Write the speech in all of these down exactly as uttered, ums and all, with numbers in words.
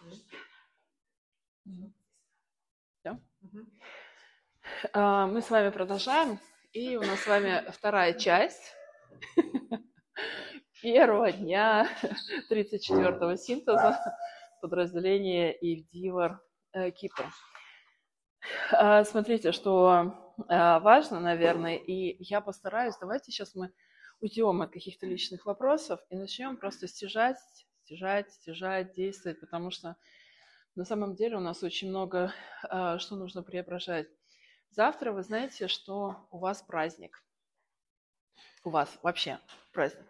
Да? Мы с вами продолжаем, и у нас с вами вторая часть первого дня тридцать четвёртого синтеза подразделения Ивдивар Кипр. Смотрите, что важно, наверное, и я постараюсь, давайте сейчас мы уйдем от каких-то личных вопросов и начнем просто стяжать, стяжать, стяжать, действовать, потому что на самом деле у нас очень много, что нужно преображать. Завтра вы знаете, что у вас праздник. У вас вообще праздник.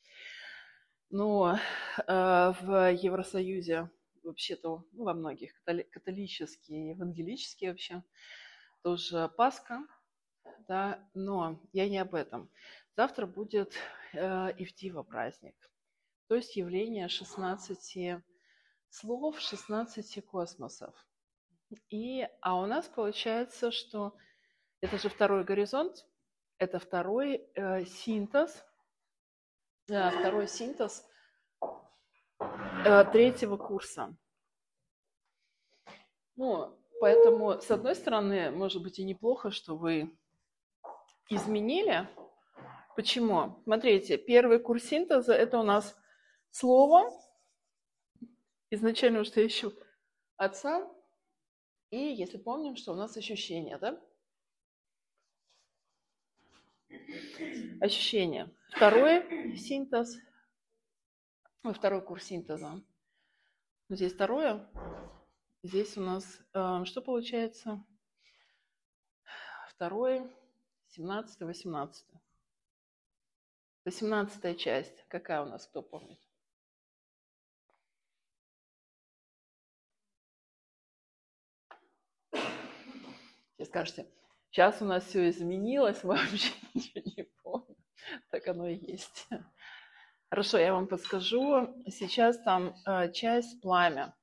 Но э, в Евросоюзе вообще-то, ну, во многих, католи- католические, евангелические вообще, тоже Пасха, да, но я не об этом. Завтра будет э, Ивдива праздник, то есть явление шестнадцати слов, шестнадцати космосов. И, а у нас получается, что это же второй горизонт, это второй э, синтез, э, второй синтез э, третьего курса. Ну, поэтому, с одной стороны, может быть и неплохо, что вы изменили. Почему? Смотрите, первый курс синтеза – это у нас слово, изначально что ищу отца, и если помним, что у нас ощущение, да? Ощущение. Второй синтез, второй курс синтеза. Здесь второе. Здесь у нас э, что получается? Второе, семнадцатое, восемнадцатое. Восемнадцатая часть. Какая у нас, кто помнит? Сейчас скажете, сейчас у нас все изменилось, мы вообще ничего не помним. Так оно и есть. Хорошо, я вам подскажу. Сейчас там э, часть пламя.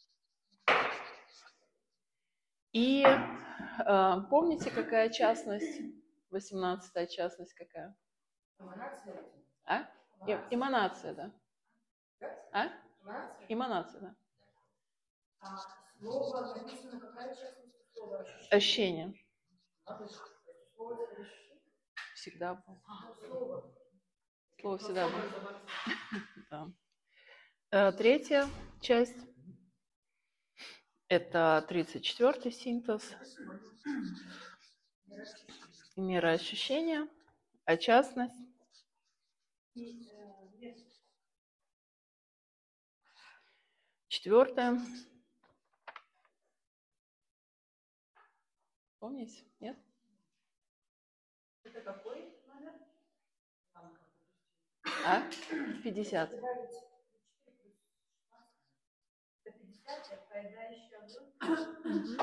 И э, помните, какая частность? Восемнадцатая частность какая? Эманация. А? Э, эманация, да. А? Эманация, да. А слово написано, какая частность слова? Ощущение. Слово ощущение? Всегда было. А, слово. Слово всегда было. Да. Э, третья часть. Это тридцать четвёртый синтез. Мироощущение, а частность. Четвертое. Помните? Нет? Это какой номер? А? пятьдесят. Это пятьдесят, это поедающий огонь.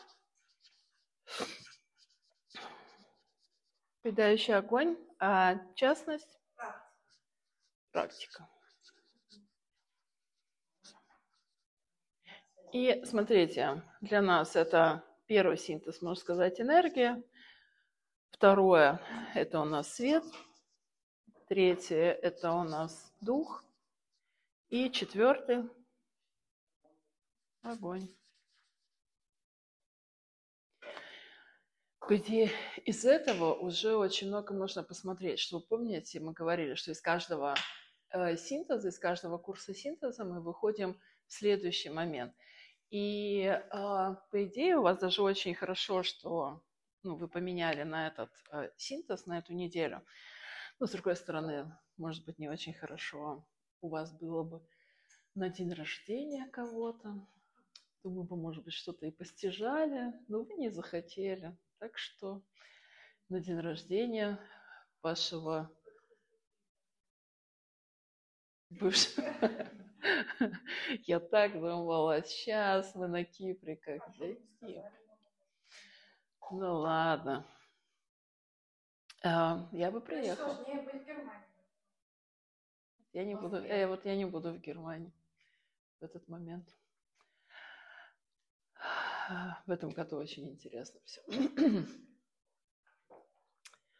Поедающий огонь, а частность? Практика. Практика. И смотрите, для нас это первый синтез, можно сказать, энергия. Второе – это у нас свет. Третье – это у нас дух. И четвертый – огонь. Где из этого уже очень много можно посмотреть. Что вы помните, мы говорили, что из каждого э, синтеза, из каждого курса синтеза мы выходим в следующий момент. И э, по идее у вас даже очень хорошо, что ну, вы поменяли на этот э, синтез, на эту неделю. Но с другой стороны, может быть, не очень хорошо у вас было бы на день рождения кого-то. То вы бы, может быть, что-то и постижали, но вы не захотели. Так что на день рождения вашего бывшего... Я так думала, сейчас мы на Кипре как зайти. Ну ладно. А, я бы приехала. Я не буду, э, вот я не буду в Германии в этот момент. В этом году очень интересно все.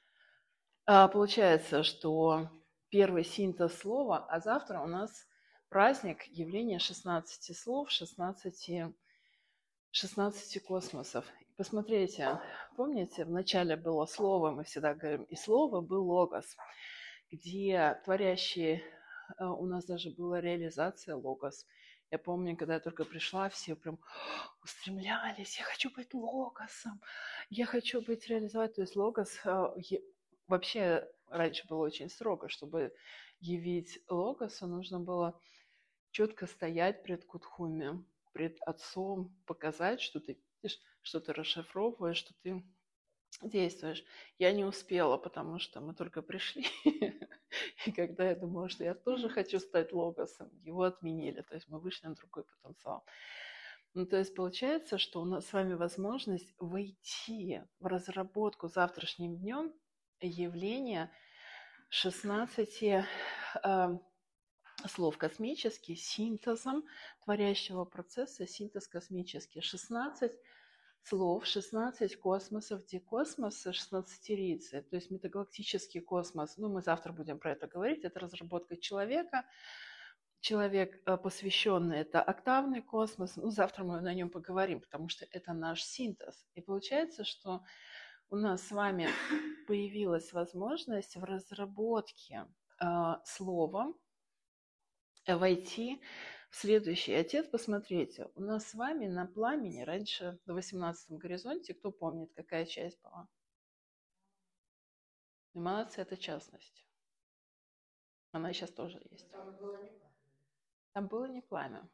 А, получается, что первый синтез слова, а завтра у нас праздник явления шестнадцати слов, шестнадцати, шестнадцати космосов. Посмотрите, помните, вначале было слово, мы всегда говорим, и слово был логос, где творящие, у нас даже была реализация логос. Я помню, когда я только пришла, все прям устремлялись, я хочу быть логосом, я хочу быть реализовать. То есть логос вообще раньше было очень строго, чтобы явить логоса, нужно было четко стоять пред Кутхуми, пред отцом, показать, что ты видишь, что ты расшифровываешь, что ты действуешь. Я не успела, потому что мы только пришли. И когда я думала, что я тоже хочу стать логосом, его отменили. То есть мы вышли на другой потенциал. Ну, то есть получается, что у нас с вами возможность войти в разработку завтрашним днем явления шестнадцати э, слов космических, синтезом творящего процесса, синтез космический. шестнадцать слов, шестнадцать космосов, где космосы шестнадцатерицы, то есть метагалактический космос. Ну, мы завтра будем про это говорить. Это разработка человека. Человек, посвященный, это октавный космос. Ну, завтра мы на нем поговорим, потому что это наш синтез. И получается, что у нас с вами появилась возможность в разработке э, слова войти в следующий. Отец, посмотрите, у нас с вами на пламени раньше, на восемнадцатом горизонте, кто помнит, какая часть была? Эманация – это частность. Она сейчас тоже есть. Там было не пламя.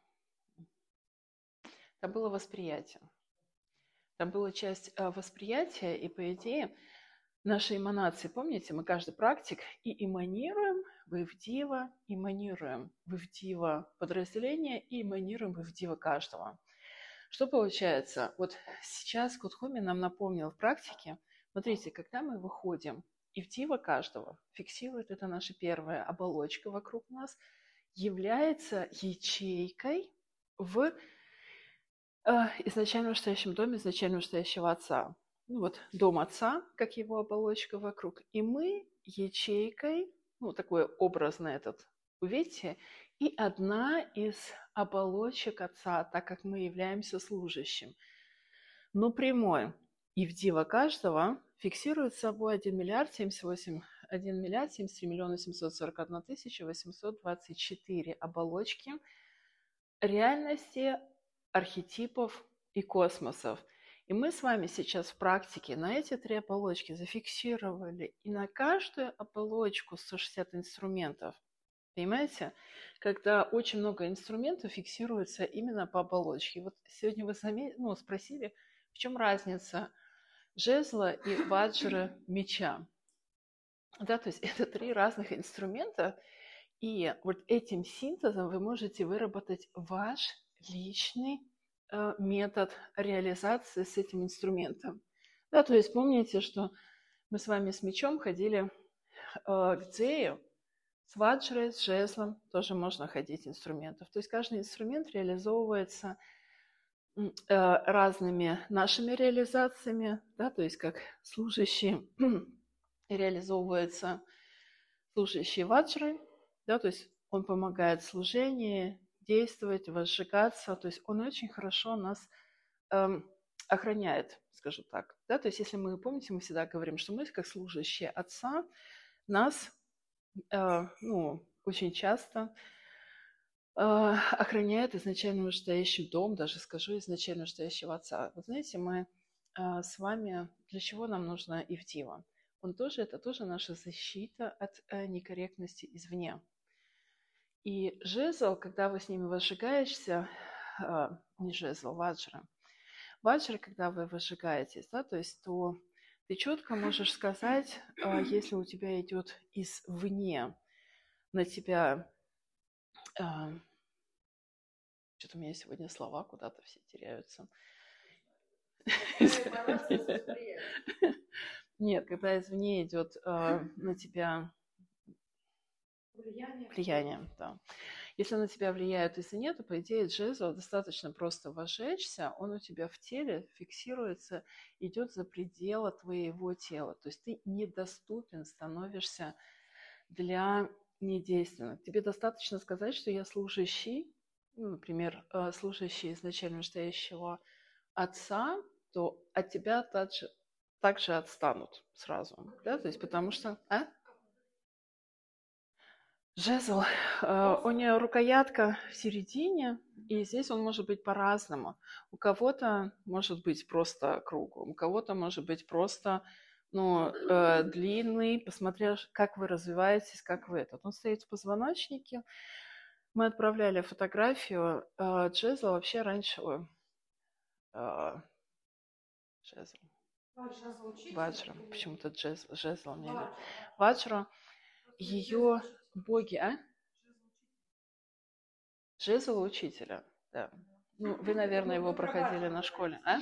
Там было восприятие. Там была часть восприятия, и по идее нашей эманации, помните, мы каждый практик и эманируем в Ивдива, эманируем в Ивдива подразделение и эманируем в Ивдива каждого. Что получается? Вот сейчас Кутхуми нам напомнил в практике, смотрите, когда мы выходим, Ивдива каждого фиксирует, это наша первая оболочка вокруг нас, является ячейкой в э, изначально настоящем доме, изначально настоящего отца. Ну вот дом отца, как его оболочка вокруг. И мы ячейкой, ну такое образное этот, увидите, и одна из оболочек отца, так как мы являемся служащим. Но прямой Ивдива каждого фиксирует собой один миллиард семьдесят восемь, один миллиард семьдесят три миллиона семьсот сорок одна тысяча восемьсот двадцать четыре оболочки реальности, архетипов и космосов. И мы с вами сейчас в практике на эти три оболочки зафиксировали, и на каждую оболочку сто шестьдесят инструментов. Понимаете? Когда очень много инструментов фиксируется именно по оболочке. Вот сегодня вы сами, ну, спросили, в чем разница жезла и ваджры меча. Да, то есть это три разных инструмента, и вот этим синтезом вы можете выработать ваш личный э, метод реализации с этим инструментом. Да, то есть помните, что мы с вами с мечом ходили э, к Дзею, с ваджрой, с жезлом тоже можно ходить инструментов. То есть каждый инструмент реализовывается э, разными нашими реализациями, да, то есть как служащий реализовывается служащий ваджрой, да, то есть он помогает в служении действовать, возжигаться, то есть он очень хорошо нас эм, охраняет, скажу так. Да, то есть если мы помните, мы всегда говорим, что мы как служащие отца, нас э, ну, очень часто э, охраняет изначально настоящий дом, даже скажу изначально настоящего отца. Вот знаете, мы э, с вами, для чего нам нужна Ивдива? Он тоже, это тоже наша защита от э, некорректности извне. И жезл, когда вы с ними возжигаешься, э, не жезл, ваджра. Ваджра, когда вы возжигаетесь, да, то есть то ты четко можешь сказать, э, если у тебя идет извне на тебя, э, что-то у меня сегодня слова куда-то все теряются. Нет, когда извне идет э, на тебя влияние, влияние, да. Если на тебя влияют извне, то, по идее, жезл достаточно просто возжечься, он у тебя в теле фиксируется, идет за пределы твоего тела. То есть ты недоступен становишься для недейственно. Тебе достаточно сказать, что я служащий, ну, например, э, служащий изначально настоящего отца, то от тебя также, также отстанут сразу. Да? То есть потому что... А? Жезл, э, у нее рукоятка в середине, и здесь он может быть по-разному. У кого-то может быть просто круглым, у кого-то может быть просто ну, э, длинный, посмотря, как вы развиваетесь, как вы этот. Он стоит в позвоночнике. Мы отправляли фотографию. Э, Жезл вообще раньше... э, Жезл. Ваджра. Почему-то джез, жезл мне идет. Ваджра. Ее боги, а? Жезл учителя, да. Ну, вы, наверное, его проходили на школе, а?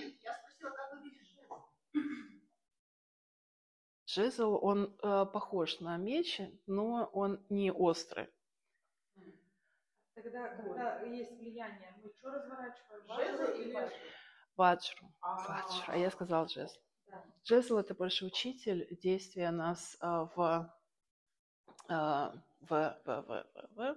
Жезл, он э, похож на меч, но он не острый. Тогда, когда есть влияние, мы что разворачиваем? Жезл или ваджру? Ваджру. Ваджру. А я сказал жезл. Жезл – это больше учитель действия нас э, в, э, в, в, в, в, в,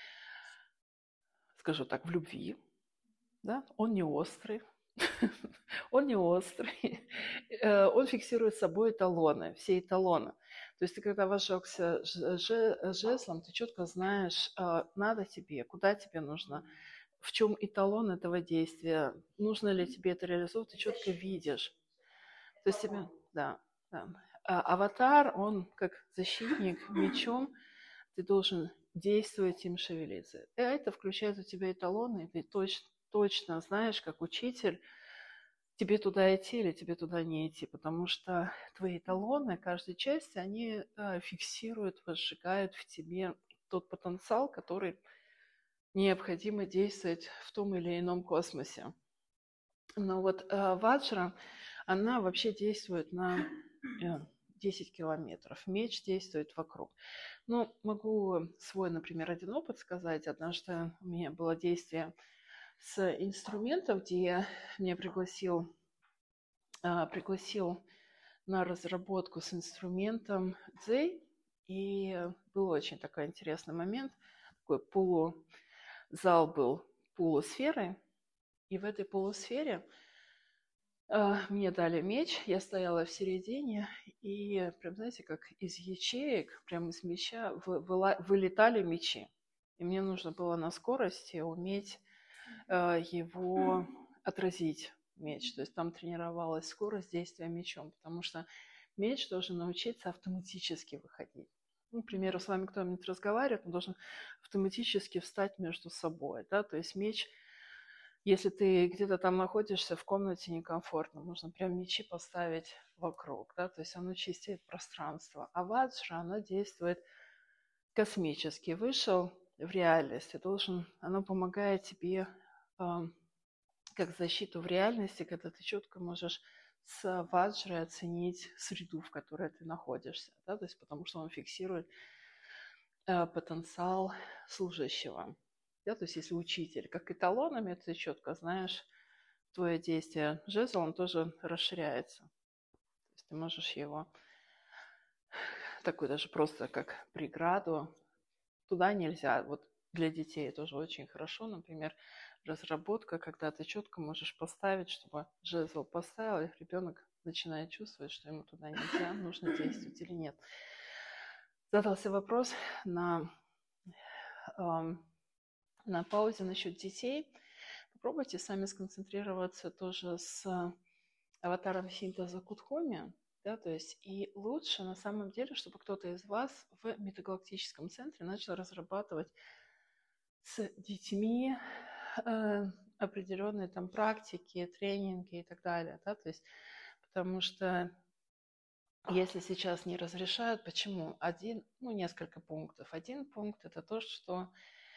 скажу так, в любви. Да? Он не острый. Он не острый. Он фиксирует с собой эталоны, все эталоны. То есть ты, когда вожжешься жезлом, ты четко знаешь, надо тебе, куда тебе нужно, в чем эталон этого действия, нужно ли тебе это реализовать, ты четко видишь. То есть тебе, да, да. А аватар, он как защитник мечом, ты должен действовать им, шевелиться. И это включает у тебя эталоны, и ты точно, точно знаешь, как учитель, тебе туда идти или тебе туда не идти, потому что твои эталоны каждой части, они э, фиксируют, возжигают в тебе тот потенциал, который необходимо действовать в том или ином космосе. Но вот э, ваджра, она вообще действует на э, десять километров. Меч действует вокруг. Ну, могу свой, например, один опыт сказать. Однажды у меня было действие с инструментов, где меня пригласил пригласил на разработку с инструментом дзей, и был очень такой интересный момент. Такой полу, зал был полусферой, и в этой полусфере э, мне дали меч, я стояла в середине, и прям, знаете, как из ячеек, прям из меча вы, выла, вылетали мечи. И мне нужно было на скорости уметь э, его отразить. Меч. То есть там тренировалась скорость действия мечом, потому что меч должен научиться автоматически выходить. Ну, к примеру, с вами кто-нибудь разговаривает, он должен автоматически встать между собой. Да? То есть меч, если ты где-то там находишься в комнате некомфортно, нужно прям мечи поставить вокруг. Да? То есть оно чистит пространство. А ваджра, оно действует космически. Вышел в реальность, и должен, оно помогает тебе как защиту в реальности, когда ты четко можешь с ваджрой оценить среду, в которой ты находишься, да, то есть потому что он фиксирует э, потенциал служащего. Да, то есть если учитель как эталонами, ты четко знаешь твое действие. Жезл, он тоже расширяется. То есть ты можешь его такой даже просто как преграду. Туда нельзя. Вот для детей тоже очень хорошо, например, разработка, когда ты четко можешь поставить, чтобы жезл поставил, и ребенок начинает чувствовать, что ему туда нельзя, нужно действовать или нет. Задался вопрос на, э, на паузе насчет детей. Попробуйте сами сконцентрироваться тоже с аватаром синтеза Кутхоми. Да, то есть и лучше на самом деле, чтобы кто-то из вас в метагалактическом центре начал разрабатывать с детьми э, определенные там практики, тренинги и так далее. Да? То есть, потому что если сейчас не разрешают, почему? Один, ну, несколько пунктов. Один пункт – это то, что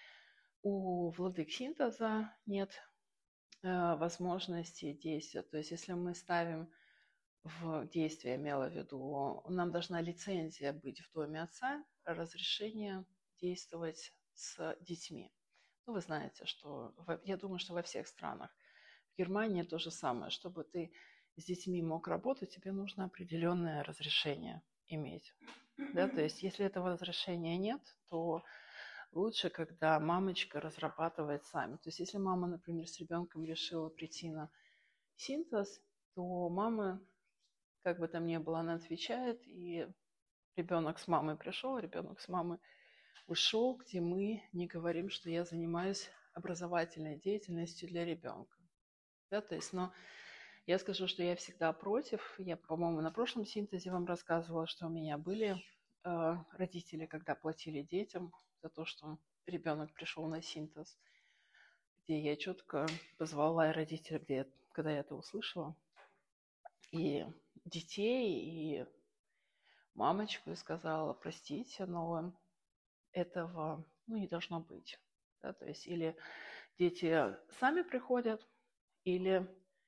у владык синтеза нет э, возможности действия. То есть, если мы ставим в действие, имела в виду, нам должна лицензия быть в доме отца, разрешение действовать с детьми. Ну, вы знаете, что, я думаю, что во всех странах. В Германии то же самое. Чтобы ты с детьми мог работать, тебе нужно определенное разрешение иметь. Да, то есть если этого разрешения нет, то лучше, когда мамочка разрабатывает сами. То есть если мама, например, с ребенком решила прийти на синтез, то мама, как бы там ни было, она отвечает, и ребенок с мамой пришел, ребенок с мамой ушел, где мы не говорим, что я занимаюсь образовательной деятельностью для ребенка. Да, то есть, но я скажу, что я всегда против. Я, по-моему, на прошлом синтезе вам рассказывала, что у меня были э, родители, когда платили детям за то, что ребенок пришел на синтез, где я четко позвала родителей, где я, когда я это услышала, и детей, и мамочку, и сказала: простите, но этого, ну, не должно быть. Да, то есть или дети сами приходят, или,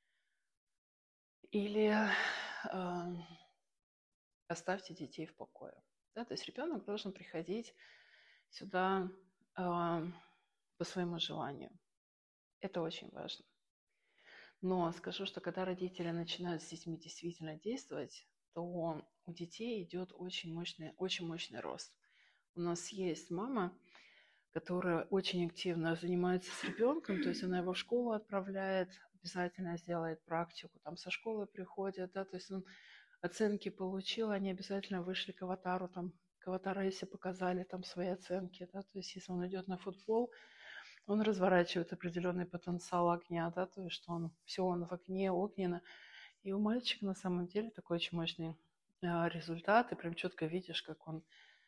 или э, оставьте детей в покое. Да, то есть ребенок должен приходить сюда э, по своему желанию. Это очень важно. Но скажу, что когда родители начинают с детьми действительно действовать, то у детей идет очень мощный, очень мощный рост. У нас есть мама, которая очень активно занимается с ребенком, то есть она его в школу отправляет, обязательно сделает практику, там со школы приходят, да, то есть он оценки получил, они обязательно вышли к аватару, там, к аватару, если показали там свои оценки, да, то есть если он идет на футбол, он разворачивает определенный потенциал огня, да, то есть что он, все, он в огне, огненно, и у мальчика на самом деле такой очень мощный а, результат, и прям четко видишь, как он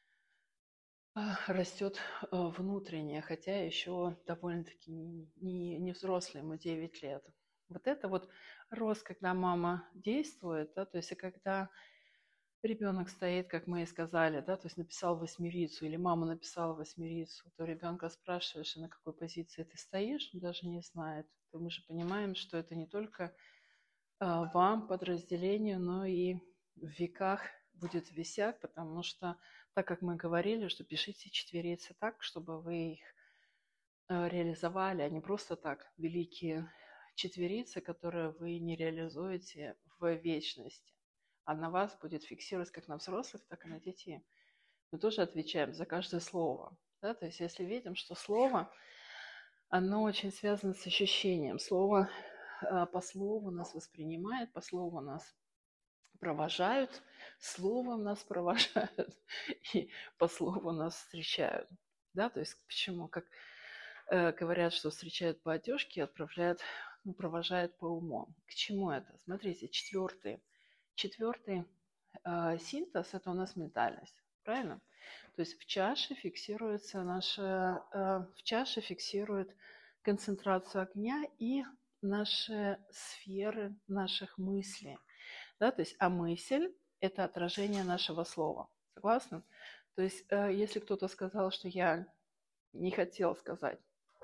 растет внутренне, хотя еще довольно-таки не, не взрослый, ему девять лет. Вот это вот рост, когда мама действует, да, то есть и когда ребенок стоит, как мы и сказали, да, то есть написал восьмерицу или мама написала восьмерицу, то ребенка спрашиваешь, а на какой позиции ты стоишь, он даже не знает. То мы же понимаем, что это не только а, вам, подразделению, но и в веках будет висяк, потому что, так как мы говорили, что пишите четверицы так, чтобы вы их э, реализовали, а не просто так великие четверицы, которые вы не реализуете в вечности. А на вас будет фиксироваться как на взрослых, так и на детей. Мы тоже отвечаем за каждое слово. Да? То есть если видим, что слово, оно очень связано с ощущением. Слово э, по слову нас воспринимает, по слову нас провожают, словом нас провожают и по слову нас встречают. Да, то есть почему? Как э, говорят, что встречают по одежке, отправляют, ну, провожают по уму. К чему это? Смотрите, четвертый. Четвертый э, синтез – это у нас ментальность, правильно? То есть в чаше фиксируется наша, э, в чаше фиксирует концентрацию огня и наши сферы наших мыслей. Да, то есть, а мысль – это отражение нашего слова. Согласны? То есть, э, если кто-то сказал, что я не хотел сказать,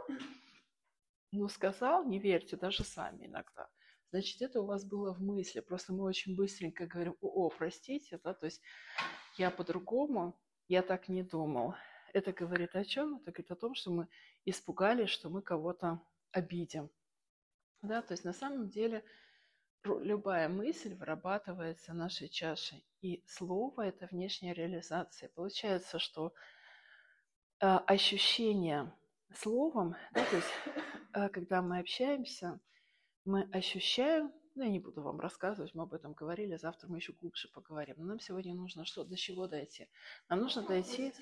ну, сказал, не верьте, даже сами иногда. Значит, это у вас было в мысли. Просто мы очень быстренько говорим: о, простите, да, то есть я по-другому, я так не думал. Это говорит о чем? Это говорит о том, что мы испугались, что мы кого-то обидим. Да, то есть на самом деле любая мысль вырабатывается нашей чашей, и слово – это внешняя реализация. Получается, что э, ощущение словом, да, то есть э, когда мы общаемся, мы ощущаем, ну, я не буду вам рассказывать, мы об этом говорили, завтра мы еще глубже поговорим. Но нам сегодня нужно что, до чего дойти? Нам нужно дойти…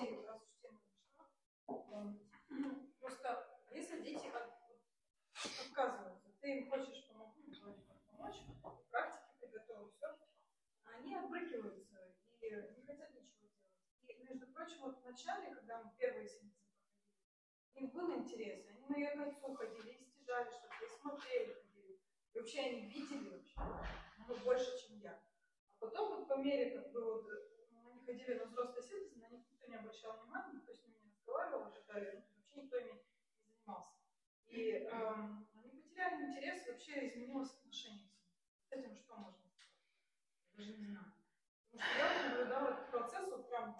Просто если дети отказываются, ты им хочешь помочь, помочь, практики приготовил, все, они отбрыкиваются и не хотят ничего делать. И, между прочим, вот в начале, когда мы первые сеансы проходили, им было интересно, они на ее кольцо ходили, и стяжали что-то, и смотрели, ходили. И вообще они видели вообще, ну, больше, чем я. А потом вот по мере, как бы вот, они ходили на взрослый синтез, на них никто не обращал внимания, никто с ними не разговаривал и так далее, ну, вообще никто ими не занимался. И эм, они потеряли интерес, вообще изменилось отношение к себе. С этим что можно сказать? Я даже не знаю. Потому что я наблюдала этот процесс вот прям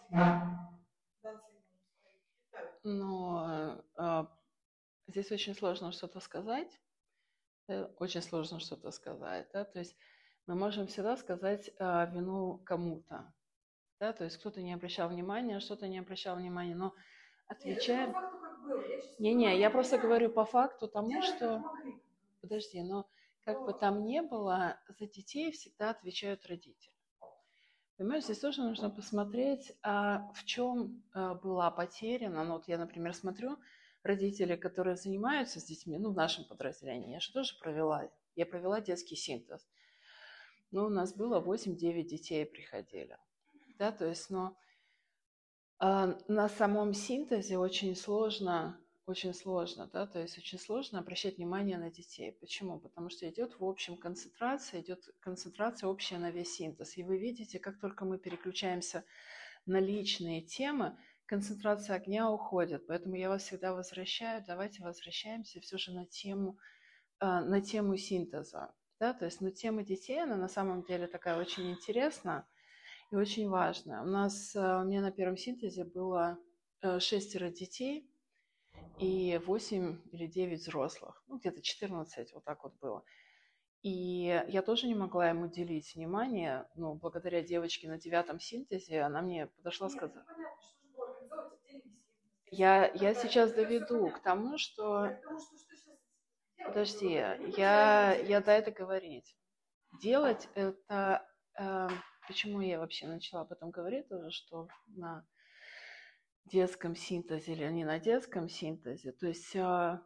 Но э, здесь очень сложно что-то сказать. Очень сложно что-то сказать, да, то есть мы можем всегда сказать э, вину кому-то. да, то есть кто-то не обращал внимания, что-то не обращал внимания, но Нет, это отвечаем. по факту как было. Я сейчас Не-не, я просто понимаю. говорю по факту тому, Делали как что... могли. Подожди, но как бы Но там ни было, за детей всегда отвечают родители. Понимаешь, здесь тоже нужно посмотреть, а в чем а, была потеряна. Ну, вот я, например, смотрю, родители, которые занимаются с детьми, ну, в нашем подразделении, я же тоже провела, я провела детский синтез. Ну, у нас было восемь-девять детей приходили, да, то есть, но а, на самом синтезе очень сложно, очень сложно, да, то есть очень сложно обращать внимание на детей. Почему? Потому что идет в общем концентрация, идет концентрация общая на весь синтез. И вы видите, как только мы переключаемся на личные темы, концентрация огня уходит. Поэтому я вас всегда возвращаю, давайте возвращаемся все же на тему, а, на тему синтеза. Да, то есть, ну, тема детей, она на самом деле такая очень интересная и очень важная. У нас, а, у меня на первом синтезе было э, шестеро детей и восемь или девять взрослых. Ну, где-то четырнадцать, вот так вот было. И я тоже не могла ему уделить внимание, но благодаря девочке на девятом синтезе она мне подошла и нет, сказала... ну понятно, что же было организовывать отдельный синтез. Я, я Такая, сейчас это всё доведу к понятно. тому, что... Я к тому, что что сейчас делать? Подожди, Не я, потерять я интерес. до это говорить. Делать это... э, почему я вообще начала об этом говорить тоже, что на детском синтезе или не на детском синтезе. То есть а,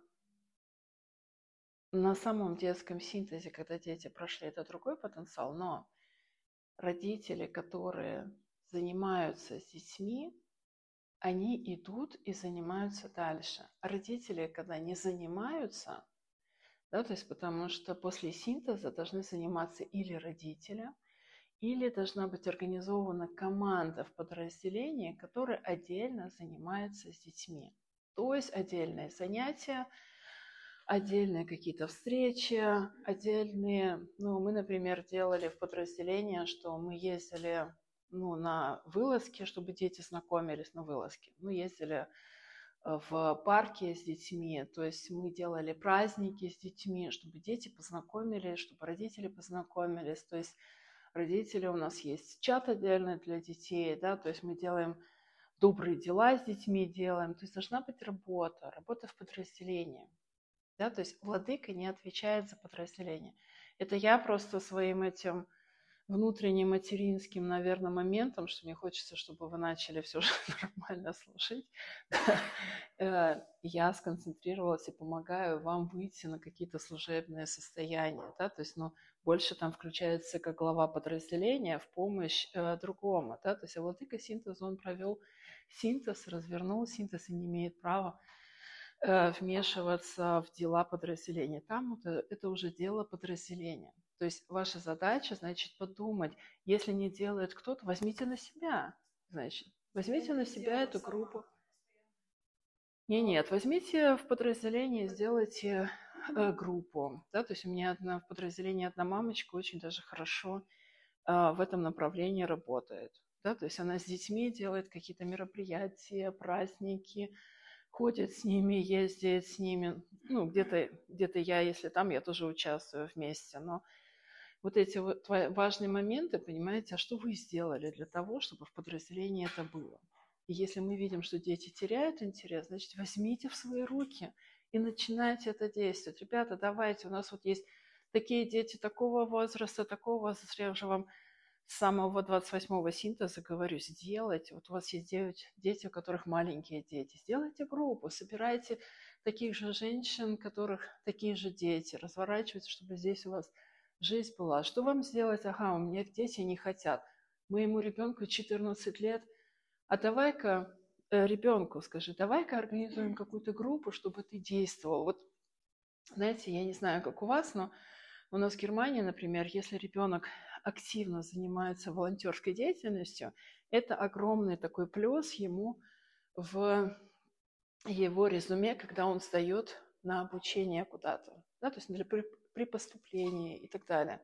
на самом детском синтезе, когда дети прошли, это другой потенциал, но родители, которые занимаются с детьми, они идут и занимаются дальше. А родители, когда не занимаются, да, то есть потому что после синтеза должны заниматься или родители, или должна быть организована команда в подразделении, которая отдельно занимается с детьми. То есть отдельные занятия, отдельные какие-то встречи, отдельные... Ну, мы, например, делали в подразделении, что мы ездили ну, на вылазки, чтобы дети знакомились на вылазки. Мы ездили в парке с детьми, то есть мы делали праздники с детьми, чтобы дети познакомились, чтобы родители познакомились. То есть родители, у нас есть чат отдельный для детей, да, то есть мы делаем добрые дела с детьми, делаем. То есть должна быть работа, работа в подразделении. Да, то есть владыка не отвечает за подразделение. Это я просто своим этим внутренним материнским, наверное, моментом, что мне хочется, чтобы вы начали все же нормально слушать. Я сконцентрировалась и помогаю вам выйти на какие-то служебные состояния. Да? То есть, ну, больше там включается как глава подразделения в помощь э, другому. Да? То есть, а владыка синтез, он провел синтез, развернул синтез и не имеет права вмешиваться в дела подразделения. Там это, это уже дело подразделения. То есть ваша задача, значит, подумать, если не делает кто-то, возьмите на себя, значит, возьмите на себя эту группу. Не, нет, возьмите в подразделении, сделайте э, группу. Да? То есть у меня одна, в подразделении одна мамочка очень даже хорошо э, в этом направлении работает. Да? То есть она с детьми делает какие-то мероприятия, праздники, ходит с ними, ездит с ними. Ну, где-то, где-то я, если там, я тоже участвую вместе. Но вот эти вот важные моменты, понимаете, а что вы сделали для того, чтобы в подразделении это было? И если мы видим, что дети теряют интерес, значит, возьмите в свои руки и начинайте это действовать. Ребята, давайте, у нас вот есть такие дети такого возраста, такого возраста, я уже вам с самого двадцать восьмого синтеза говорю, сделайте, вот у вас есть девять, дети, у которых маленькие дети, сделайте группу, собирайте таких же женщин, у которых такие же дети, разворачивайте, чтобы здесь у вас жизнь была. Что вам сделать? Ага, у меня дети не хотят. Моему ребенку четырнадцать лет, а давай-ка э, ребенку скажи, давай-ка организуем какую-то группу, чтобы ты действовал. Вот, знаете, я не знаю, как у вас, но у нас в Германии, например, если ребенок активно занимается волонтерской деятельностью, это огромный такой плюс ему в его резюме, когда он сдает на обучение куда-то, да, то есть для, при, при поступлении и так далее.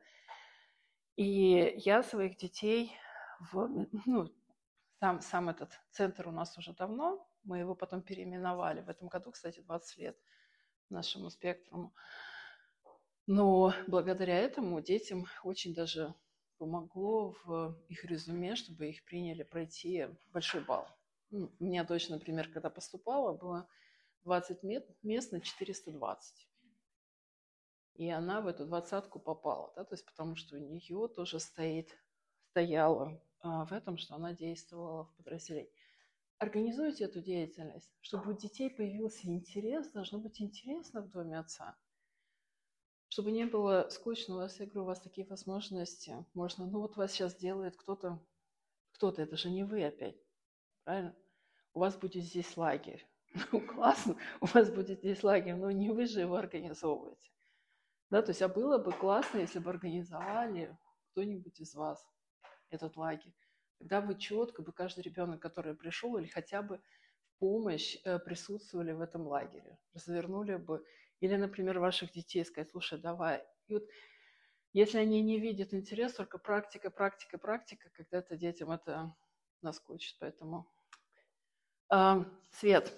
И я своих детей, в, ну, сам, сам этот центр у нас уже давно, мы его потом переименовали. В этом году, кстати, двадцать лет нашему спектруму. Но благодаря этому детям очень даже помогло в их резюме, чтобы их приняли пройти большой балл. Ну, у меня дочь, например, когда поступала, было двадцать мест на четыреста двадцать. И она в эту двадцатку попала, да, то есть потому что у нее тоже стоит, стояло а, в этом, что она действовала в подразделении. Организуйте эту деятельность, чтобы у детей появился интерес, должно быть интересно в доме отца. Чтобы не было скучно, у вас, я говорю, у вас такие возможности. Можно, ну вот вас сейчас делает кто-то, кто-то, это же не вы опять, правильно? У вас будет здесь лагерь. Ну, классно, у вас будет здесь лагерь, но не вы же его организовываете. Да, то есть, а было бы классно, если бы организовали кто-нибудь из вас этот лагерь. Когда вы четко, бы каждый ребенок, который пришел, или хотя бы в помощь э, присутствовали в этом лагере, развернули бы, или, например, ваших детей сказать, слушай, давай. И вот если они не видят интерес, только практика, практика, практика, когда-то детям это наскучит. Поэтому а, Свет,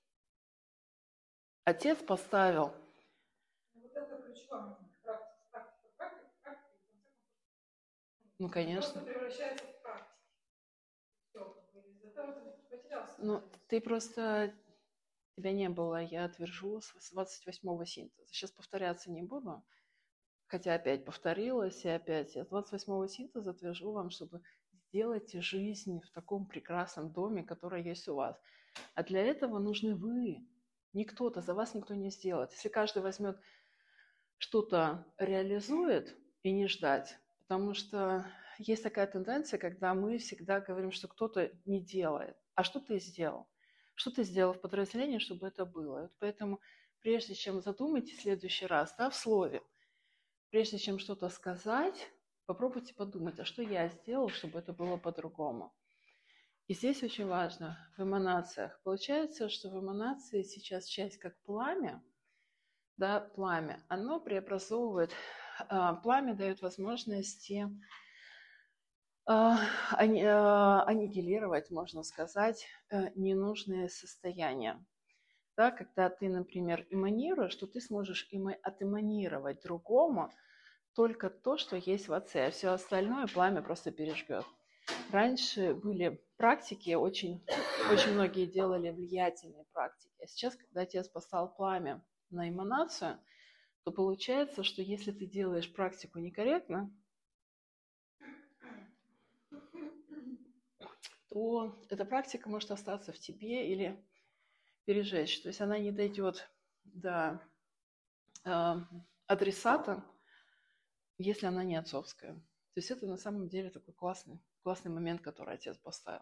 отец поставил. Вот это ключевое. Практика, практика, практика, практика. Ну, конечно. Просто превращается в практику. Все, из этого ты потерялся. Ну, ты просто... Тебя не было, я отвержу с двадцать восьмого синтеза. Сейчас повторяться не буду, хотя опять повторилась, и опять я с двадцать восьмого синтеза отвержу вам, чтобы сделать жизнь в таком прекрасном доме, который есть у вас. А для этого нужны вы. Не кто-то, за вас никто не сделает. Если каждый возьмет что-то, реализует и не ждать, потому что есть такая тенденция, когда мы всегда говорим, что кто-то не делает. А что ты сделал? Что ты сделал в подразделении, чтобы это было? Вот поэтому прежде чем задумайте в следующий раз, да, в слове, прежде чем что-то сказать, попробуйте подумать, а что я сделал, чтобы это было по-другому. И здесь очень важно в эманациях. Получается, что в эманации сейчас часть как пламя, да, пламя, оно преобразовывает, а, пламя дает возможности а, аннигилировать, можно сказать, ненужные состояния. Да, когда ты, например, эманируешь, то ты сможешь отэманировать другому только то, что есть в отце, а все остальное пламя просто пережгет. Раньше были практики, очень, очень многие делали влиятельные практики. А сейчас, когда отец поставил пламя на эманацию, то получается, что если ты делаешь практику некорректно, то эта практика может остаться в тебе или пережечь. То есть она не дойдет до э, адресата, если она не отцовская. То есть это на самом деле такой классный, классный момент, который отец поставил.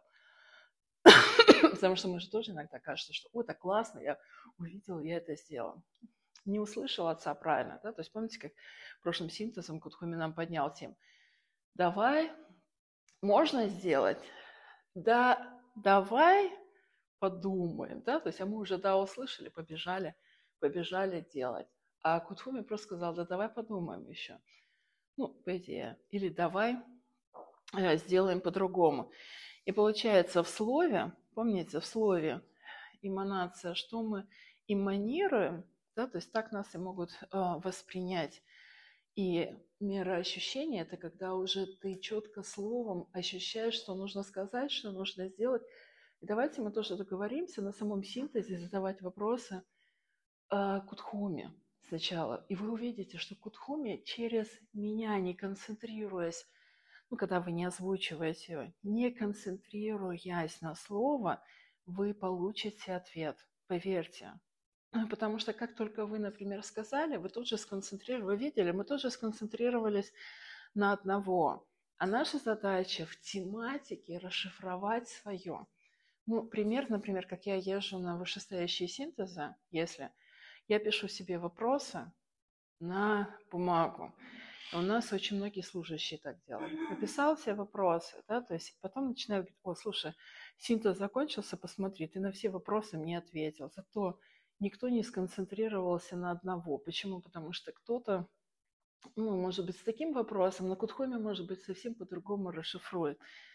Потому что мы же тоже иногда кажется, что «О, так классно, я увидел, я это сделал». Не услышал отца правильно. Да? То есть помните, как прошлым синтезом Кутхуми нам поднял тему. Давай, можно сделать? Да, давай подумаем. Да? То есть а мы уже да услышали, побежали, побежали делать. А Кутхуми просто сказал, да давай подумаем еще. Ну, по идее. Или давай э, сделаем по-другому. И получается в слове, помните, в слове эманация, что мы эманируем, да, то есть так нас и могут э, воспринять. И мироощущение – это когда уже ты четко словом ощущаешь, что нужно сказать, что нужно сделать. И давайте мы тоже договоримся на самом синтезе задавать вопросы э, Кутхуми сначала. И вы увидите, что Кутхуми через меня, не концентрируясь, ну, когда вы не озвучиваете, не концентрируясь на слово, вы получите ответ. Поверьте. Потому что как только вы, например, сказали, вы тут же сконцентрировались, вы видели, мы тоже сконцентрировались на одного. А наша задача в тематике расшифровать свое. Ну, пример, например, как я езжу на вышестоящие синтезы, если я пишу себе вопросы на бумагу. У нас очень многие служащие так делают. Написал все вопросы, да, то есть потом начинаю говорить, о, слушай, синтез закончился, посмотри, ты на все вопросы мне ответил. Зато никто не сконцентрировался на одного. Почему? Потому что кто-то, ну, может быть, с таким вопросом, на Кутхуми, может быть, совсем по-другому расшифрует.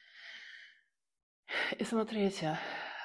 И смотрите,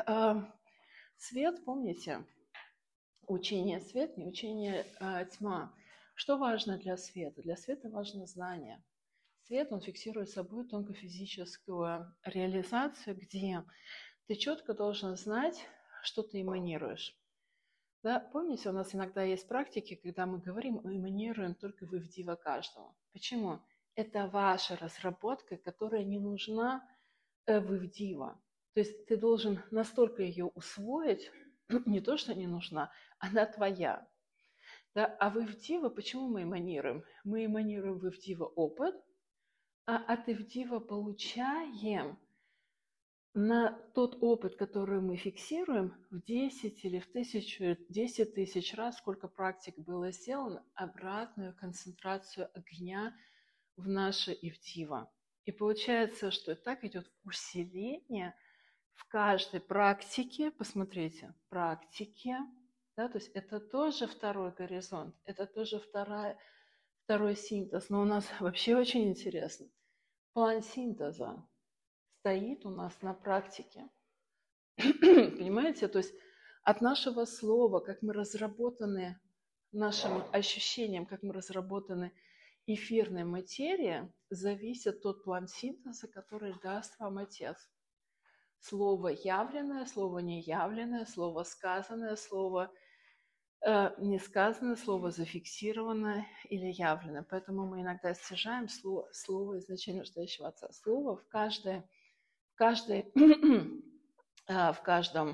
свет, помните, учение свет, не учение а, тьма. Что важно для света? Для света важно знание. свет, он фиксирует собой тонкофизическую реализацию, где ты четко должен знать, что ты эманируешь. Да, помните, у нас иногда есть практики, когда мы говорим, мы эманируем только в ивдива каждого. Почему? Это ваша разработка, которая не нужна э, в ивдива. То есть ты должен настолько ее усвоить, не то, что не нужна, она твоя. Да? А в ивдива почему мы эманируем? Мы эманируем в ивдива опыт, а от ивдива получаем на тот опыт, который мы фиксируем, в десять или в тысячу, десять тысяч раз, сколько практик было сделано, обратную концентрацию огня в наше ивдива. И получается, что так идет усиление в каждой практике. Посмотрите, практике, да, то есть это тоже второй горизонт, это тоже вторая, второй синтез. Но у нас вообще очень интересно. План синтеза стоит у нас на практике. Понимаете? То есть от нашего слова, как мы разработаны, нашим ощущением, как мы разработаны эфирной материи, зависит тот план синтеза, который даст вам Отец. Слово явленное, слово неявленное, слово сказанное, слово э, несказанное, слово зафиксированное или явленное. Поэтому мы иногда стяжаем слово, слово изначально настоящего Отца. Слово в каждой, в каждой в каждом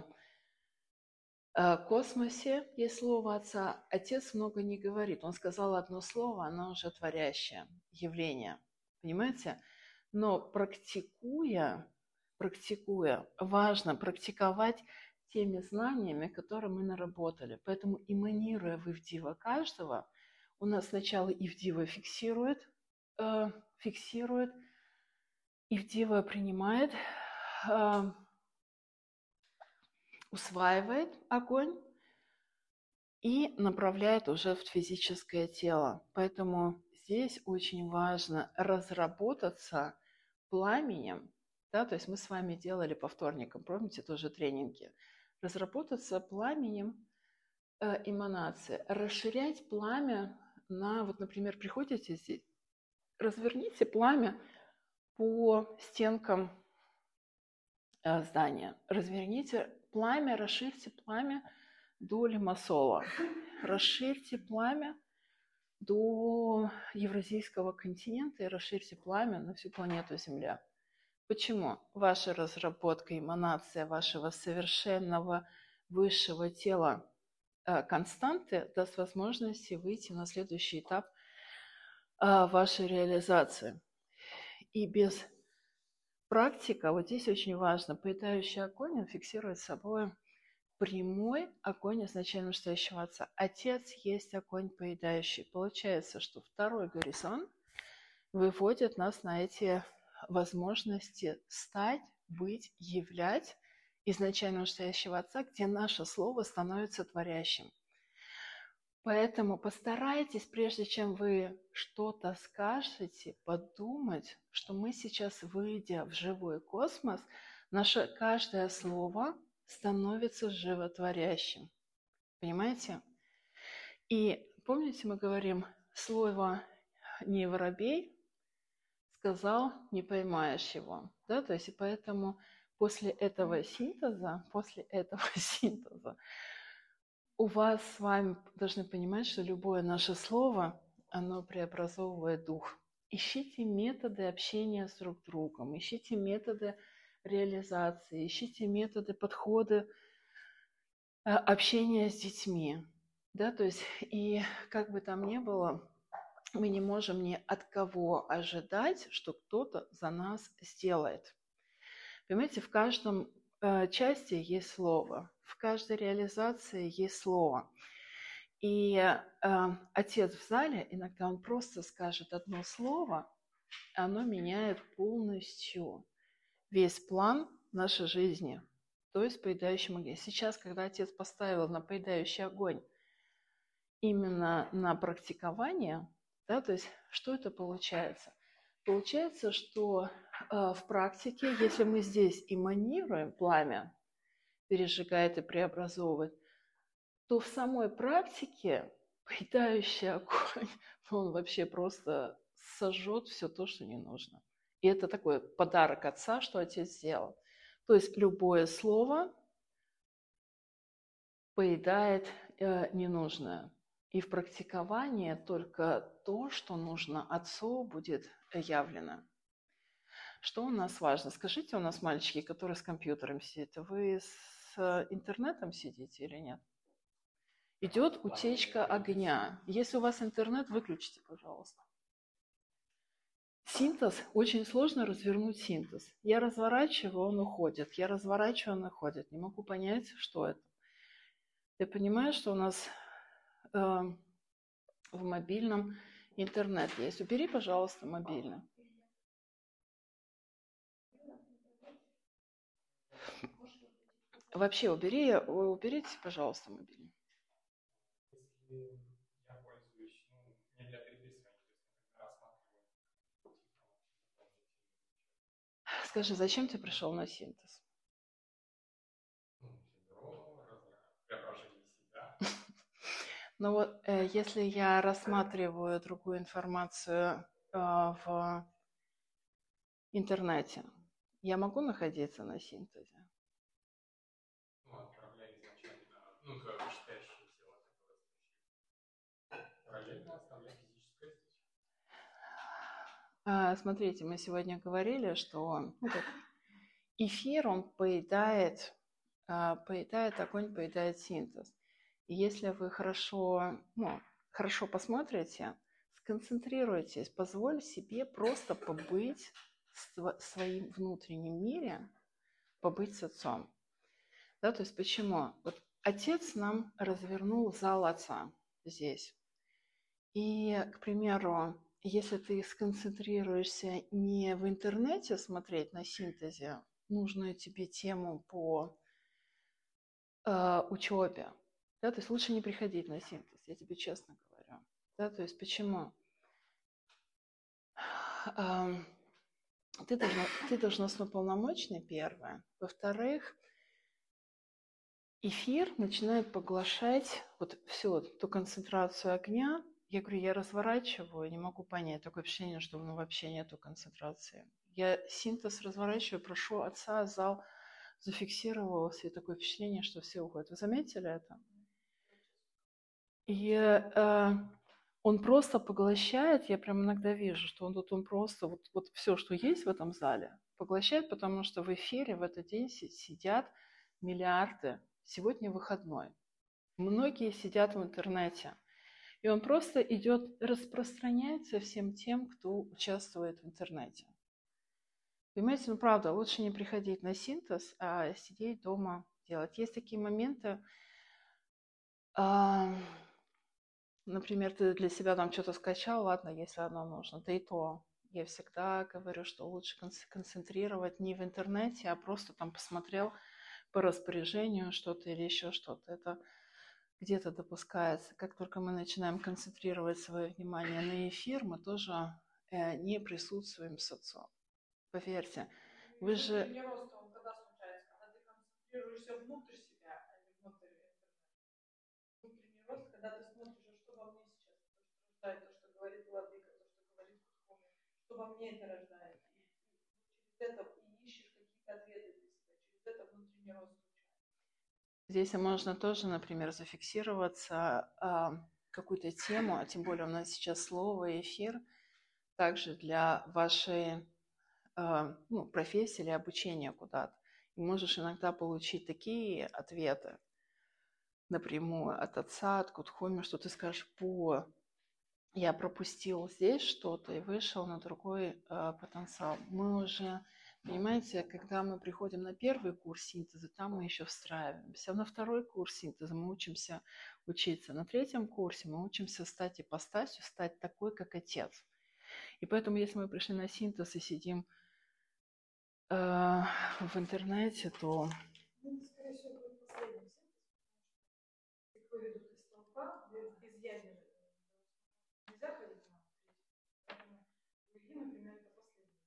космосе есть слово Отца. Отец много не говорит. Он сказал одно слово, оно уже творящее явление. Понимаете? Но практикуя, практикуя, важно практиковать теми знаниями, которые мы наработали. Поэтому эманируя в ивдива каждого, у нас сначала ивдива фиксирует, э, фиксирует, ивдива принимает, э, усваивает огонь и направляет уже в физическое тело. Поэтому здесь очень важно разработаться пламенем, да, то есть мы с вами делали по вторникам, помните, тоже тренинги, разработаться пламенем э, эманации, расширять пламя на, вот, например, приходите здесь, разверните пламя по стенкам э, здания, разверните пламя, расширьте пламя до Лимассола, расширьте пламя до Евразийского континента и расширьте пламя на всю планету Земля. Почему? Ваша разработка, эманация вашего совершенного высшего тела э, константы даст возможности выйти на следующий этап э, вашей реализации. И без практика, вот здесь очень важно, поедающий огонь, он фиксирует собой прямой огонь изначально настоящего Отца. Отец есть огонь поедающий. Получается, что второй горизонт выводит нас на эти возможности стать, быть, являть изначально настоящего Отца, где наше слово становится творящим. Поэтому постарайтесь, прежде чем вы что-то скажете, подумать, что мы сейчас, выйдя в живой космос, наше каждое слово становится животворящим. Понимаете? И помните, мы говорим, слово «не воробей» сказал, не поймаешь его. Да? То есть и поэтому после этого синтеза, после этого синтеза у вас с вами должны понимать, что любое наше слово, оно преобразовывает дух. Ищите методы общения с друг другом, ищите методы реализации, ищите методы, подходы э, общения с детьми. Да, то есть, и как бы там ни было, мы не можем ни от кого ожидать, что кто-то за нас сделает. Понимаете, в каждом э, части есть слово, в каждой реализации есть слово. И э, отец в зале, иногда он просто скажет одно слово, и оно меняет полностью весь план нашей жизни, то есть поедающий огонь. Сейчас, когда Отец поставил на поедающий огонь именно на практикование, да, то есть что это получается? Получается, что э, в практике, если мы здесь эманируем пламя, пережигает и преобразовывает, то в самой практике поедающий огонь, он вообще просто сожжет все то, что не нужно. И это такой подарок отца, что отец сделал. То есть любое слово поедает э, ненужное. И в практиковании только то, что нужно отцу, будет явлено. Что у нас важно? Скажите, у нас мальчики, которые с компьютером сидят, вы с интернетом сидите или нет? Идет утечка огня. Если у вас интернет, выключите, пожалуйста. Синтез, очень сложно развернуть синтез. Я разворачиваю, он уходит. Я разворачиваю, он уходит. Не могу понять, что это. Ты понимаешь, что у нас э, в мобильном интернет есть? Убери, пожалуйста, мобильный. Вообще убери, уберите, пожалуйста, мобильный. Если я пользуюсь, ну, не для переписывания, то есть рассматриваю. Скажи, зачем ты пришел на синтез? Ну, ядро, преображение себя. Ну вот, э, если я рассматриваю другую информацию э, в интернете, я могу находиться на синтезе? Ну, отправляя изначально, ну, твое вышестоящее тело, которое параллельно оставляя физическое здесь. А, смотрите, мы сегодня говорили, что ну, как, эфир, он поедает, а, поедает огонь, поедает синтез. И если вы хорошо, ну, хорошо посмотрите, сконцентрируйтесь, позволь себе просто побыть в своим внутреннем мире, побыть с отцом. Да, то есть почему? Вот отец нам развернул зал отца здесь. И, к примеру, если ты сконцентрируешься не в интернете смотреть на синтезе нужную тебе тему по э, учебе, да, то есть лучше не приходить на синтез, я тебе честно говорю. Да, то есть почему? Эм, ты, должна, ты должностно-полномочный, первое. Во-вторых, эфир начинает поглощать вот всю ту концентрацию огня. Я говорю, я разворачиваю, не могу понять. Такое ощущение, что ну, вообще нету концентрации. Я синтез разворачиваю, прошу отца, зал зафиксировался, и такое впечатление, что все уходят. Вы заметили это? И э, он просто поглощает, я прям иногда вижу, что он тут он просто, вот, вот все, что есть в этом зале, поглощает, потому что в эфире в этот день сидят миллиарды. Сегодня выходной. Многие сидят в интернете. И он просто идет, распространяется всем тем, кто участвует в интернете. Понимаете, ну правда, лучше не приходить на синтез, а сидеть дома делать. Есть такие моменты, а, например, ты для себя там что-то скачал, ладно, если оно нужно. Да и то, я всегда говорю, что лучше концентрировать не в интернете, а просто там посмотрел по распоряжению что-то или еще что-то. Это где-то допускается. Как только мы начинаем концентрировать свое внимание на эфир, мы тоже э, не присутствуем с отцом. Поверьте, вы же... Внутренний рост, он когда случается? Когда ты концентрируешься внутрь себя, а не внутрь интернета. Внутренний рост, когда ты смотришь, что во мне сейчас, то, что рождает, то, что говорит Владыка, то, что говорит Кутхуми, что во мне это рождает. И через это и ищешь какие-то ответы для себя. Через это внутренний рост случается. Здесь можно тоже, например, зафиксироваться э, какую-то тему, а тем более у нас сейчас слово, эфир, также для вашей э, ну, профессии или обучения куда-то. И можешь иногда получить такие ответы напрямую от отца, от Кутхуми, что ты скажешь, по, я пропустил здесь что-то и вышел на другой э, потенциал. Мы уже... Понимаете, когда мы приходим на первый курс синтеза, там мы еще встраиваемся. На второй курс синтеза мы учимся учиться. На третьем курсе мы учимся стать ипостасью, стать такой, как отец. И поэтому, если мы пришли на синтез и сидим э, в интернете, то... Ну, скорее всего, будет последний синтез, их выведут из толпа, без ядерных. Нельзя ходить на третий. Поэтому другие, например, это последний.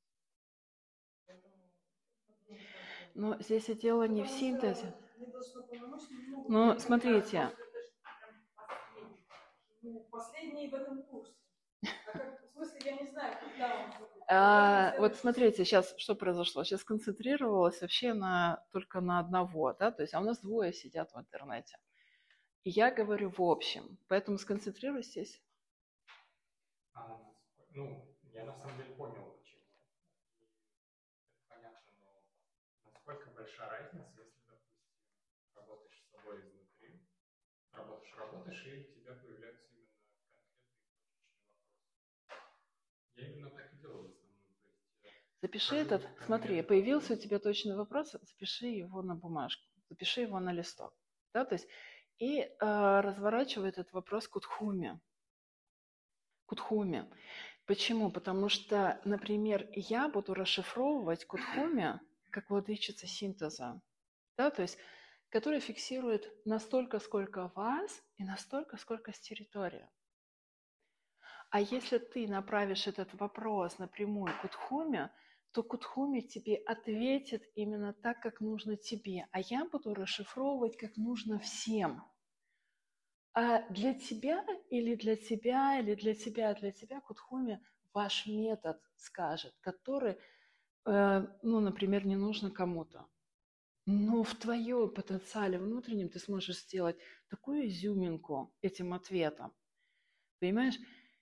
Но здесь и дело не в Потому синтезе. не должно полномочий, не могут. Но смотрите. Ну, последний в этом курсе. А как, в смысле, я не знаю, когда он будет. А, вот смотрите, сейчас что произошло? Сейчас концентрировалась вообще на, только на одного, да, то есть, а у нас двое сидят в интернете. И я говорю в общем, поэтому сконцентрируйтесь. А, ну, я на самом деле понял, почему. Это понятно, но насколько большая разница, если, допустим, работаешь с собой изнутри, работаешь, работаешь, и у тебя появляются именно конкретные точечные вопросы. Я именно так и делаю в основном. То есть, Запиши этот, смотри, появился у тебя точный вопрос, запиши его на бумажку, запиши его на листок, да, то есть, и э, разворачивай этот вопрос к Утхуме. К Утхуме. Почему? Потому что, например, я буду расшифровывать к Утхуме как владычица синтеза, да, то есть, который фиксирует настолько, сколько вас, и настолько, сколько с территории. А если ты направишь этот вопрос напрямую к Утхуме, то Кутхуми тебе ответит именно так, как нужно тебе. А я буду расшифровывать, как нужно всем. А для тебя или для тебя, или для тебя, для тебя Кутхуми ваш метод скажет, который, э, ну, например, не нужно кому-то. Но в твоем потенциале внутреннем ты сможешь сделать такую изюминку этим ответом. Понимаешь?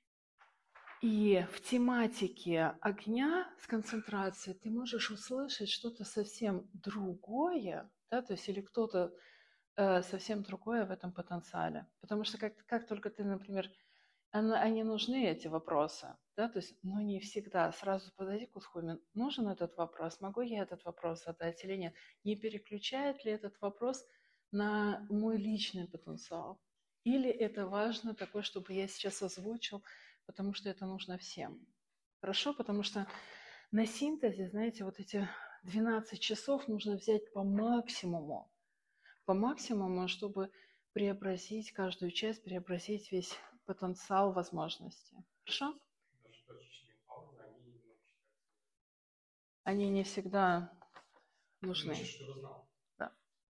И в тематике огня с концентрацией ты можешь услышать что-то совсем другое, да, то есть или кто-то э, совсем другое в этом потенциале. Потому что как, как только ты, например, она, они нужны, эти вопросы, да, то есть, но не всегда. Сразу подойди к Утхуме, нужен этот вопрос, могу я этот вопрос задать или нет? Не переключает ли этот вопрос на мой личный потенциал? Или это важно такое, чтобы я сейчас озвучил, потому что это нужно всем. Хорошо? Потому что на синтезе, знаете, вот эти двенадцать часов нужно взять по максимуму. По максимуму, чтобы преобразить каждую часть, преобразить весь потенциал возможностей. Хорошо? Даже точечные паузы, они именно считаются. Они не всегда нужны. Значит, что знал. Да.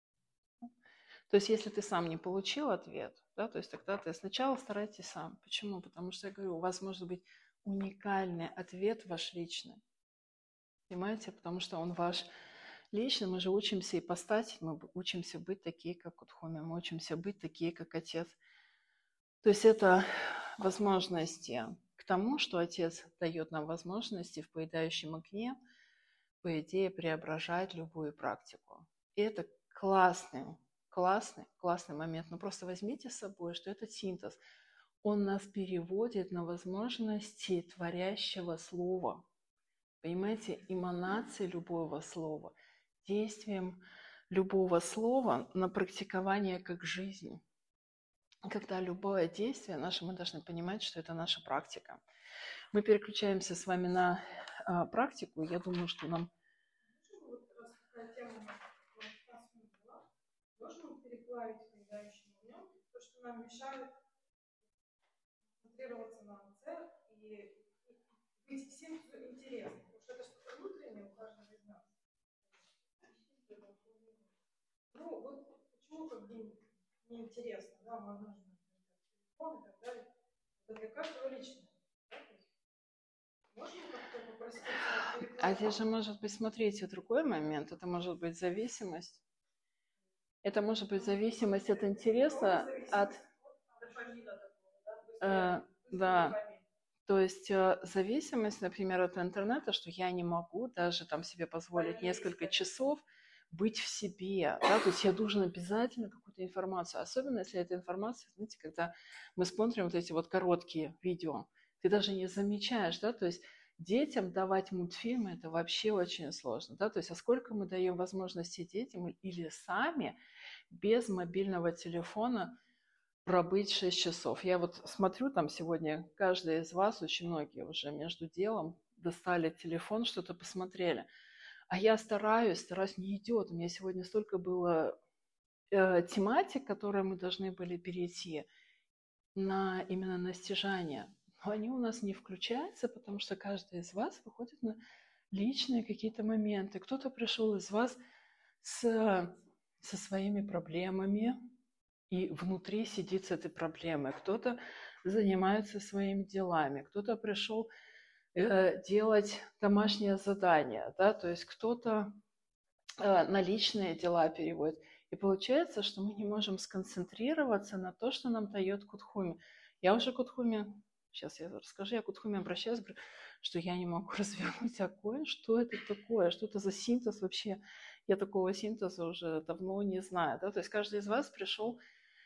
То есть, если ты сам не получил ответ, да, то есть тогда ты сначала старайтесь сам. Почему? Потому что, я говорю, у вас может быть уникальный ответ ваш личный. Понимаете? Потому что он ваш личный. Мы же учимся ипостасить, мы учимся быть такие, как Утхуми, мы учимся быть такие, как Отец. То есть это возможности к тому, что Отец дает нам возможности в поедающем огне, по идее, преображать любую практику. И это классный, классный, классный момент. Но просто возьмите с собой, что этот синтез, он нас переводит на возможности творящего слова. Понимаете, эманации любого слова, действием любого слова на практикование как жизнь. Когда любое действие наше, мы должны понимать, что это наша практика. Мы переключаемся с вами на а, практику. Я думаю, что нам... Вот раз такая тема у нас была, можем переплавить поедающим огнем то, что нам мешает концентрироваться на цель и быть всем интересным. Потому что это что-то внутреннее у каждого из нас. Ну, вот почему как бы неинтересно, да, возможно, телефон и так далее. Это для каждого личное. Да? Можно как-то попросить переплавить? А здесь же может быть, смотрите, другой момент. Это может быть зависимость. Это может быть зависимость от интереса, от... Э, да. То есть э, зависимость, например, от интернета, что я не могу даже там себе позволить несколько часов быть в себе, да, то есть я должен обязательно какую-то информацию, особенно если эта информация, знаете, когда мы смотрим вот эти вот короткие видео, ты даже не замечаешь, да, то есть детям давать мультфильмы – это вообще очень сложно, да, то есть а сколько мы даем возможности детям или сами без мобильного телефона пробыть шесть часов. Я вот смотрю там сегодня, каждый из вас, очень многие уже между делом достали телефон, что-то посмотрели. А я стараюсь, стараюсь, не идет. У меня сегодня столько было э, тематик, которые мы должны были перейти на именно на стяжание. Но они у нас не включаются, потому что каждый из вас выходит на личные какие-то моменты. Кто-то пришел из вас с, со своими проблемами, и внутри сидит с этой проблемой. Кто-то занимаются своими делами, кто-то пришел э, делать домашнее задание, да, то есть кто-то э, на личные дела переводит. И получается, что мы не можем сконцентрироваться на то, что нам дает Кудхуми. Я уже Кудхуми, сейчас я расскажу, я Кудхуми обращаюсь, говорю, что я не могу развернуть огонь, что это такое, что это за синтез вообще. Я такого синтеза уже давно не знаю. Да? То есть каждый из вас пришел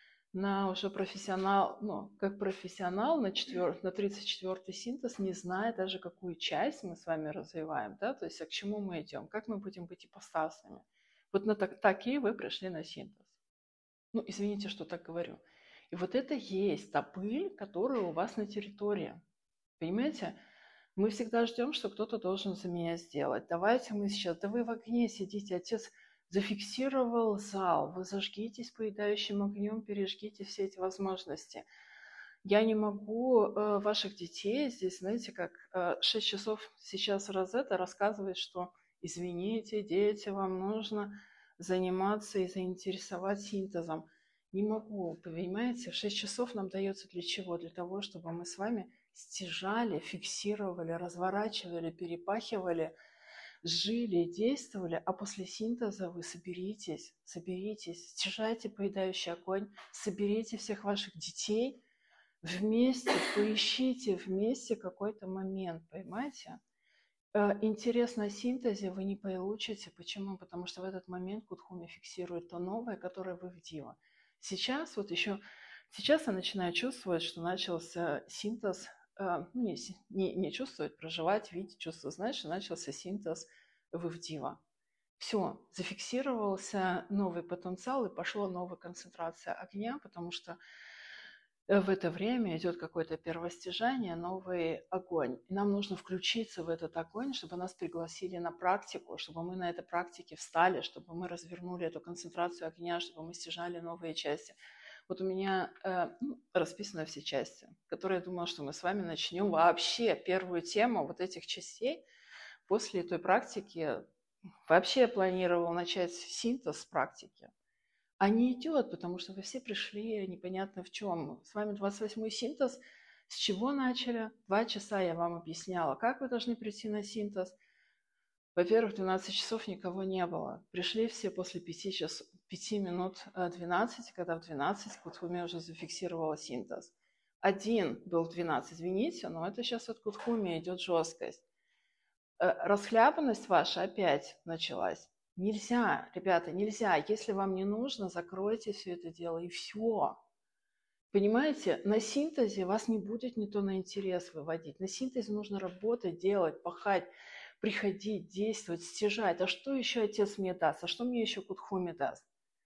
на уже профессионал, ну, как профессионал на, четвер... на тридцать четвёртый синтез, не зная даже, какую часть мы с вами развиваем, да, то есть а к чему мы идем, как мы будем быть ипостасами. Вот на так... такие вы пришли на синтез. Ну, извините, что так говорю. И вот это есть та пыль, которая у вас на территории. Понимаете? Мы всегда ждем, что кто-то должен за меня сделать. Давайте мы сейчас... Да вы в огне сидите, отец зафиксировал зал. Вы зажгитесь поедающим огнем, пережгите все эти возможности. Я не могу э, ваших детей здесь, знаете, как э, шесть часов сейчас Розетта рассказывает, что извините, дети, вам нужно заниматься и заинтересовать синтезом. Не могу, понимаете? шесть часов нам дается для чего? Для того, чтобы мы с вами стяжали, фиксировали, разворачивали, перепахивали, жили, действовали, а после синтеза вы соберитесь, соберитесь, стяжайте поедающий огонь, соберите всех ваших детей вместе, поищите вместе какой-то момент, понимаете? Интерес на синтезе вы не получите. Почему? Потому что в этот момент Кудхуми фиксирует то новое, которое вы в Дива. Сейчас вот еще, сейчас я начинаю чувствовать, что начался синтез, ну, не, не, не чувствовать, проживать, видеть, чувствовать, знать, что начался синтез в Ивдива. Все, зафиксировался новый потенциал и пошла новая концентрация огня, потому что в это время идет какое-то первостяжание, новый огонь. И нам нужно включиться в этот огонь, чтобы нас пригласили на практику, чтобы мы на этой практике встали, чтобы мы развернули эту концентрацию огня, чтобы мы стяжали новые части. Вот у меня э, ну, расписаны все части, которые я думала, что мы с вами начнем вообще первую тему вот этих частей. После той практики вообще я планировала начать синтез практики. А не идет, потому что вы все пришли непонятно в чем. С вами двадцать восьмой синтез. С чего начали? Два часа я вам объясняла, как вы должны прийти на синтез. Во-первых, двенадцать часов никого не было. Пришли все после пяти, час, пяти минут двенадцати, когда в двенадцать Кудхуми уже зафиксировала синтез. Один был в двенадцать, извините, но это сейчас от Кудхуми идет жесткость. Расхлябанность ваша опять началась. Нельзя, ребята, нельзя. Если вам не нужно, закройте все это дело и все. Понимаете, на синтезе вас не будет не то на интерес выводить. На синтезе нужно работать, делать, пахать, приходить, действовать, стяжать. А что еще отец мне даст? А что мне еще Кудхуми даст?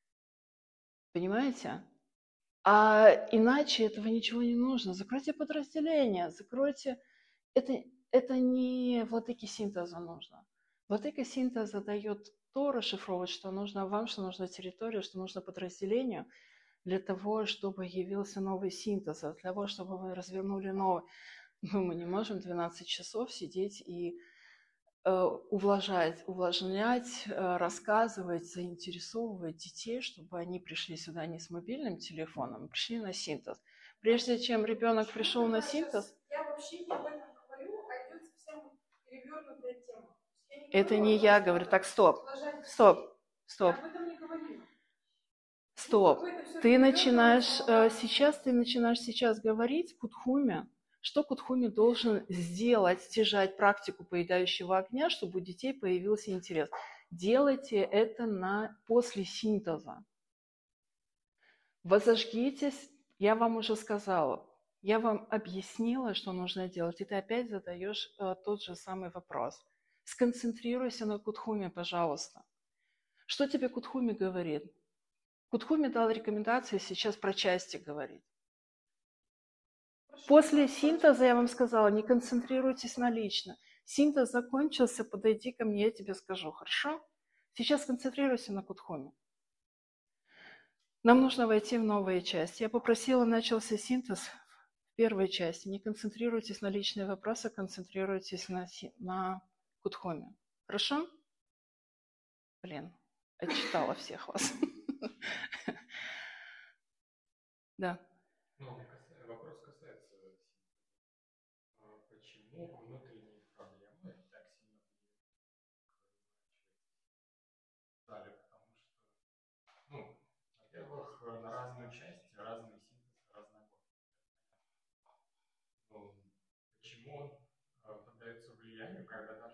Понимаете? А иначе этого ничего не нужно. Закройте подразделение, закройте... Это, это не владыке синтеза нужно. Владыка синтеза дает то расшифровывать, что нужно вам, что нужно территорию, что нужно подразделению, для того, чтобы явился новый синтез, для того, чтобы вы развернули новый. Но мы не можем двенадцать часов сидеть и э, увлажать, увлажнять, э, рассказывать, заинтересовывать детей, чтобы они пришли сюда не с мобильным телефоном, а пришли на синтез. Прежде чем ребенок пришел на синтез... Я вообще не об этом говорю, а идет совсем перевернутая тема. Это не я говорю. Так, стоп, стоп, стоп. Я об этом не говорю. Стоп. Ты начинаешь, э, сейчас ты начинаешь сейчас говорить Кудхуми, что Кудхуми должен сделать, стяжать практику поедающего огня, чтобы у детей появился интерес. Делайте это на, после синтеза. Возожгитесь, я вам уже сказала, я вам объяснила, что нужно делать, и ты опять задаешь э, тот же самый вопрос. Сконцентрируйся на Кудхуми, пожалуйста. Что тебе Кудхуми говорит? Кудхуми дал рекомендации сейчас про части говорить. После синтеза я вам сказала, не концентрируйтесь на лично. Синтез закончился, подойди ко мне, я тебе скажу, хорошо? Сейчас концентрируйся на Кудхуми. Нам нужно войти в новые части. Я попросила, начался синтез в первой части. Не концентрируйтесь на личные вопросы, концентрируйтесь на, на Кудхуми. Хорошо? Блин, отчитала всех вас. Да. Ну, вопрос касается почему внутренние проблемы так сильно влияют, потому что, ну, во-первых, на разную часть разный синтез, разная боль. Ну, почему он э, поддается влиянию, когда даже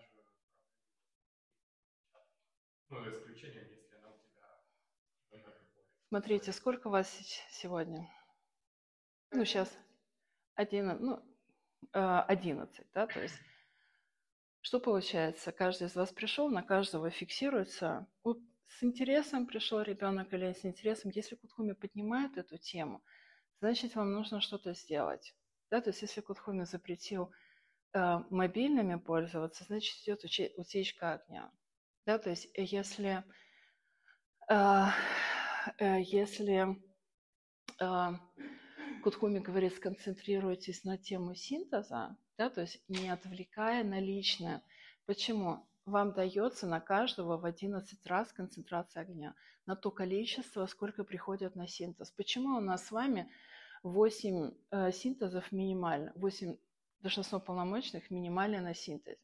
ну, за исключением, если она у тебя много болит. Смотрите, сколько вас сегодня? Ну, сейчас одиннадцать, ну, одиннадцать, да, то есть что получается? Каждый из вас пришел, на каждого фиксируется. Вот с интересом пришел ребенок или с интересом. Если Кудхуми поднимает эту тему, значит, вам нужно что-то сделать. Да, то есть если Кудхуми запретил э, мобильными пользоваться, значит, идет уче- утечка огня. Да, то есть если, э, э, если э, Кудхуми говорит, сконцентрируйтесь на тему синтеза, да, то есть не отвлекая на личное. Почему? Вам дается на каждого в одиннадцать раз концентрация огня, на то количество, сколько приходит на синтез. Почему у нас с вами восемь э, синтезов минимально, восемь должностно полномочных минимально на синтезе?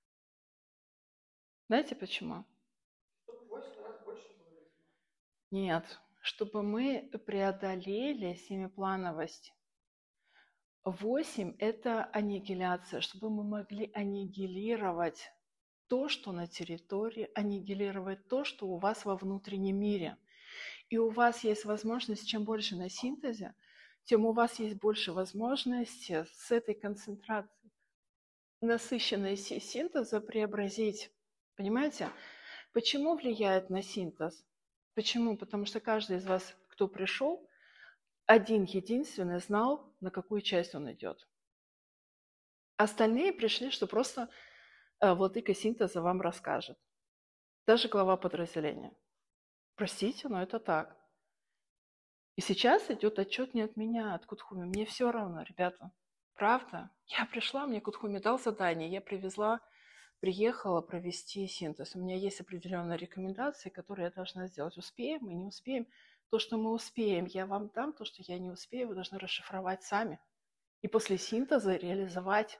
Знаете почему? Чтобы восемь раз больше было. Нет, чтобы мы преодолели семиплановость. Восемь – это аннигиляция, чтобы мы могли аннигилировать то, что на территории, аннигилировать то, что у вас во внутреннем мире. И у вас есть возможность, чем больше на синтезе, тем у вас есть больше возможности с этой концентрацией насыщенной синтеза преобразить. Понимаете? Почему влияет на синтез? Почему? Потому что каждый из вас, кто пришел, один единственный знал, на какую часть он идет. Остальные пришли, что просто э, владыка синтеза вам расскажет. Даже глава подразделения. Простите, но это так. И сейчас идет отчет не от меня, от Кудхуми. Мне все равно, ребята. Правда? Я пришла, мне Кудхуми дал задание, я привезла, приехала провести синтез. У меня есть определенные рекомендации, которые я должна сделать. Успеем мы, не успеем. То, что мы успеем, я вам дам. То, что я не успею, вы должны расшифровать сами. И после синтеза реализовать.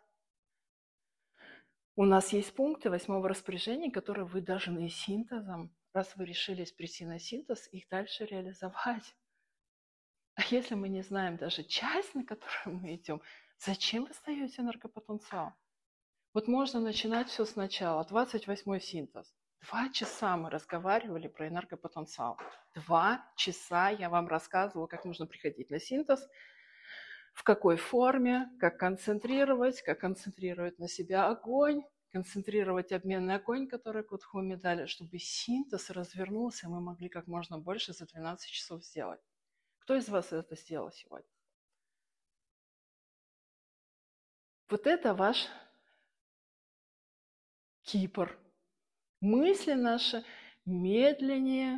У нас есть пункты восьмого распоряжения, которые вы должны синтезом, раз вы решились прийти на синтез, их дальше реализовать. А если мы не знаем даже часть, на которую мы идем, зачем вы сдаете энергопотенциал? Вот можно начинать все сначала. двадцать восьмой синтез. Два часа мы разговаривали про энергопотенциал. Два часа я вам рассказывала, как нужно приходить на синтез, в какой форме, как концентрировать, как концентрировать на себя огонь, концентрировать обменный огонь, который Кудхуми дали, чтобы синтез развернулся, и мы могли как можно больше за двенадцать часов сделать. Кто из вас это сделал сегодня? Вот это ваш Кипр. Мысли наши медленнее,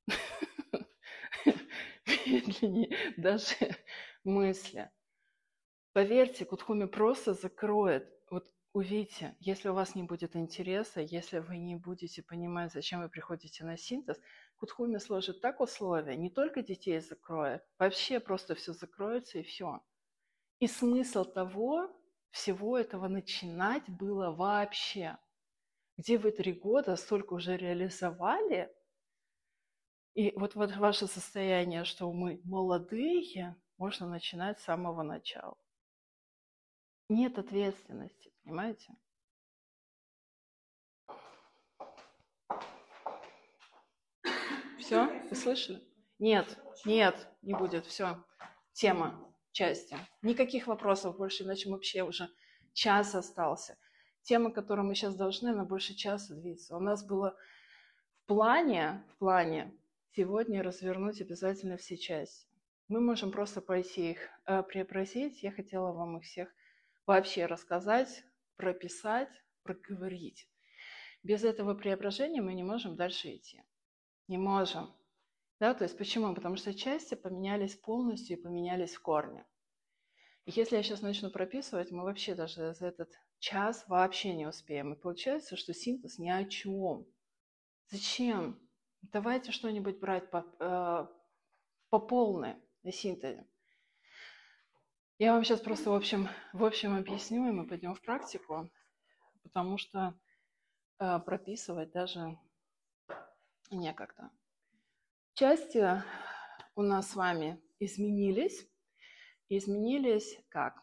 медленнее даже мысли. Поверьте, Кудхуми просто закроет. Вот увидите, если у вас не будет интереса, если вы не будете понимать, зачем вы приходите на синтез, Кудхуми сложит так условия, не только детей закроет, вообще просто все закроется и все. И смысл того, всего этого начинать было вообще. Где вы три года столько уже реализовали, и вот, вот ваше состояние, что мы молодые, можно начинать с самого начала. Нет ответственности, понимаете? Все? Вы слышали? Нет, нет, не будет. Все. Тема части. Никаких вопросов больше, иначе мы вообще уже час остался. Тема, которую мы сейчас должны, на больше часа двигаться. У нас было в плане, в плане сегодня развернуть обязательно все части. Мы можем просто пойти их э, преобразить. Я хотела вам их всех вообще рассказать, прописать, проговорить. Без этого преображения мы не можем дальше идти. Не можем. Да, то есть почему? Потому что части поменялись полностью и поменялись в корне. И если я сейчас начну прописывать, мы вообще даже за этот час вообще не успеем. И получается, что синтез ни о чем. Зачем? Давайте что-нибудь брать по, э, по полной на синтезе. Я вам сейчас просто в общем, в общем объясню, и мы пойдем в практику, потому что э, прописывать даже некогда. Части у нас с вами изменились. Изменились как?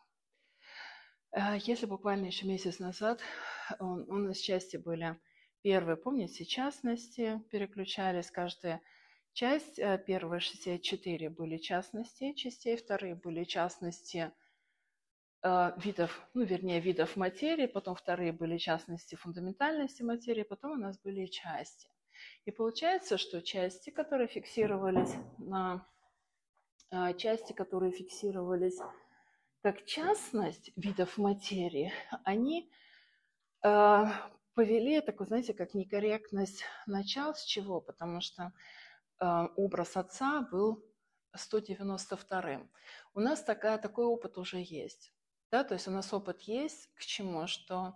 Э, Если буквально еще месяц назад у у нас части были первые, помните, частности переключались, каждая часть, э, первые шестьдесят четыре были частности частей, вторые были частности э, видов, ну, вернее, видов материи, потом вторые были частности фундаментальности материи, потом у нас были части. И получается, что части, которые фиксировались на э, части, которые фиксировались как частность видов материи, они э, повели такую, знаете, как некорректность начал. С чего? Потому что э, образ отца был сто девяносто вторым. У нас такая, такой опыт уже есть. Да? То есть у нас опыт есть к чему? Что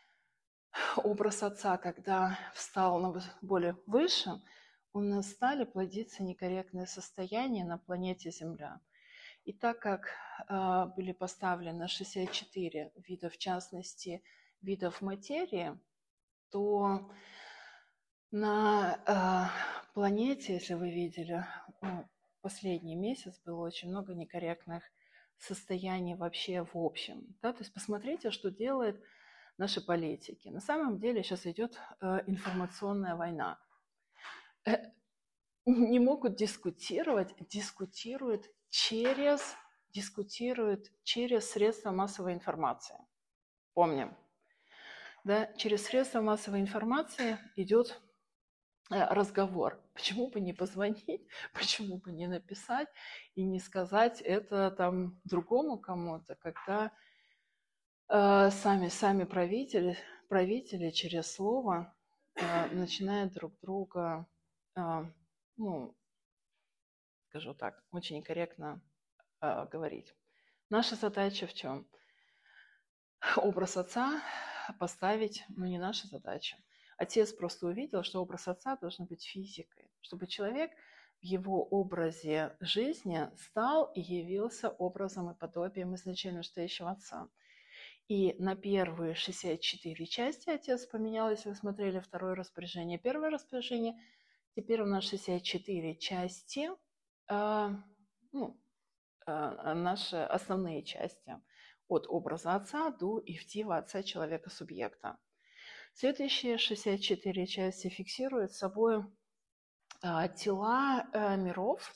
образ отца, когда встал на более выше, у нас стали плодиться некорректные состояния на планете Земля. И так как э, были поставлены шестьдесят четыре вида, в частности, видов материи, то на э, планете, если вы видели, ну, последний месяц было очень много некорректных состояний вообще в общем. Да? То есть посмотрите, что делают наши политики. На самом деле сейчас идет э, информационная война. Э, не могут дискутировать, дискутируют через, дискутируют через средства массовой информации. Помним, да, через средства массовой информации идет разговор. Почему бы не позвонить, почему бы не написать и не сказать это там другому кому-то, когда э, сами, сами правители, правители через слово э, начинают друг друга, э, ну, скажу так, очень корректно э, говорить. Наша задача в чем? Образ отца поставить, ну не наша задача. Отец просто увидел, что образ отца должен быть физикой, чтобы человек в его образе жизни стал и явился образом и подобием изначально стоящего отца. И на первые шестьдесят четыре части отец поменял, если вы смотрели второе распоряжение, первое распоряжение. Теперь у нас шестьдесят четыре части, э, ну, э, наши основные части от образа отца до ивтива отца человека-субъекта. Следующие шестьдесят четыре части фиксируют собой э, тела э, миров,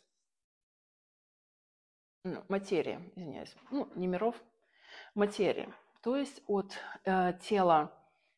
ну, материи, извиняюсь, ну, не миров, материи. То есть от э, тела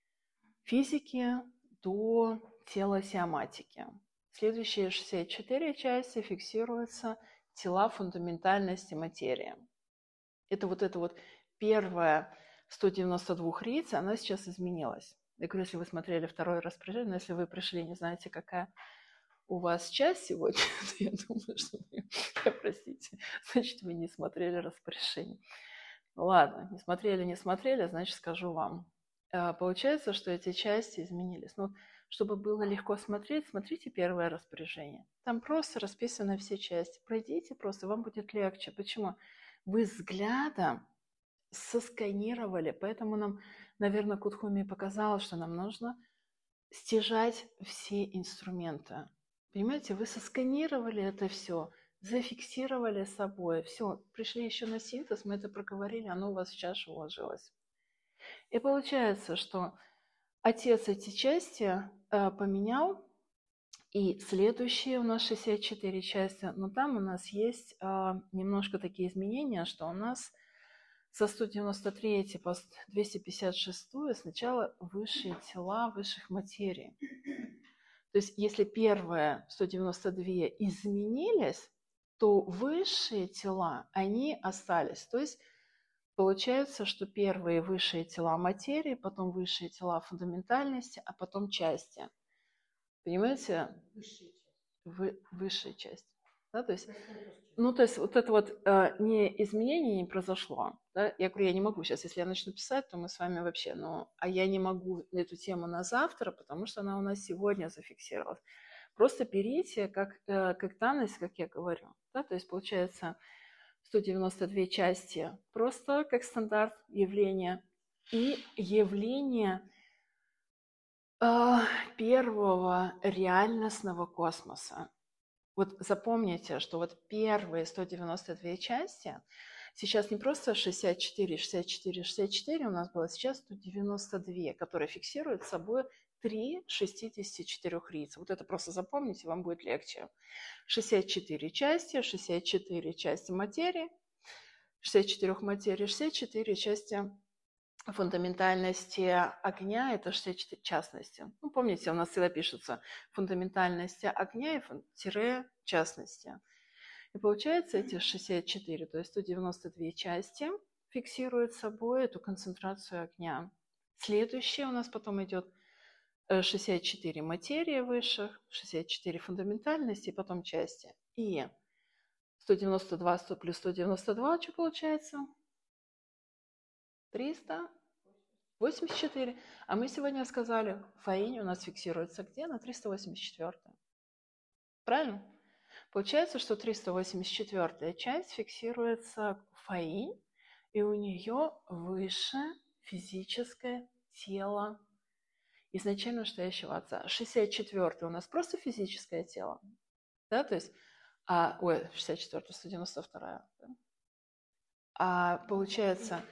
физики до тела сиоматики. Следующие шестьдесят четыре части фиксируются тела фундаментальности материи. Это вот это вот первая сто девяносто два риц, она сейчас изменилась. Я говорю, если вы смотрели второе распоряжение, но если вы пришли, не знаете, какая у вас часть сегодня, то я думаю, что вы, простите, значит, вы не смотрели распоряжение. Ну ладно, не смотрели, не смотрели, значит, скажу вам. Получается, что эти части изменились. Но чтобы было легко смотреть, смотрите первое распоряжение. Там просто расписаны все части. Пройдите просто, вам будет легче. Почему? Вы взглядом сосканировали, поэтому нам, наверное, Кудхуми показала, что нам нужно стяжать все инструменты. Понимаете, вы сосканировали это все, зафиксировали с собой, все, пришли еще на синтез, мы это проговорили, оно у вас в чашу уложилось. И получается, что отец эти части э, поменял, и следующие у нас шестьдесят четыре части, но там у нас есть э, немножко такие изменения, что у нас со сто девяносто третьей по двести пятьдесят шестую сначала высшие тела высших материй. То есть если первые сто девяносто два изменились, то высшие тела, они остались. То есть получается, что первые высшие тела материи, потом высшие тела фундаментальности, а потом части. Понимаете? Высшая часть. Вы, высшая часть. Да, то есть, ну, то есть вот это вот э, не изменение не произошло. Да? Я говорю, я не могу сейчас, если я начну писать, то мы с вами вообще, ну, а я не могу эту тему на завтра, потому что она у нас сегодня зафиксировалась. Просто берите как, э, как данность, как я говорю. Да? То есть получается, сто девяносто две части просто как стандарт явления и явление э, первого реальностного космоса. Вот запомните, что вот первые сто девяносто две части, сейчас не просто шестьдесят четыре, шестьдесят четыре, шестьдесят четыре у нас было, сейчас сто девяносто две, которые фиксируют собой три шестидесяти четырёх рица. Вот это просто запомните, вам будет легче. шестьдесят четыре части, шестьдесят четыре части материи, шестьдесят четыре материи, шестьдесят четыре части фундаментальности огня, это шестьдесят четыре частности. Ну, помните, у нас всегда пишется фундаментальности огня и фун- тире частности. И получается эти шестьдесят четыре, то есть сто девяносто две части фиксируют собой эту концентрацию огня. Следующее у нас потом идет шестьдесят четыре материи высших, шестьдесят четыре фундаментальности и потом части. И сто девяносто два сто плюс сто девяносто два, что получается? триста восемьдесят четыре. А мы сегодня сказали, фаинь у нас фиксируется где? На триста восемьдесят четыре. Правильно? Получается, что триста восемьдесят четвёртая часть фиксируется фаинь, и у нее выше физическое тело изначально стоящего отца. шестьдесят четвёртая у нас просто физическое тело. Да, то есть, а, ой, шестьдесят четвёртая, сто девяносто вторая. Да? А получается...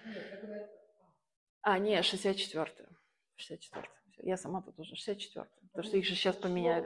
А, не, шестьдесят четвёртая. шестьдесят четвёртая. Я сама тут уже. шестьдесят четвёртая. Потому что их же сейчас поменяли.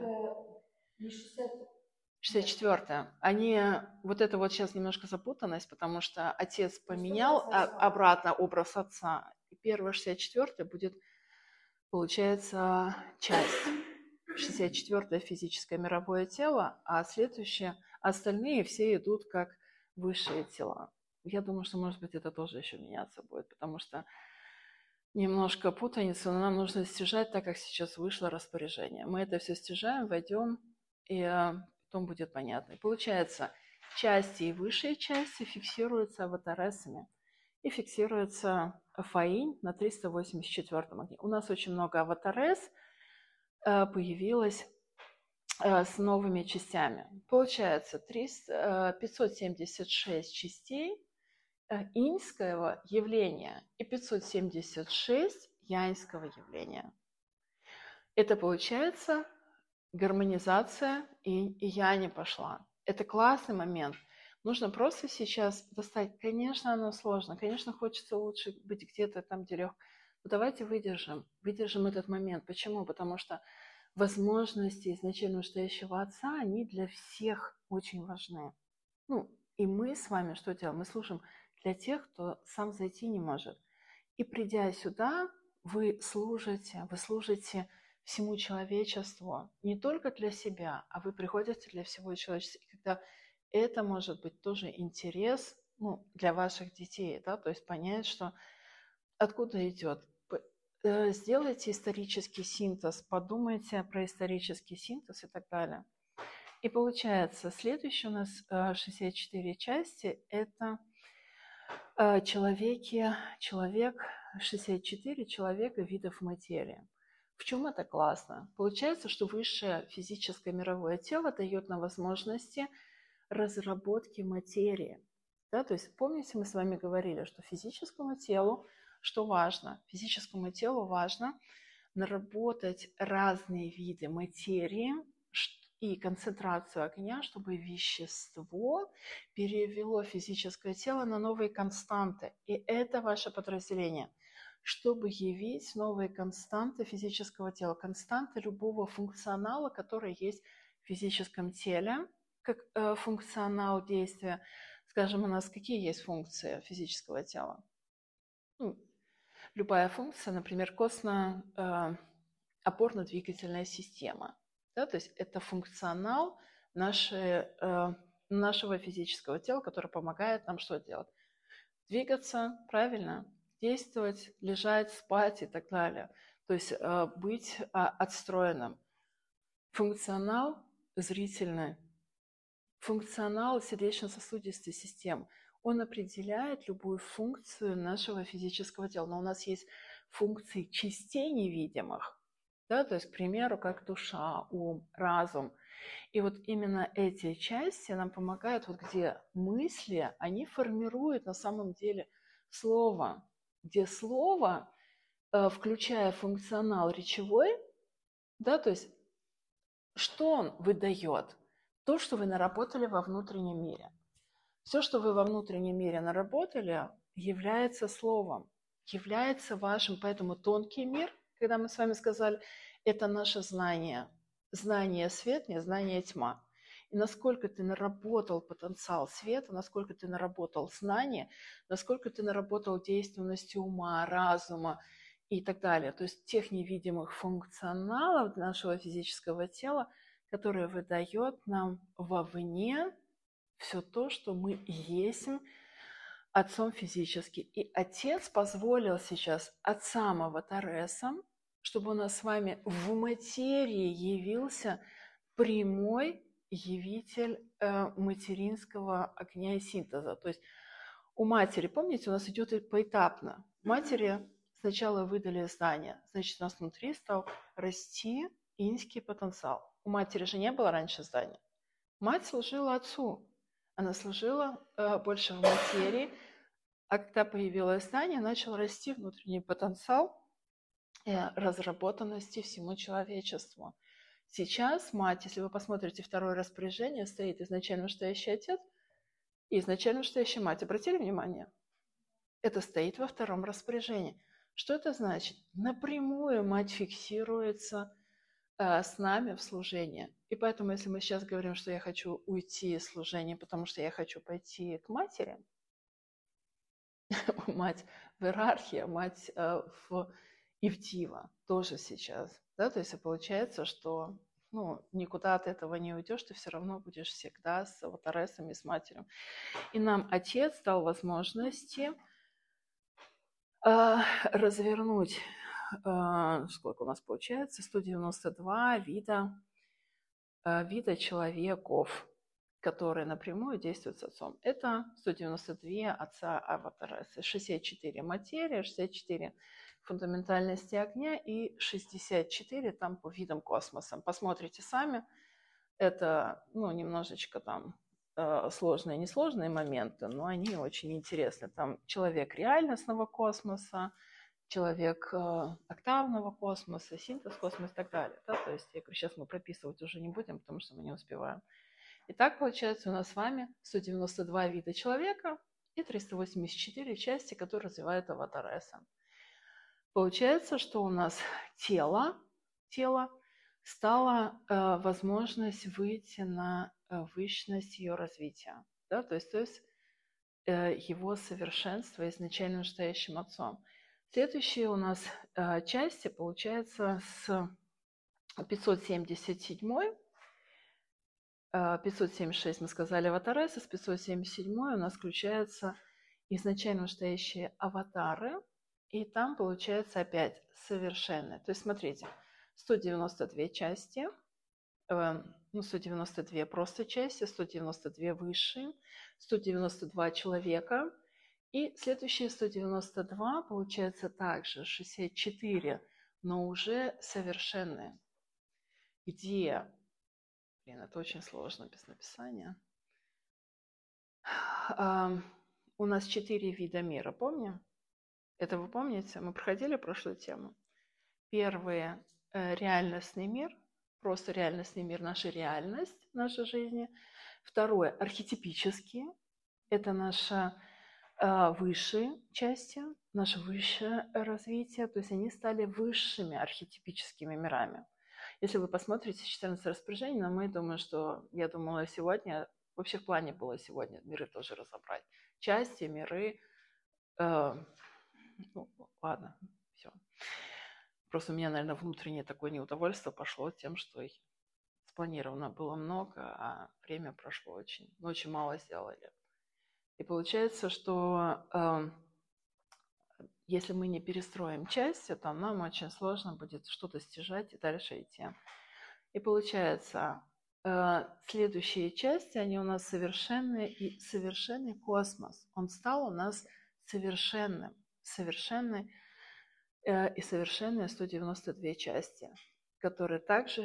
шестьдесят четвёртая. Они, вот это вот сейчас немножко запутанность, потому что отец поменял а, обратно образ отца. И первая шестьдесят четвёртая будет, получается, часть. шестьдесят четвёртая физическое мировое тело, а следующее, остальные все идут как высшие тела. Я думаю, что, может быть, это тоже еще меняться будет, потому что немножко путаница, но нам нужно стяжать, так как сейчас вышло распоряжение. Мы это все стяжаем, войдем, и потом будет понятно. И получается, части и высшие части фиксируются аватаресами и фиксируются фаинь на триста восемьдесят четвёртом огне. У нас очень много аватарес появилось с новыми частями. Получается, пятьсот семьдесят шесть частей иньского явления и пятьсот семьдесят шесть яньского явления. Это получается гармонизация инь и яни пошла. Это классный момент. Нужно просто сейчас достать. Конечно, оно сложно. Конечно, хочется лучше быть где-то там, где легко. Но давайте выдержим. Выдержим этот момент. Почему? Потому что возможности изначально настоящего отца, они для всех очень важны. Ну, и мы с вами что делаем? Мы служим для тех, кто сам зайти не может. И придя сюда, вы служите, вы служите всему человечеству, не только для себя, а вы приходите для всего человечества. И когда это может быть тоже интерес, ну, для ваших детей, да, то есть понять, что откуда идет. Сделайте исторический синтез, подумайте про исторический синтез и так далее. И получается, следующее у нас шестьдесят четыре части – это человеки, человек, шестьдесят четыре человека видов материи. В чем это классно? Получается, что высшее физическое мировое тело дает нам возможности разработки материи. Да? То есть помните, мы с вами говорили, что физическому телу, что важно? Физическому телу важно наработать разные виды материи и концентрацию огня, чтобы вещество перевело физическое тело на новые константы. И это ваше подразделение. Чтобы явить новые константы физического тела, константы любого функционала, который есть в физическом теле, как э, функционал действия. Скажем, у нас какие есть функции физического тела? Ну, любая функция, например, костно-опорно-двигательная система. Да, то есть это функционал нашей, э, нашего физического тела, который помогает нам что делать? Двигаться, правильно? Действовать, лежать, спать и так далее. То есть э, быть э, отстроенным. Функционал зрительный, функционал сердечно-сосудистой системы. Он определяет любую функцию нашего физического тела. Но у нас есть функции частей невидимых. Да, то есть, к примеру, как душа, ум, разум. И вот именно эти части нам помогают, вот где мысли, они формируют на самом деле слово, где слово, э, включая функционал речевой, да, то есть что он выдает? То, что вы наработали во внутреннем мире. Все, что вы во внутреннем мире наработали, является словом, является вашим. Поэтому тонкий мир, когда мы с вами сказали, это наше знание. Знание свет, не знание тьма. И насколько ты наработал потенциал света, насколько ты наработал знание, насколько ты наработал действенность ума, разума и так далее. То есть тех невидимых функционалов нашего физического тела, которые выдает нам вовне все то, что мы есть отцом физически. И отец позволил сейчас отцам Аватаресам, чтобы у нас с вами в материи явился прямой явитель э, материнского огня и синтеза. То есть у матери, помните, у нас идет поэтапно. Матери сначала выдали знания, значит, у нас внутри стал расти инский потенциал. У матери же не было раньше здания. Мать служила отцу, она служила э, больше в материи, а когда появилось знание, начал расти внутренний потенциал э, разработанности всему человечеству. Сейчас мать, если вы посмотрите второе распоряжение, стоит изначально вышестоящий отец и изначально вышестоящая мать. Обратили внимание? Это стоит во втором распоряжении. Что это значит? Напрямую мать фиксируется э, с нами в служении. И поэтому, если мы сейчас говорим, что я хочу уйти из служения, потому что я хочу пойти к матери, мать в иерархии, мать э, в Ивдива тоже сейчас. Да? То есть получается, что ну, никуда от этого не уйдешь, ты все равно будешь всегда с Аватаресом и с матерью. И нам Отец дал возможности э, развернуть, э, сколько у нас получается, сто девяносто два вида, э, вида человеков, которые напрямую действуют с Отцом. Это сто девяносто два Отца Аватареса, шестьдесят четыре материя, шестьдесят четыре фундаментальности огня и шестьдесят четыре там по видам космоса. Посмотрите сами, это ну, немножечко там э, сложные, несложные моменты, но они очень интересны. Там человек реальностного космоса, человек э, октавного космоса, синтез космоса и так далее. Да? То есть я говорю, сейчас мы прописывать уже не будем, потому что мы не успеваем. Итак, получается у нас с вами сто девяносто два вида человека и триста восемьдесят четыре части, которые развивают Аватареса. Получается, что у нас тело, тело стало э, возможность выйти на э, высшность ее развития. Да? То есть, то есть э, его совершенство изначально настоящим отцом. Следующие у нас э, части, получается, с пятьсот семьдесят седьмой, пятьсот семьдесят шесть мы сказали Аватареса, с пятьсот семьдесят седьмой у нас включаются изначально настоящие аватары, и там получается опять совершенное. То есть смотрите, сто девяносто две части, э, ну сто девяносто две просто части, сто девяносто два высшие, сто девяносто два человека, и следующие сто девяносто два получается также шестьдесят четыре, но уже совершенные, где... Блин, это очень сложно без написания. Uh, у нас четыре вида мира, помним? Это вы помните? Мы проходили прошлую тему. Первый э, реальностный мир, просто реальностный мир, наша реальность, наша жизнь. Второе архетипический, это наши э, высшие части, наше высшее развитие, то есть они стали высшими архетипическими мирами. Если вы посмотрите четырнадцать распоряжений, но мы думаем, что я думала сегодня, вообще в плане было сегодня миры тоже разобрать. Части, миры. Э, ну, ладно, все. Просто у меня, наверное, внутреннее такое неудовольствие пошло тем, что их спланировано было много, а время прошло очень, ну, очень мало сделали. И получается, что э, если мы не перестроим части, то нам очень сложно будет что-то стяжать и дальше идти. И получается, э, следующие части, они у нас совершенные, и совершенный космос. Он стал у нас совершенным, совершенный э, и совершенные сто девяносто две части, которые также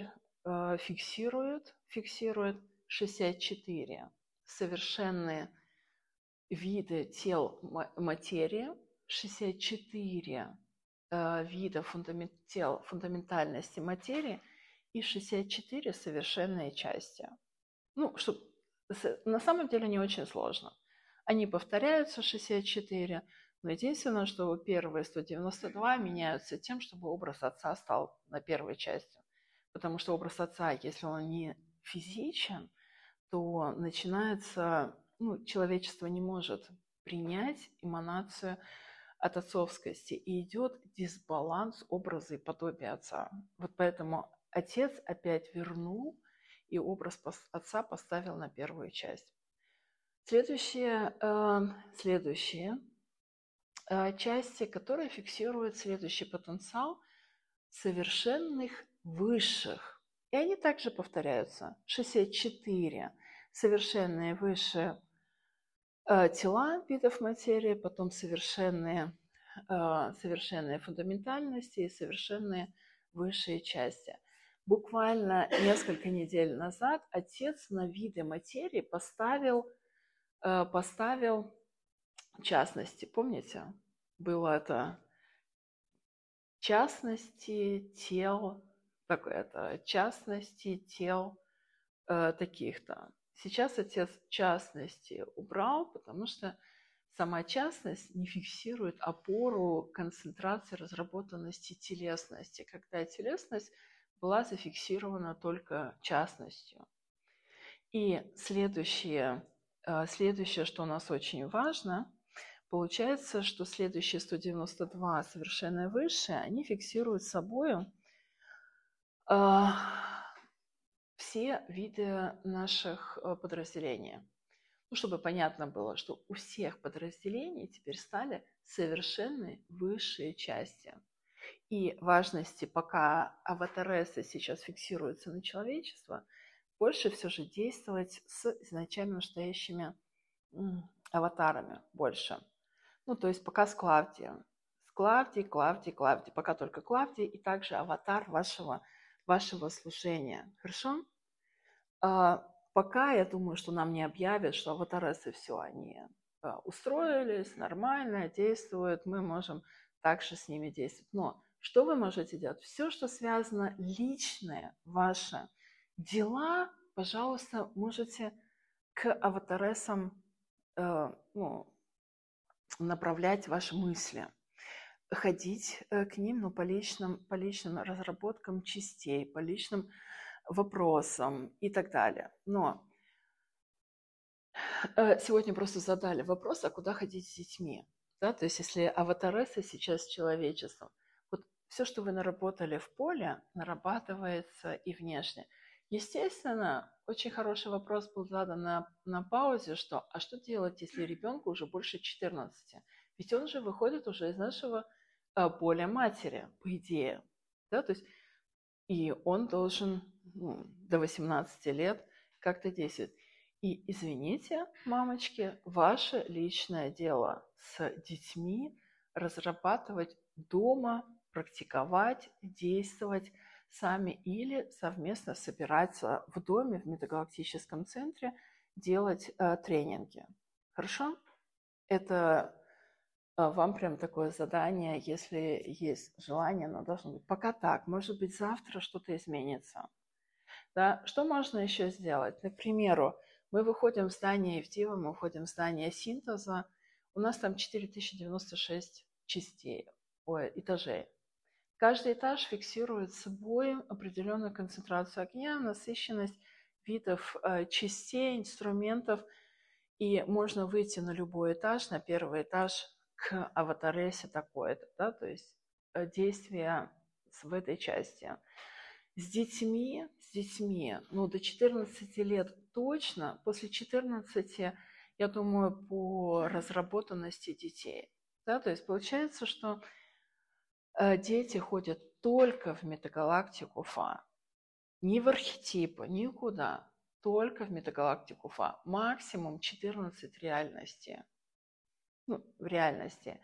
э, фиксирует, фиксирует шестьдесят четыре совершенные виды тел материи, шестьдесят четыре э, вида фундамент, тел фундаментальности материи и шестьдесят четыре совершенные части. Ну, что на самом деле не очень сложно. Они повторяются, шестьдесят четыре, но единственное, что первые сто девяносто два меняются тем, чтобы образ отца стал на первой части. Потому что образ отца, если он не физичен, то начинается, ну, человечество не может принять эманацию от отцовскости, и идет дисбаланс образа и подобия отца. Вот поэтому отец опять вернул и образ отца поставил на первую часть. Следующие, э, следующие э, части, которые фиксируют следующий потенциал совершенных высших. И они также повторяются. шестьдесят четыре совершенные высшие э, тела видов материи, потом совершенные, э, совершенные фундаментальности и совершенные высшие части. Буквально несколько недель назад отец на виды материи поставил, э, поставил частности. Помните? Было это частности тел, так это, частности тел э, таких-то. Сейчас отец частности убрал, потому что сама частность не фиксирует опору концентрации разработанности телесности, когда телесность была зафиксирована только частностью. И следующее, э, следующее, что у нас очень важно, получается, что следующие сто девяносто два совершенно высшие, они фиксируют собой э, все виды наших подразделений. Ну, чтобы понятно было, что у всех подразделений теперь стали совершенные высшие части. И важности, пока аватаресы сейчас фиксируются на человечество, больше все же действовать с изначально настоящими м, аватарами больше. Ну, то есть пока с Клавдием. С Клавдией, Клавдией, Клавдией. Пока только Клавдий и также аватар вашего, вашего служения. Хорошо? А, пока я думаю, что нам не объявят, что аватаресы все, они а, устроились, нормально, действуют, мы можем также с ними действовать. Но что вы можете делать? Все, что связано личное, ваши дела, пожалуйста, можете к аватаресам э, ну, направлять ваши мысли, ходить э, к ним, ну, по личным, по личным разработкам частей, по личным вопросам и так далее. Но э, сегодня просто задали вопрос, а куда ходить с детьми? Да? То есть если аватаресы сейчас с человечеством, вот все, что вы наработали в поле, нарабатывается и внешне. Естественно, очень хороший вопрос был задан на, на паузе, что а что делать, если ребенку уже больше четырнадцати? Ведь он же выходит уже из нашего э, поля матери, по идее. Да? То есть, и он должен ну, до восемнадцати лет как-то действовать. И извините, мамочки, ваше личное дело с детьми разрабатывать дома, практиковать, действовать сами или совместно собираться в доме, в метагалактическом центре, делать э, тренинги. Хорошо? Это э, вам прям такое задание, если есть желание, оно должно быть. Пока так. Может быть, завтра что-то изменится. Да? Что можно еще сделать? К примеру, мы выходим в здание Евдива, мы выходим в здание синтеза. У нас там четыре тысячи девяносто шесть частей, ой, этажей. Каждый этаж фиксирует собой определенную концентрацию огня, насыщенность видов э, частей, инструментов. И можно выйти на любой этаж, на первый этаж к аватаресе такое-то, да, то есть э, действия в этой части. С детьми, с детьми, ну, до четырнадцати лет точно, после четырнадцати, я думаю, по разработанности детей. Да, то есть получается, что э, дети ходят только в метагалактику Фа. Ни в архетипы, никуда. Только в метагалактику Фа. Максимум четырнадцать реальностей. Ну, в реальности.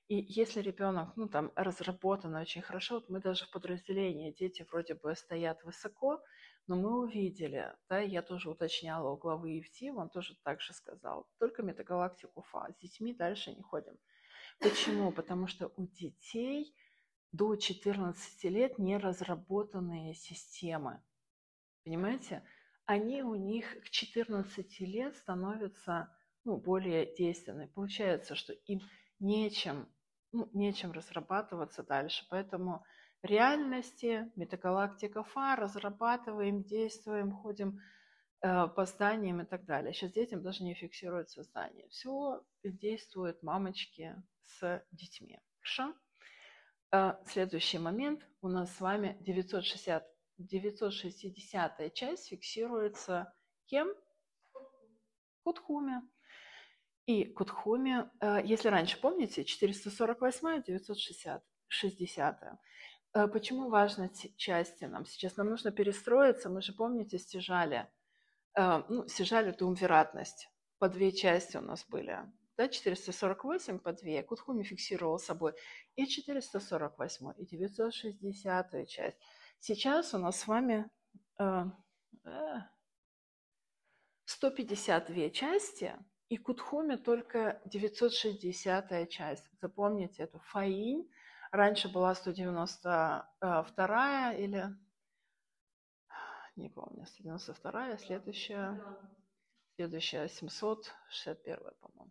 И если ребенок, ну, там, разработан очень хорошо, вот мы даже в подразделении, дети вроде бы стоят высоко, но мы увидели, да, я тоже уточняла у главы ИФТИ, он тоже так же сказал, только метагалактику Фа, с детьми дальше не ходим. Почему? Потому что у детей до четырнадцати лет не разработанные системы, понимаете? Они у них к четырнадцати лет становятся, ну, более действенны. Получается, что им нечем, ну, нечем разрабатываться дальше. Поэтому в реальности метагалактика Фа, разрабатываем, действуем, ходим э, по зданиям и так далее. Сейчас детям даже не фиксируется здание. Все действуют мамочки с детьми. Хорошо? Э, следующий момент. У нас с вами девятьсот шестьдесят, девятьсот шестидесятая часть фиксируется кем? Кутхуме. И Кутхуме, э, если раньше помните, четыреста сорок восьмая, девятьсот шестидесятая. Э, почему важны части нам сейчас? Нам нужно перестроиться. Мы же, помните, стяжали, э, ну, стяжали думвератность. По две части у нас были. Да, четыреста сорок восемь по две. Кутхуме фиксировал собой и четыреста сорок восемь, и девятьсот шестидесятую часть. Сейчас у нас с вами э, э, сто пятьдесят две части, и Кутхуме только девятьсот шестидесятая часть. Запомните эту. Фаинь раньше была сто девяносто вторая или... Не помню, сто девяносто вторая, следующая... Следующая семьсот шестьдесят первая, по-моему.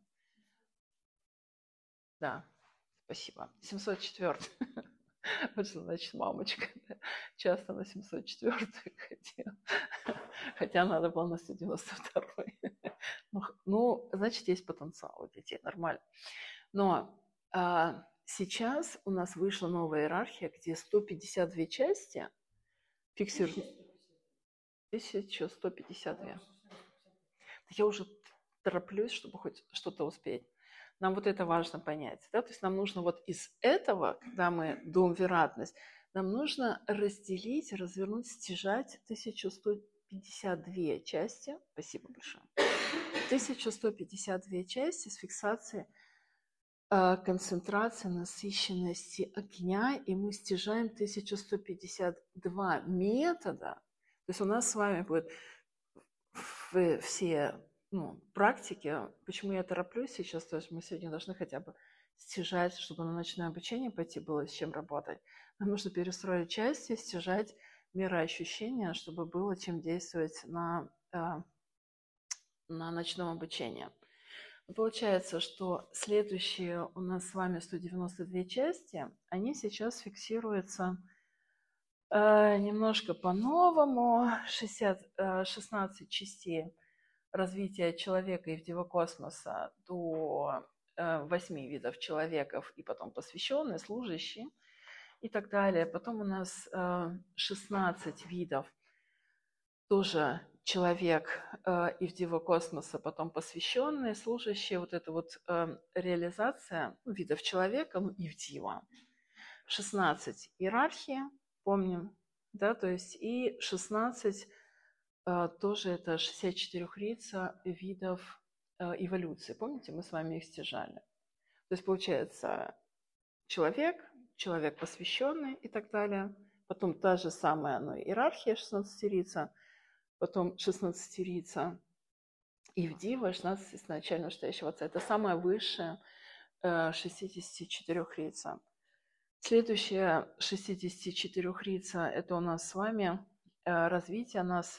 Да, спасибо. семьсот четвёртая. Вот что значит мамочка. Часто на семьсот четвёртую хотела. Хотя надо было на сто девяносто второй. Ну, ну, значит, есть потенциал у детей, нормально. Но а, сейчас у нас вышла новая иерархия, где сто пятьдесят две части фиксируют. тысяча сто пятьдесят два. Я уже тороплюсь, чтобы хоть что-то успеть. Нам вот это важно понять. Да? То есть нам нужно вот из этого, когда мы думвератность, нам нужно разделить, развернуть, стяжать тысяча сто пятьдесят две части. Спасибо большое. тысяча сто пятьдесят две части с фиксацией э, концентрации, насыщенности огня, и мы стяжаем тысяча сто пятьдесят два метода. То есть у нас с вами будет все, ну, практики. Почему я тороплюсь сейчас? То есть мы сегодня должны хотя бы стяжать, чтобы на ночное обучение пойти было с чем работать. Нам нужно перестроить части, стяжать мироощущения, чтобы было чем действовать на, на ночном обучении. Получается, что следующие у нас с вами сто девяносто две части, они сейчас фиксируются э, немножко по-новому. шестьдесят, э, шестнадцать частей развития человека и вдивокосмоса до э, восьми видов человеков, и потом посвященные, служащие и так далее. Потом у нас э, шестнадцать видов тоже человек э, и вдивокосмоса, потом посвященные, служащие. Вот эта вот э, реализация, ну, видов человека, ну, и вдива. шестнадцать иерархии, помним, да, то есть и шестнадцать э, тоже это шестьдесят четыре лица видов э, эволюции. Помните, мы с вами их стяжали. То есть получается человек, человек посвященный и так далее. Потом та же самая, ну, иерархия шестнадцатирица, потом шестнадцатирица и вдива, шестнадцать изначально настоящего отца. Это самое высшее э, шестьдесят четыре лица. Следующее шестьдесят четыре лица – это у нас с вами э, развитие нас.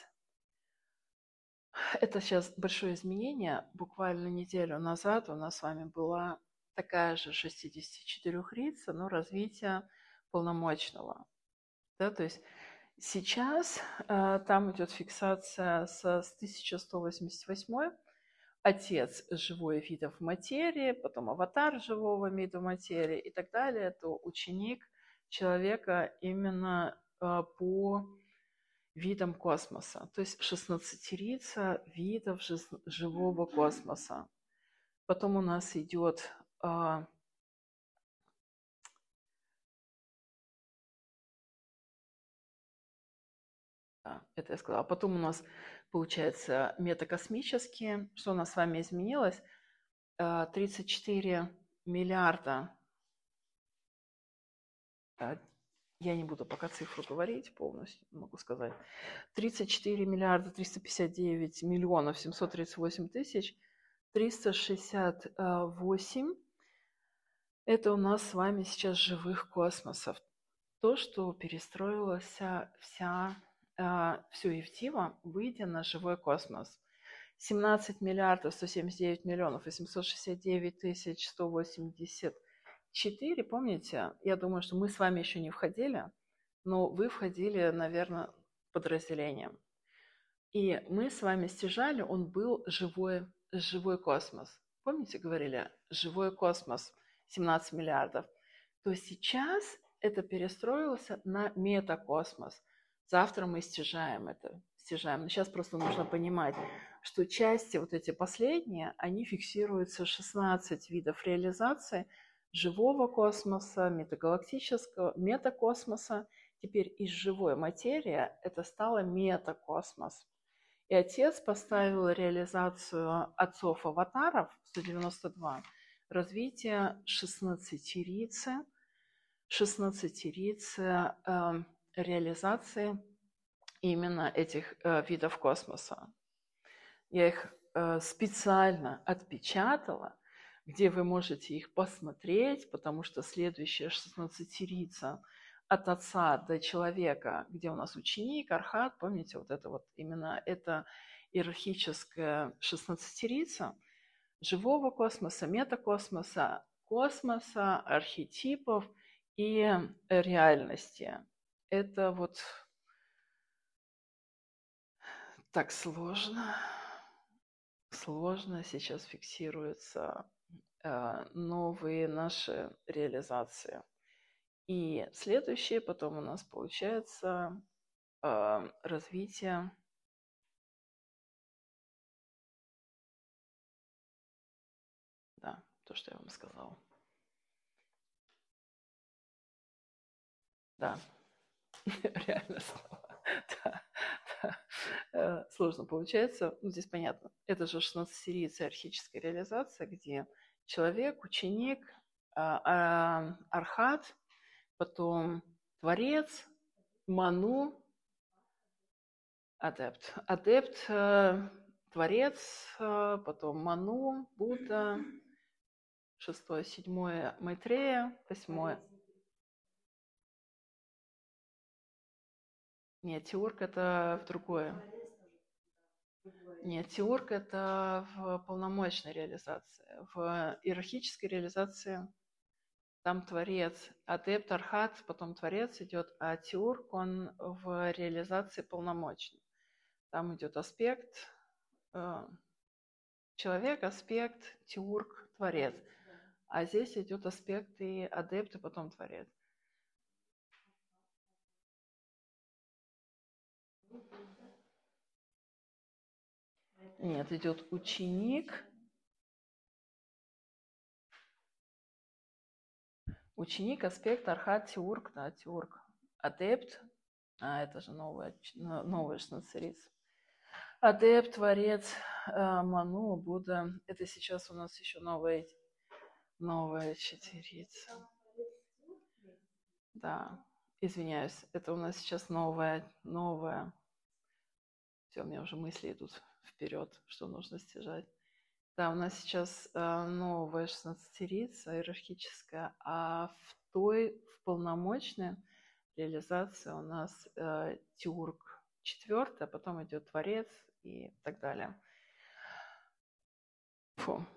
Это сейчас большое изменение. Буквально неделю назад у нас с вами была такая же шестьдесят четыре лица, но развитие полномочного. Да, то есть сейчас э, там идет фиксация с, с тысяча сто восемьдесят восьмой. Отец живой видов материи, потом аватар живого вида материи и так далее. Это ученик человека именно э, по видам космоса. То есть шестнадцатирица видов живого космоса. Потом у нас идет э, это я сказала. Потом у нас, получается, метакосмические. Что у нас с вами изменилось? тридцать четыре миллиарда я не буду пока цифру говорить полностью, могу сказать, тридцать четыре миллиарда триста пятьдесят девять миллионов семьсот тридцать восемь тысяч триста шестьдесят восемь. Это у нас с вами сейчас живых космосов. То, что перестроилась вся, вся все Евтива, выйдя на живой космос. семнадцать миллиардов сто семьдесят девять миллионов восемьсот шестьдесят девять тысяч сто восемьдесят четыре. Помните, я думаю, что мы с вами еще не входили, но вы входили, наверное, подразделением. И мы с вами стяжали, он был живой, живой космос. Помните, говорили, живой космос, семнадцать миллиардов. То сейчас это перестроилось на метакосмос. Завтра мы стяжаем это. Стяжаем. Но сейчас просто нужно понимать, что части, вот эти последние, они фиксируются шестнадцать видов реализации живого космоса, метагалактического, метакосмоса. Теперь из живой материи это стало метакосмос. И Отец поставил реализацию отцов-аватаров, сто девяносто два, развитие шестнадцатерицы, шестнадцатерицы э, реализации именно этих э, видов космоса. Я их э, специально отпечатала, где вы можете их посмотреть, потому что следующая шестнадцатерица от отца до человека, где у нас ученик, архат, помните, вот это вот именно это иерархическая шестнадцатерица живого космоса, метакосмоса, космоса, архетипов и реальности. Это вот так сложно, сложно сейчас фиксируются э, новые наши реализации. И следующее потом у нас получается э, развитие да, то, что я вам сказала. Да, реально снова. Да, да. Сложно получается. Ну, здесь понятно. Это же шестнадцатерица архическая реализация, где человек, ученик, архат, потом творец, ману, адепт. Адепт, творец, потом ману, Будда, шестое, седьмое Майтрея, восьмое. Нет, теург это в другое. Нет, теург это в полномочной реализации. В иерархической реализации там творец, адепт, архат, потом творец идет, а теург, он в реализации полномочный. Там идет аспект, э, человек, аспект, теург, творец. А здесь идет аспект и адепт, и потом творец. Нет, идет ученик. Ученик, аспект, архат, теург, да, теург. Адепт, а это же новая, новая шестнадцатерица. Адепт, творец, ману, Будда. Это сейчас у нас еще новая, новая четырица. Да, извиняюсь, это у нас сейчас новая, новая. Все, у меня уже мысли идут вперед, что нужно стяжать. Да, у нас сейчас э, новая шестнадцатерица иерархическая, а в той, в полномочной реализации у нас э, теург четвертый, а потом идет творец и так далее. Фу.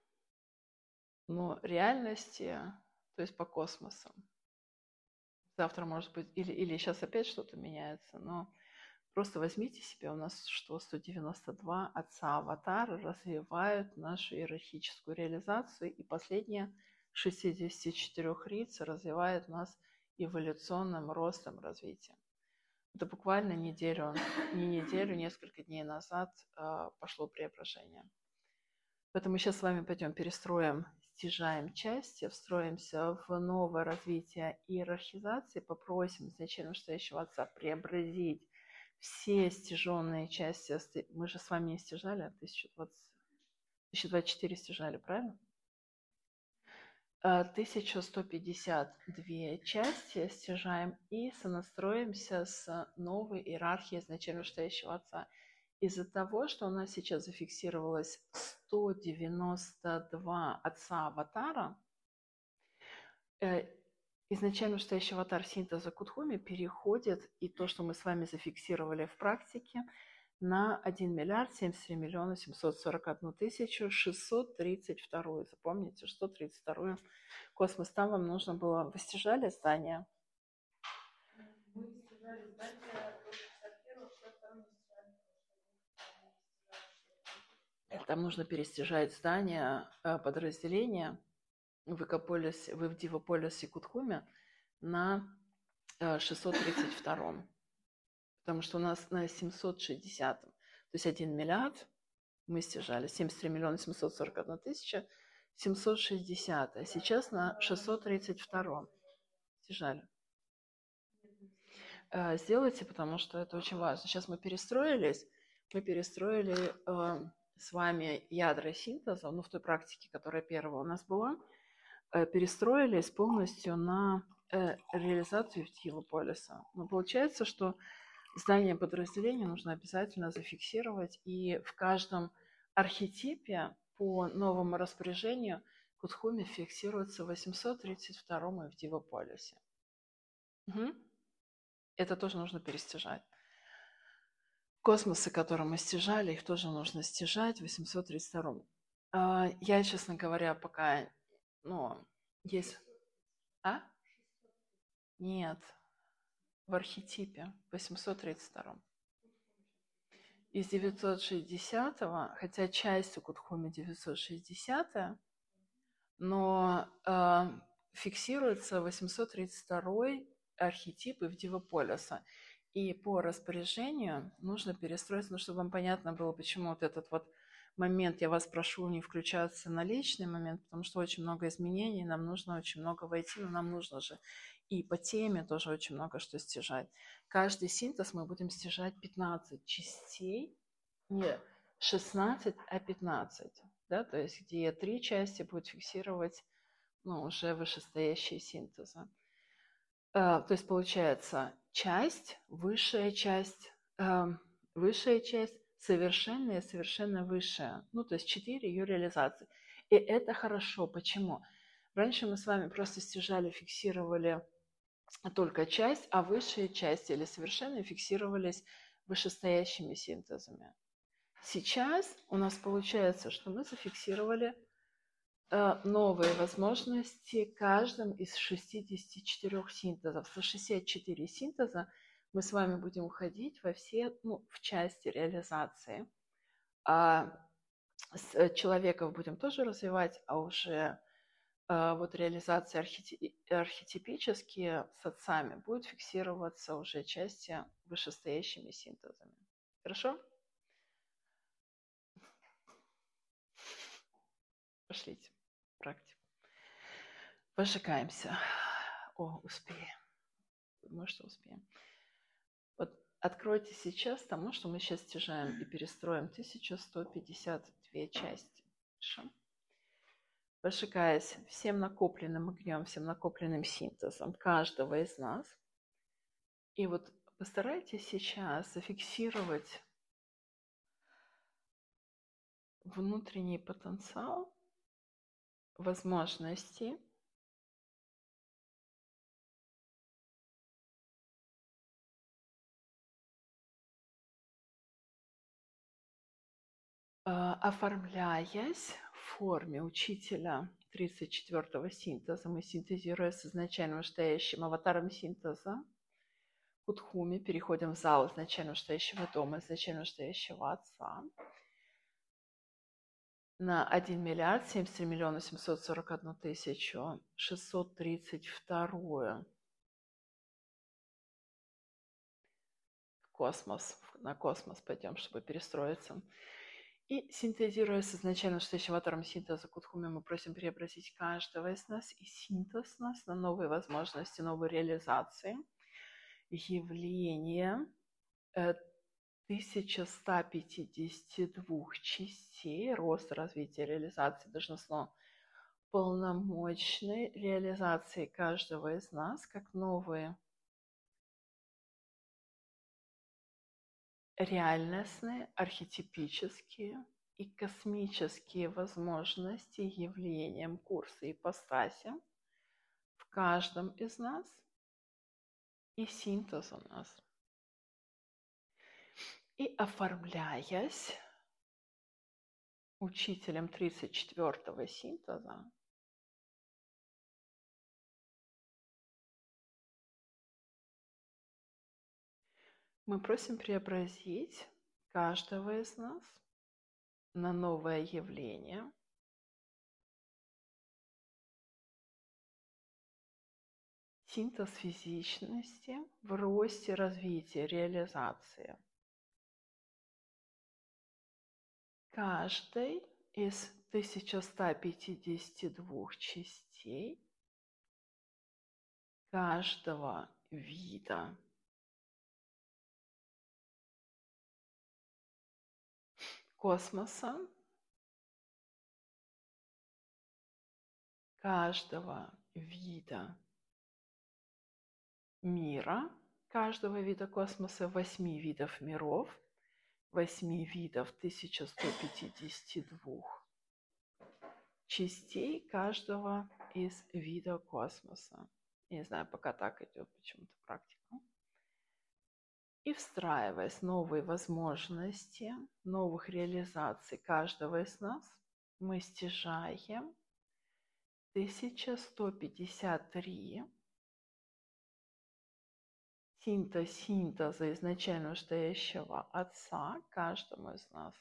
Но реальности, то есть по космосу. Завтра, может быть, или, или сейчас опять что-то меняется, но просто возьмите себе, у нас что, сто девяносто два отца аватара развивают нашу иерархическую реализацию, и последние шестьдесят четыре рица развивают нас эволюционным ростом развития. Это буквально неделю, не неделю, несколько дней назад э, пошло преображение. Поэтому сейчас с вами пойдем перестроим, стяжаем части, встроимся в новое развитие иерархизации, попросим значением стоящего отца преобразить все стяженные части. Мы же с вами не стяжали, тысяча двадцать четыре стяжали, правильно? тысяча сто пятьдесят две части стяжаем и сонастроимся с новой иерархией изначально вышестоящего отца. Из-за того, что у нас сейчас зафиксировалось сто девяносто два отца аватара, изначально вышестоящий аватар синтеза Кутхуми переходит, и то, что мы с вами зафиксировали в практике, на один миллиард семьдесят три миллиона семьсот сорок одну тысячу шестьсот тридцать два. Запомните, шестьсот тридцать два космос. Там вам нужно было... Вы стяжали здание? Мы стяжали здание до шестьдесят первого, шестьдесят второго стяжали. Там нужно перестяжать здание подразделения. Вы, Кополис, вы в Дивополисе Кутхуме на шестьсот тридцать два. Потому что у нас на семьсот шестьдесят. То есть один миллиард мы стяжали. семьдесят три миллиона семьсот сорок одна тысяча семьсот шестьдесят. А сейчас на шестьсот тридцать два стяжали. Сделайте, потому что это очень важно. Сейчас мы перестроились. Мы перестроили э, с вами ядра синтеза, ну, в той практике, которая первая у нас была, э, перестроились полностью на э, реализацию Дивополиса. Но получается, что здание подразделения нужно обязательно зафиксировать, и в каждом архетипе по новому распоряжению Кутхуми фиксируется восемьсот тридцать два в Дивополисе. Угу. Это тоже нужно перестяжать. Космосы, которые мы стяжали, их тоже нужно стяжать в восемьсот тридцать два. Я, честно говоря, пока, ну, есть... А? Нет. В архетипе восемьсот тридцать два. Из девятьсот шестидесятого, хотя часть у Кутхуми девятьсот шестидесятая, но э, фиксируется восемьсот тридцать второй архетип в Дивополиса. И по распоряжению нужно перестроиться, ну, чтобы вам понятно было, почему вот этот вот момент, я вас прошу не включаться на личный момент, потому что очень много изменений, нам нужно очень много войти, но нам нужно же и по теме тоже очень много что стяжать. Каждый синтез мы будем стяжать пятнадцать частей, не шестнадцать, а пятнадцать, да, то есть где три части будут фиксировать, ну, уже вышестоящие синтезы. Uh, то есть получается часть, высшая часть, uh, высшая часть, совершенная, совершенно высшая. Ну, то есть четыре ее реализации. И это хорошо. Почему? Раньше мы с вами просто стяжали, фиксировали только часть, а высшие части или совершенные фиксировались вышестоящими синтезами. Сейчас у нас получается, что мы зафиксировали новые возможности каждым из шестидесяти четырёх синтезов. За шестьдесят четыре синтеза мы с вами будем уходить во все, ну, в части реализации. А с человеков будем тоже развивать, а уже а, вот реализация архетип, архетипические с отцами будет фиксироваться уже части вышестоящими синтезами. Хорошо? Пошлите практику. Пожигаемся. О, успеем. Думаю, что успеем. Вот откройте сейчас тому, что мы сейчас стяжаем и перестроим тысячу сто пятьдесят две части. Хорошо? Пожигаясь всем накопленным огнем, всем накопленным синтезом каждого из нас. И вот постарайтесь сейчас зафиксировать внутренний потенциал возможностей оформляясь в форме учителя тридцать четвёртого синтеза, мы, синтезируя с изначально вышестоящим аватаром синтеза Кутхуми, переходим в зал изначально вышестоящего дома, изначально вышестоящего отца на один миллиард семьдесят три миллиона семьсот сорок одну тысячу шестьсот тридцать два космос, на космос пойдем, чтобы перестроиться. И синтезируя с изначально вышестоящим аватаром синтеза Кутхуми, мы просим преобразить каждого из нас и синтез нас на новые возможности, новые реализации, явления тысяча сто пятьдесят два частей роста, развития, реализации должностного полномочной реализации каждого из нас как новые реальностные, архетипические и космические возможности явлением курса ипостаси в каждом из нас и синтез у нас. И оформляясь учителем тридцать четвёртого синтеза, мы просим преобразить каждого из нас на новое явление, синтез физичности в росте, развитии, реализации каждой из тысячи ста пятидесяти двух частей каждого вида космоса, каждого вида мира, каждого вида космоса, восьми видов миров, восьми видов тысячи ста пятидесяти двух частей каждого из вида космоса. Я не знаю, пока так идет почему-то практика. И встраиваясь в новые возможности, новых реализаций каждого из нас, мы стяжаем тысяча сто пятьдесят три синтез синтеза изначально настоящего Отца каждому из нас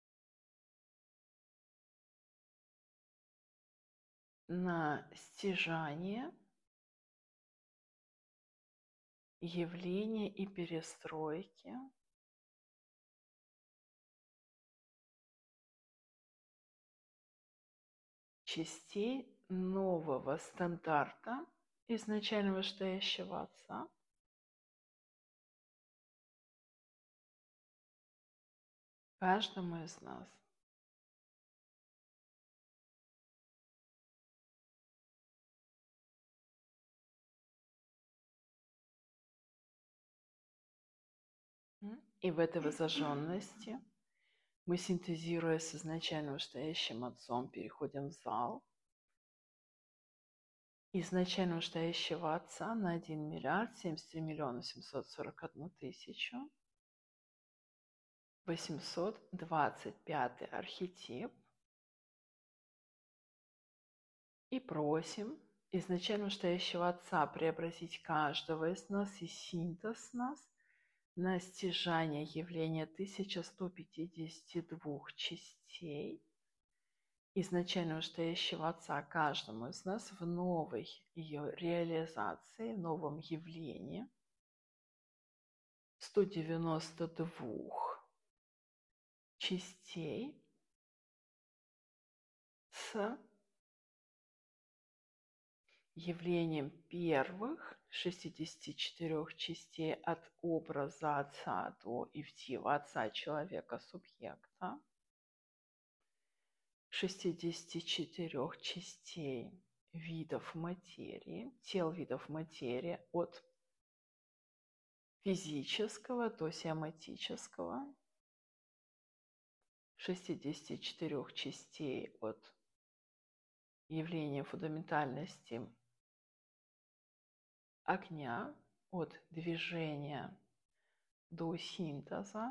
на стяжание явления и перестройки частей нового стандарта изначально вышестоящего Отца каждому из нас. И в этой возожженности мы, синтезируя с изначально вышестоящим Отцом, переходим в зал изначально вышестоящего Отца на один миллиард семьдесят три миллиона семьсот сорок одну тысячу восемьсот двадцать пятый архетип и просим изначально вышестоящего Отца преобразить каждого из нас и синтез нас на стяжание явления тысячи ста пятидесяти двух частей изначально вышестоящего Отца каждому из нас в новой ее реализации, в новом явлении ста девяноста двух частей с явлением первых шестидесяти четырёх частей от образа Отца до ивтива Отца человека субъекта, шестидесяти четырёх частей видов материи, тел видов материи от физического до сиаматического, шестидесяти четырёх частей от явления фундаментальности огня, от движения до синтеза,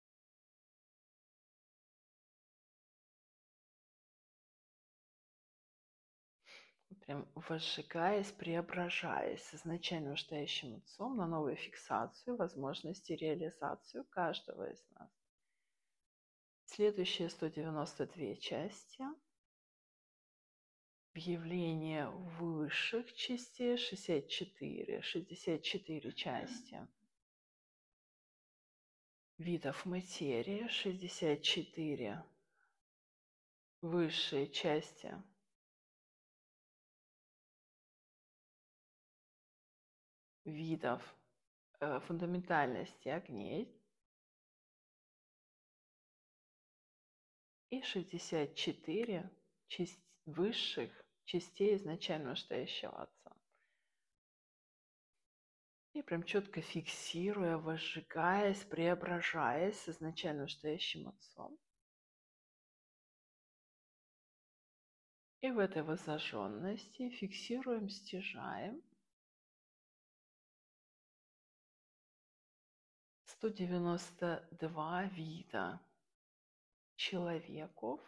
прям возжигаясь, преображаясь изначально вышестоящим Отцом на новую фиксацию, возможности, реализацию каждого из нас. Следующие сто девяносто две части в явление высших частей шестьдесят четыре, шестьдесят четыре части видов материи, шестьдесят четыре высшие части видов э, фундаментальности огней и шестьдесят четыре часть, высших частей изначально настоящего Отца. И прям четко фиксируя, возжигаясь, преображаясь с изначально настоящим Отцом. И в этой воззаженности фиксируем, стяжаем сто девяносто два вида человеков,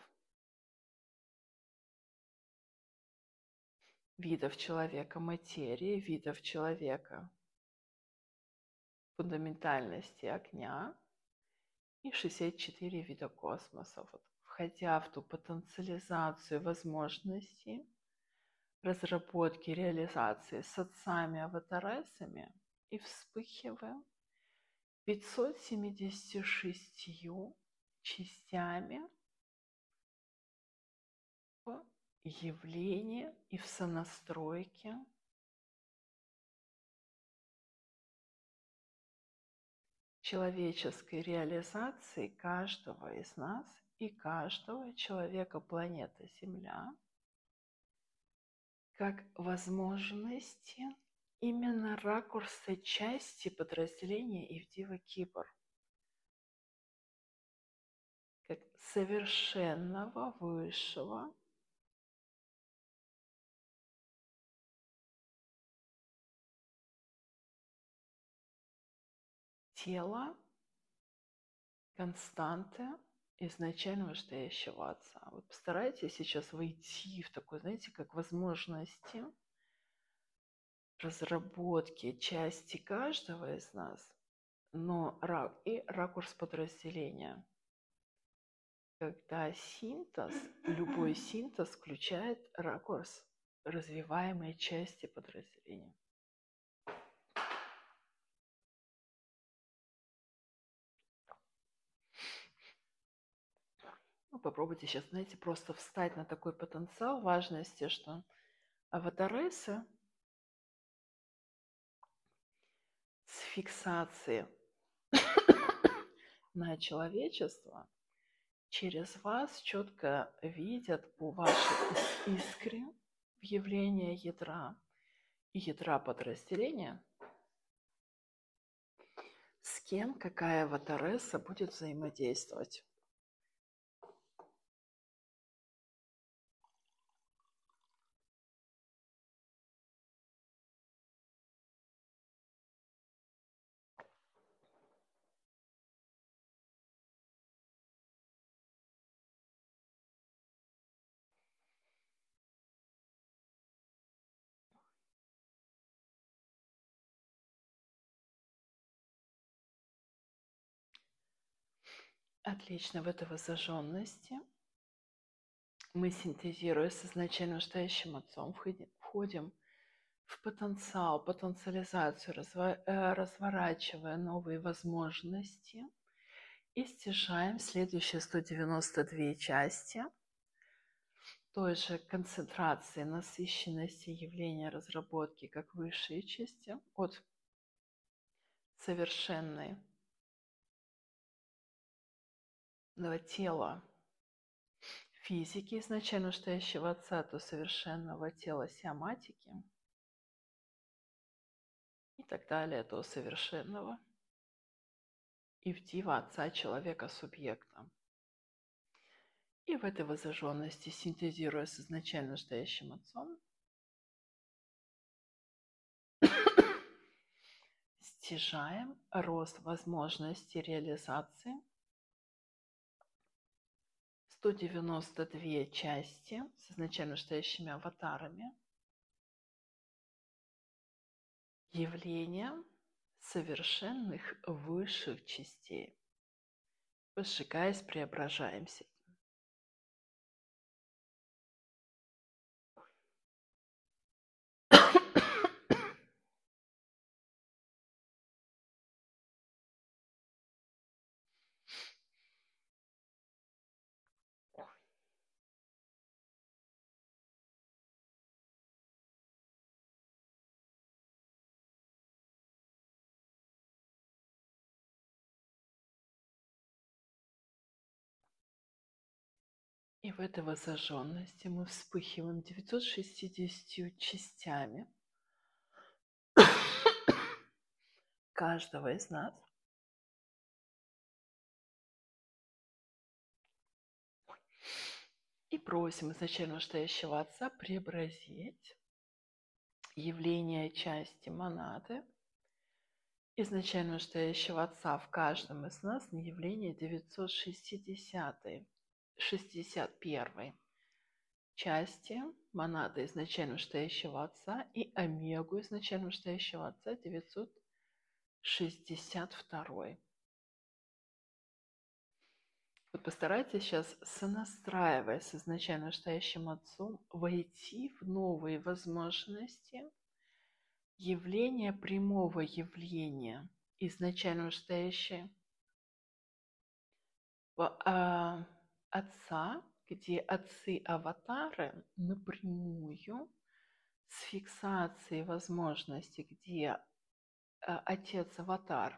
видов человека материи, видов человека фундаментальности огня и шестьдесят четыре вида космоса. Вот, входя в ту потенциализацию возможностей, разработки, реализации с отцами-аватаресами и вспыхиваем пятьсот семьдесят шесть частями в явлении и в сонастройке человеческой реализации каждого из нас и каждого человека планеты Земля как возможности именно ракурса части подразделения Ивдива Кипр, как совершенного высшего тела, константы изначально настоящего Отца. Вот постарайтесь сейчас войти в такой, знаете, как возможности разработки части каждого из нас, но и ракурс подразделения. Когда синтез, любой синтез включает ракурс развиваемой части подразделения. Ну, попробуйте сейчас, знаете, просто встать на такой потенциал важности, что аватаресы с фиксацией на человечество через вас четко видят по вашей искре в явлении ядра и ядра подразделения, с кем какая аватареса будет взаимодействовать. Отлично, в этой воззаженности мы, синтезируя с изначально настоящим Отцом, входим в потенциал, потенциализацию, разворачивая новые возможности и стяжаем следующие сто девяносто две части той же концентрации, насыщенности явления разработки, как высшие части, от совершенной тела физики изначально настоящего Отца до совершенного тела сиоматики и так далее до совершенного Ивдива Отца человека субъекта. И в этой воззаженности, синтезируя с изначально настоящим Отцом, стяжаем рост возможностей реализации сто девяносто две части с изначально настоящими аватарами явления совершенных высших частей. Возжигаясь, преображаемся. И в этой воззаженности мы вспыхиваем девятьсот шестьдесят частями каждого из нас. И просим изначально настоящего Отца преобразить явление части монады изначально настоящего Отца в каждом из нас на явление девятьсот шестидесятой, шестьдесят первой части монады изначально настоящего Отца и омегу изначально настоящего Отца девятьсот шестьдесят второй. Вот постарайтесь сейчас, сонастраиваясь с изначально настоящим Отцом, войти в новые возможности явления прямого явления изначально настоящее а, Отца, где отцы-аватары напрямую с фиксацией возможности, где а, Отец-аватар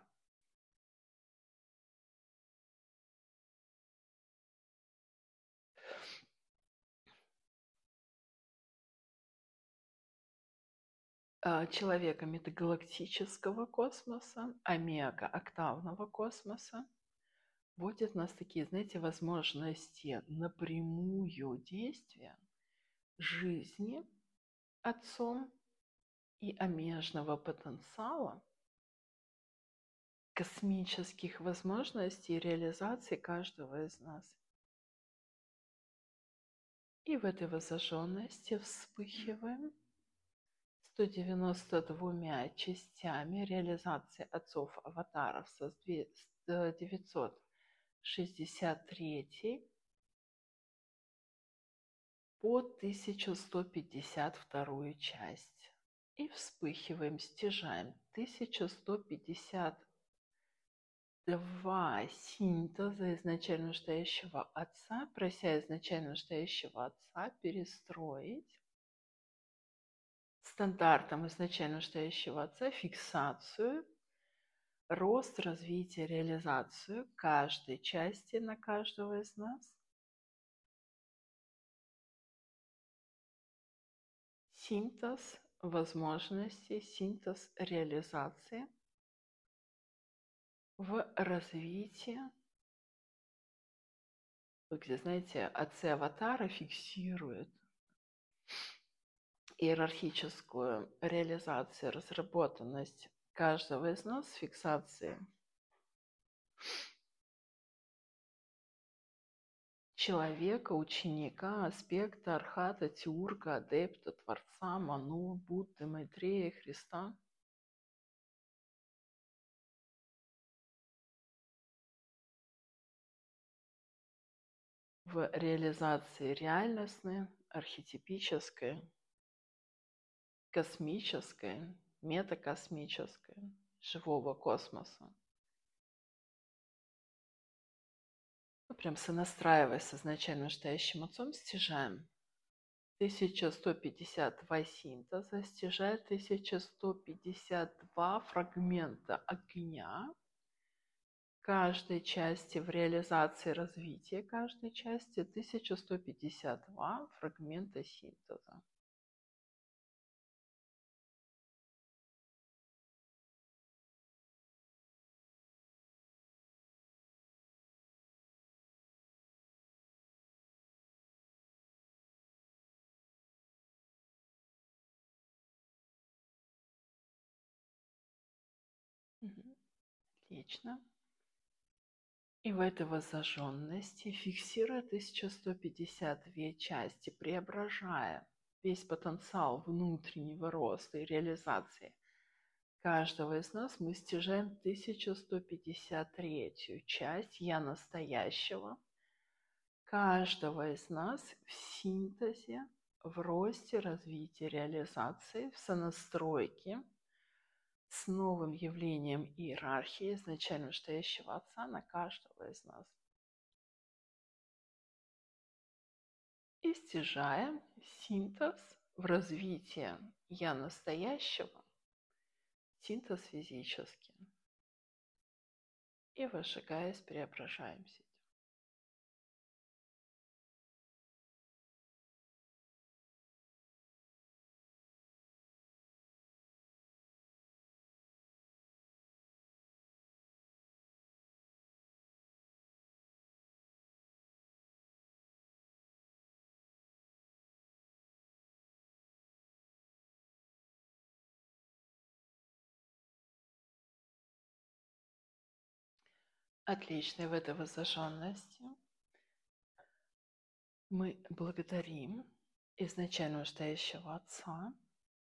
человека метагалактического космоса, омега октавного космоса, вводит в нас такие, знаете, возможности напрямую действия жизни Отцом и омежного потенциала, космических возможностей реализации каждого из нас. И в этой воззаженности вспыхиваем сто девяносто двумя частями реализации отцов-аватаров с девятьсот шестьдесят третьей по тысяча сто пятьдесят вторую часть. И вспыхиваем, стяжаем тысяча сто пятьдесят два синтеза изначально настоящего Отца, прося изначально настоящего Отца перестроить стандартом изначально настоящего Отца фиксацию, рост, развитие, реализацию каждой части на каждого из нас, синтез возможностей, синтез реализации в развитии, где, знаете, отцы-аватары фиксируют иерархическую реализацию, разработанность каждого из нас с фиксацией человека, ученика, аспекта, архата, теурга, адепта, творца, ману, Будды, Майтрея, Христа. В реализации реальностной, архетипической, космической, метакосмической, живого космоса. Ну, прям сонастраиваясь с изначально настоящим Отцом, стяжаем тысяча сто пятьдесят два синтеза, стяжая тысяча сто пятьдесят два фрагмента огня каждой части в реализации развития каждой части, тысяча сто пятьдесят два фрагмента синтеза. Угу. Отлично. И в этой воззаженности, фиксируя тысяча сто пятьдесят две части, преображая весь потенциал внутреннего роста и реализации каждого из нас, мы стяжаем тысяча сто пятьдесят третью часть «Я настоящего» каждого из нас в синтезе, в росте, развитии, реализации, в сонастройке с новым явлением иерархии изначально настоящего Отца на каждого из нас. И стяжаем синтез в развитии «Я настоящего», синтез физический. И, выжигаясь, преображаемся. Отличной в этой воззаженности мы благодарим изначально настоящего Отца,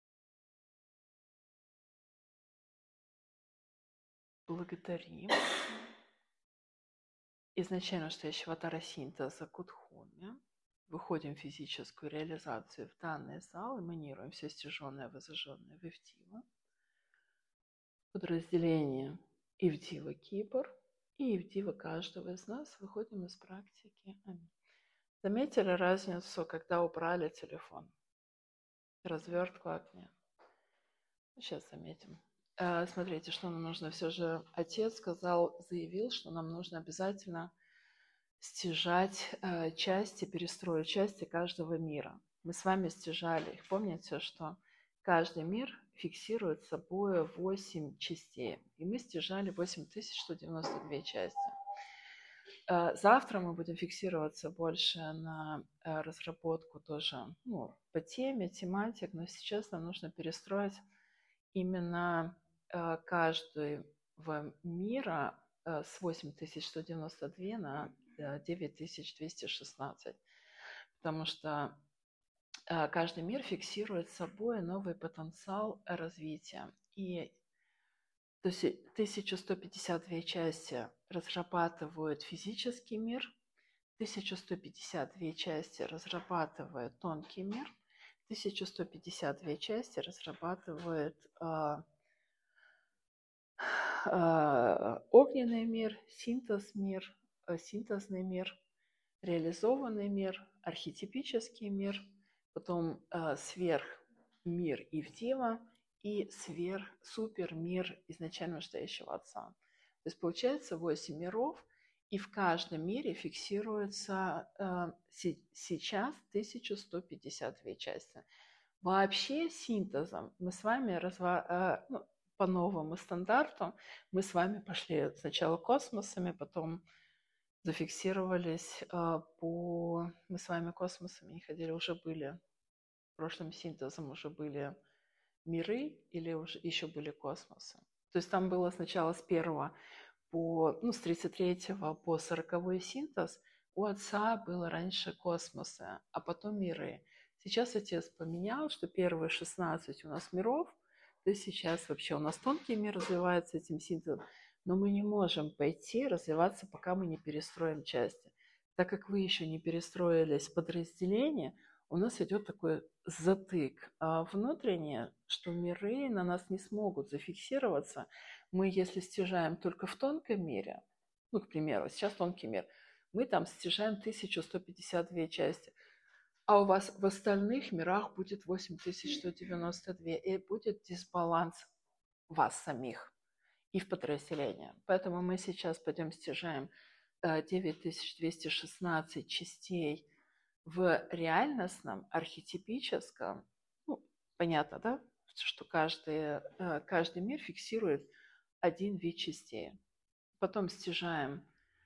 благодарим изначально настоящего Тарасинтеза Кудхуми, выходим в физическую реализацию в данный зал, эманируем все стяженное, воззаженное в Ивдива, подразделение Ивдива Кипр и Ивдива каждого из нас, выходим из практики. Аминь. Заметили разницу, когда убрали телефон? Развертку огня. Сейчас заметим. Э, Смотрите, что нам нужно. Все же отец сказал, заявил, что нам нужно обязательно стяжать э, части, перестроить части каждого мира. Мы с вами стяжали их. Помните, что каждый мир фиксирует собой восемь частей. И мы стяжали восемь тысяч сто девяносто две части. Э, Завтра мы будем фиксироваться больше на э, разработку тоже, ну, по теме, тематик, но сейчас нам нужно перестроить именно э, каждого мира э, с восемь тысяч сто девяносто два на э, девять тысяч двести шестнадцать, потому что э, каждый мир фиксирует собой новый потенциал развития. И то есть тысяча сто пятьдесят две части разрабатывают физический мир, тысяча сто пятьдесят две части разрабатывает тонкий мир, тысяча сто пятьдесят две части разрабатывает э, э, огненный мир, синтез мир, э, синтезный мир, реализованный мир, архетипический мир, потом э, сверхмир Ивдива и сверх-супермир изначально настоящего Отца. То есть получается восемь миров, и в каждом мире фиксируется э, си- сейчас тысяча сто пятьдесят две части. Вообще синтезом мы с вами разва... э, ну, по новому стандарту мы с вами пошли сначала космосами, потом зафиксировались э, по... Мы с вами космосами не ходили, уже были, прошлым синтезом уже были миры или уже еще были космосы. То есть там было сначала с первого по, ну, с тридцать третьего по сороковой синтез, у Отца было раньше космосы, а потом миры. Сейчас Отец поменял, что первые шестнадцать у нас миров, то есть сейчас вообще у нас тонкий мир развивается этим синтезом, но мы не можем пойти развиваться, пока мы не перестроим части. Так как вы еще не перестроились в подразделение, у нас идет такой затык а внутреннее, что миры на нас не смогут зафиксироваться. Мы, если стяжаем только в тонком мире, ну, к примеру, сейчас тонкий мир, мы там стяжаем тысяча сто пятьдесят две части, а у вас в остальных мирах будет восемь тысяч сто девяносто два, и будет дисбаланс вас самих и в подразделении. Поэтому мы сейчас пойдем стяжаем девять тысяч двести шестнадцать частей в реальностном, архетипическом. Ну, понятно, да, что каждый, каждый мир фиксирует один вид частей. Потом стяжаем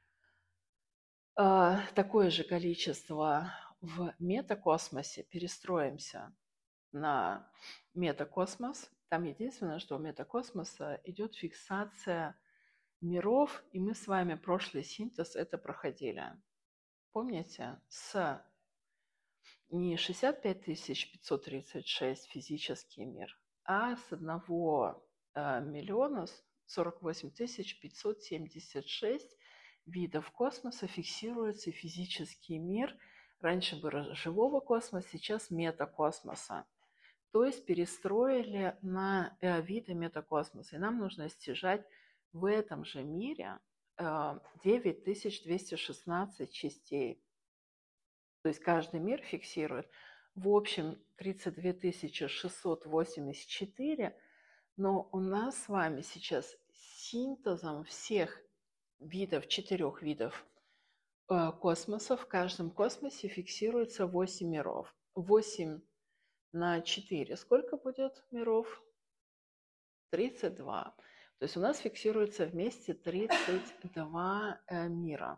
э, такое же количество в метакосмосе, перестроимся на метакосмос. Там единственное, что у метакосмоса идет фиксация миров, и мы с вами прошлый синтез это проходили. Помните, с не шестьдесят пять тысяч пятьсот тридцать шесть физический мир, а с одного э, миллиона сорок восемь тысяч пятьсот семьдесят шесть видов космоса фиксируется физический мир. Раньше было живого космоса, сейчас метакосмоса. То есть перестроили на э, виды метакосмоса. И нам нужно стяжать в этом же мире э, девять тысяч двести шестнадцать частей. То есть каждый мир фиксирует в общем тридцать две тысячи шестьсот восемьдесят четыре, но у нас с вами сейчас синтезом всех видов, четырех видов э, космоса, в каждом космосе фиксируется восемь миров. восемь на четыре. Сколько будет миров? тридцать два. То есть у нас фиксируется вместе тридцать два э, мира.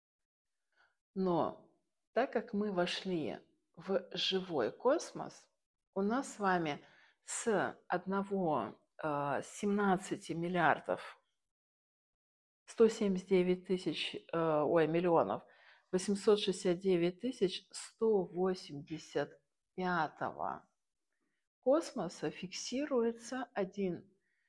Но так как мы вошли в живой космос, у нас с вами с одного э, семнадцати миллиардов сто семьдесят девять тысяч, э, ой, миллионов, восемьсот шестьдесят девять тысяч сто восемьдесят пятого космоса фиксируется один,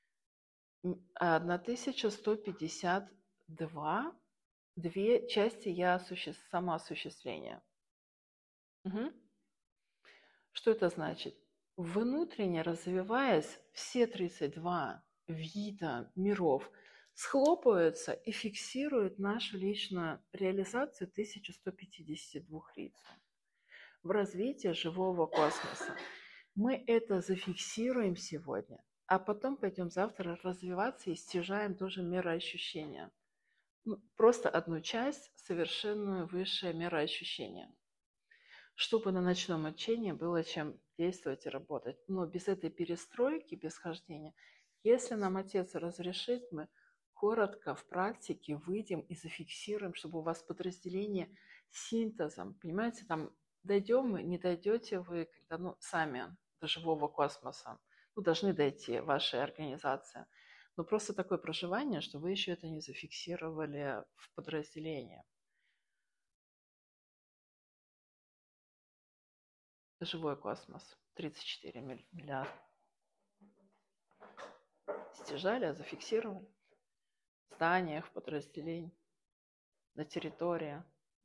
тысяча сто пятьдесят два, две части я осуще... самоосуществления. Угу. Что это значит? Внутренне развиваясь, все тридцать два вида миров схлопываются и фиксируют нашу личную реализацию тысячи сто пятидесяти двух лиц в развитии живого космоса. Мы это зафиксируем сегодня, а потом пойдем завтра развиваться и стяжаем тоже мироощущения. Ну, просто одну часть, совершенную высшее мироощущение, чтобы на ночном учении было чем действовать и работать. Но без этой перестройки, без хождения, если нам Отец разрешит, мы коротко в практике выйдем и зафиксируем, чтобы у вас подразделение синтезом, понимаете, там дойдем мы, не дойдете вы, когда, ну, сами до живого космоса, ну, должны дойти ваша организация. Но просто такое проживание, что вы еще это не зафиксировали в подразделении. Живой космос. тридцать четыре миллиарда. Стяжали, зафиксировали. В зданиях, в подразделениях, на территории.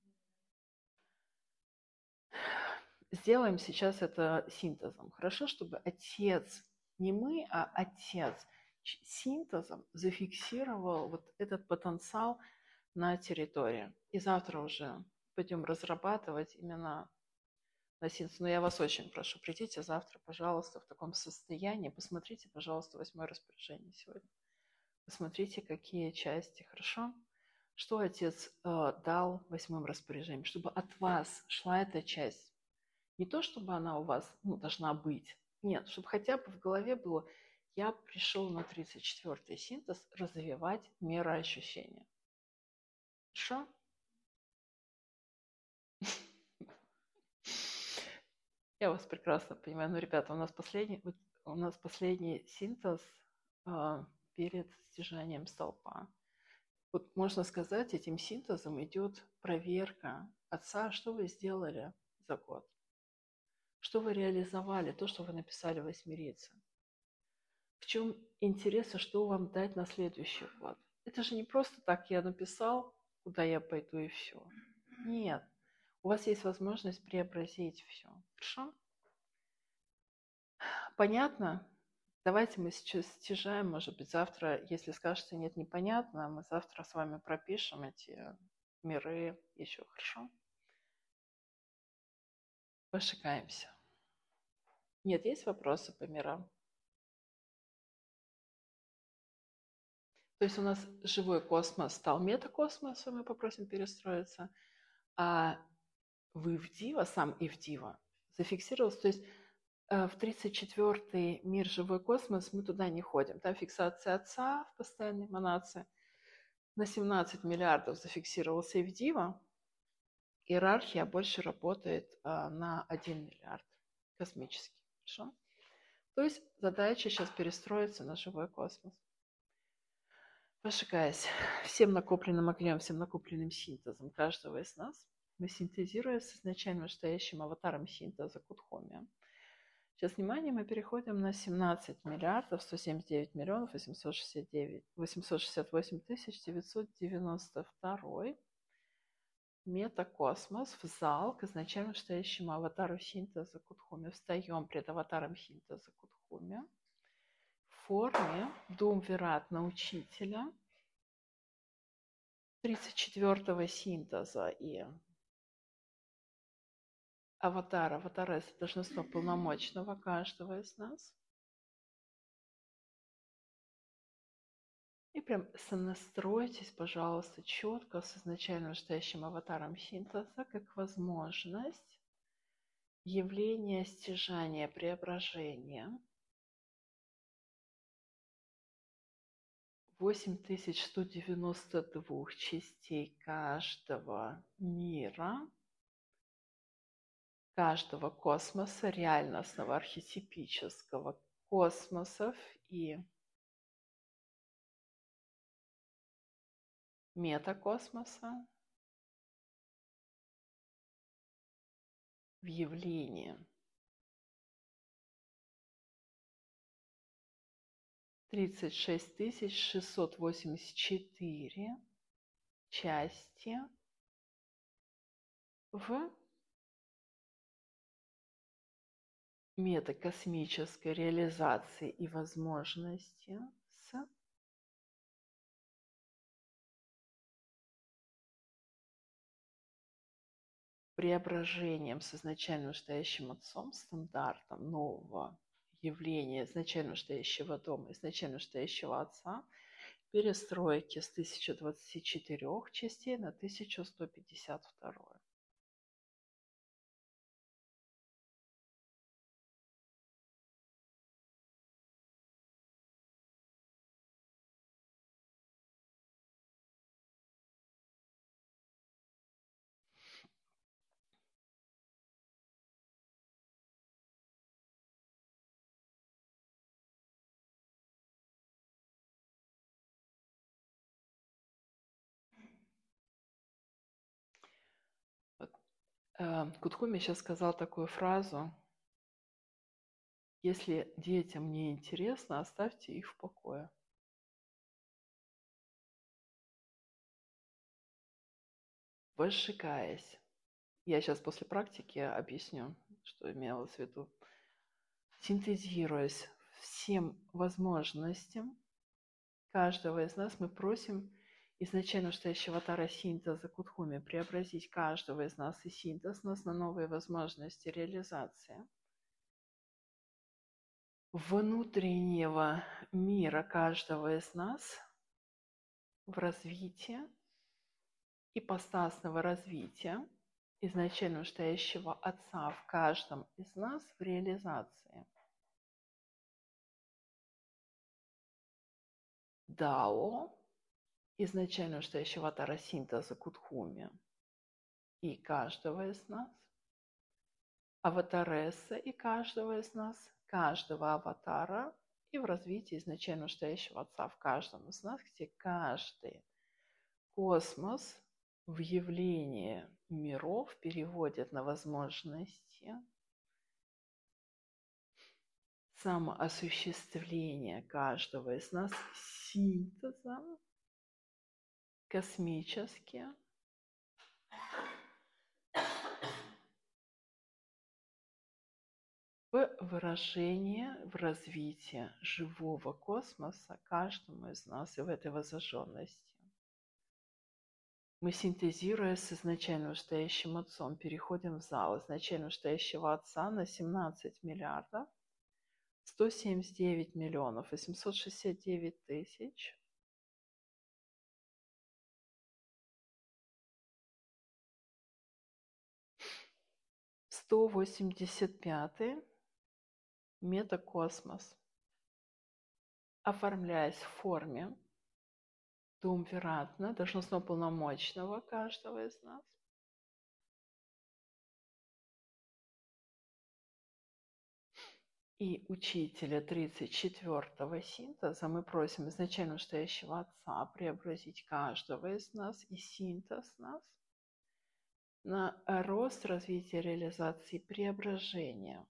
Сделаем сейчас это синтезом. Хорошо, чтобы Отец, не мы, а Отец синтезом зафиксировал вот этот потенциал на территории. И завтра уже пойдем разрабатывать именно на синтез. Но я вас очень прошу, придите завтра, пожалуйста, в таком состоянии. Посмотрите, пожалуйста, восьмое распоряжение сегодня. Посмотрите, какие части, хорошо? Что Отец э, дал восьмым распоряжением, чтобы от вас шла эта часть. Не то, чтобы она у вас, ну, должна быть. Нет, чтобы хотя бы в голове было, я пришел на тридцать четвёртый синтез развивать мироощущения. Хорошо? Я вас прекрасно понимаю. Ну, ребята, у нас последний, у нас последний синтез э, перед стяжанием столпа. Вот можно сказать, этим синтезом идет проверка Отца, что вы сделали за год. Что вы реализовали, то, что вы написали в восьмирице. В чем интерес, и что вам дать на следующий год. Это же не просто так я написал, куда я пойду и все. Нет. У вас есть возможность преобразить все. Хорошо? Понятно? Давайте мы сейчас стяжаем, может быть, завтра, если скажете нет, непонятно, мы завтра с вами пропишем эти миры еще, хорошо? Пошикаемся. Нет, есть вопросы по мирам? То есть у нас живой космос стал метакосмосом, мы попросим перестроиться, а в Ивдива, сам Ивдива, зафиксировался, то есть в тридцать четвёртый мир живой космос мы туда не ходим. Там фиксация Отца в постоянной эманации. На семнадцать миллиардов зафиксировался Ивдива. Иерархия больше работает а, на один миллиард космический. Хорошо? То есть задача сейчас перестроиться на живой космос. Пошикаясь всем накопленным огнем, всем накопленным синтезом каждого из нас, мы синтезируя с изначально настоящим аватаром синтеза Кудхоми. Сейчас, внимание, мы переходим на семнадцать миллиардов сто семьдесят девять миллионов восемьсот шестьдесят девять, восемьсот шестьдесят восемь тысяч девятьсот девяносто два метакосмос в зал к изначально настоящему аватару синтеза Кудхуми. Встаем пред аватаром синтеза Кудхуми в форме Думвират на учителя тридцать четвёртого синтеза и аватар. Аватар – это должностно полномочного каждого из нас. И прям сонастройтесь, пожалуйста, четко с изначально настоящим аватаром синтеза как возможность явления стяжания, преображения восемь тысяч сто девяносто два частей каждого мира, каждого космоса, реальностного, архетипического космосов и метакосмоса в явлении тридцать шесть тысяч шестьсот восемьдесят четыре части в метакосмической реализации и возможности с преображением с изначально настоящим отцом, стандартом нового явления изначально настоящего дома, изначально настоящего отца, перестройки с тысячи двадцати четырёх частей на тысячу сто пятьдесят два. Кутхуми сейчас сказал такую фразу: если детям не интересно, оставьте их в покое. Возжигаясь. Я сейчас после практики объясню, что имелось в виду. Синтезируясь всем возможностям каждого из нас, мы просим изначально настоящего Тара синтеза Кутхуми преобразить каждого из нас и синтез нас на новые возможности реализации внутреннего мира каждого из нас в развитии, ипостасного развития изначально настоящего Отца в каждом из нас в реализации. Дао изначально настоящего Тара синтеза Кутхуми и каждого из нас, аватареса и каждого из нас, каждого аватара и в развитии изначально настоящего Отца в каждом из нас, где каждый космос в явлении миров переводит на возможности самоосуществления каждого из нас синтезом космически в выражение, в развитие живого космоса каждому из нас и в этой воззаженности. Мы, синтезируя с изначально настоящим Отцом, переходим в зал изначально настоящего Отца на семнадцать миллиардов сто семьдесят девять миллионов восемьсот шестьдесят девять тысяч сто восемьдесят пятый метакосмос, оформляясь в форме Думвиратна, должностно полномочного каждого из нас, и учителя тридцать четвёртого синтеза, мы просим изначально настоящего Отца преобразить каждого из нас и синтез нас на рост, развитие, реализации, преображения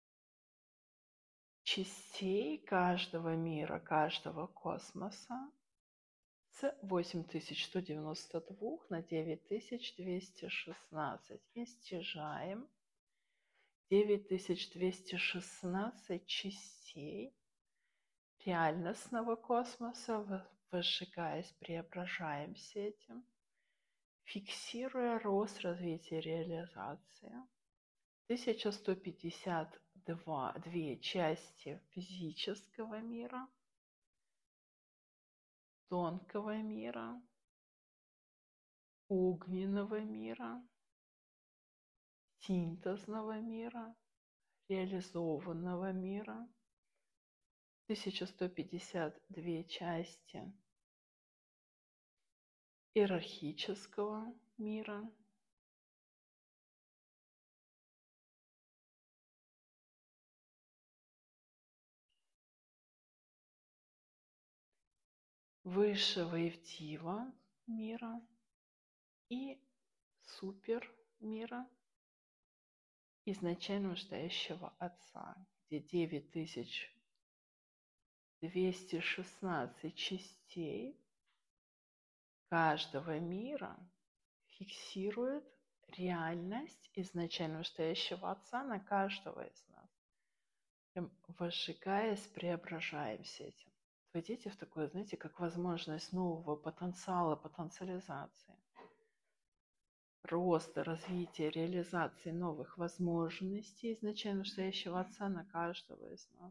частей каждого мира, каждого космоса с восемь тысяч сто девяносто два на девять тысяч двести шестнадцать. И стяжаем девять тысяч двести шестнадцать частей реальностного космоса, возжигаясь, преображаемся этим, фиксируя рост, развитие, реализация. тысяча сто пятьдесят два, две части физического мира, тонкого мира, огненного мира, синтезного мира, реализованного мира, тысяча сто пятьдесят две части иерархического мира, высшего Ивдива, мира и супер мира изначально настоящего Отца, где девять тысяч двести шестнадцать частей каждого мира фиксирует реальность изначально настоящего Отца на каждого из нас. Прям возжигаясь, преображаемся этим. Войдите в такое, знаете, как возможность нового потенциала, потенциализации, роста, развития, реализации новых возможностей изначально настоящего Отца на каждого из нас.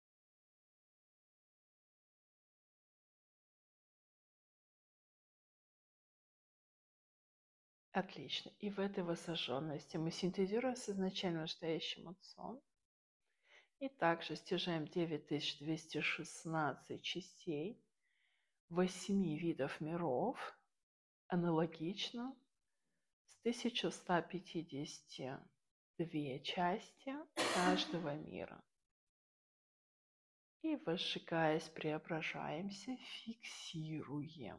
Отлично. И в этой воссожженности мы синтезируем с изначально настоящим Отцом. И также стяжаем девять тысяч двести шестнадцать частей восьми видов миров, аналогично с тысяча сто пятьдесят две части каждого мира. И, возжигаясь, преображаемся, фиксируем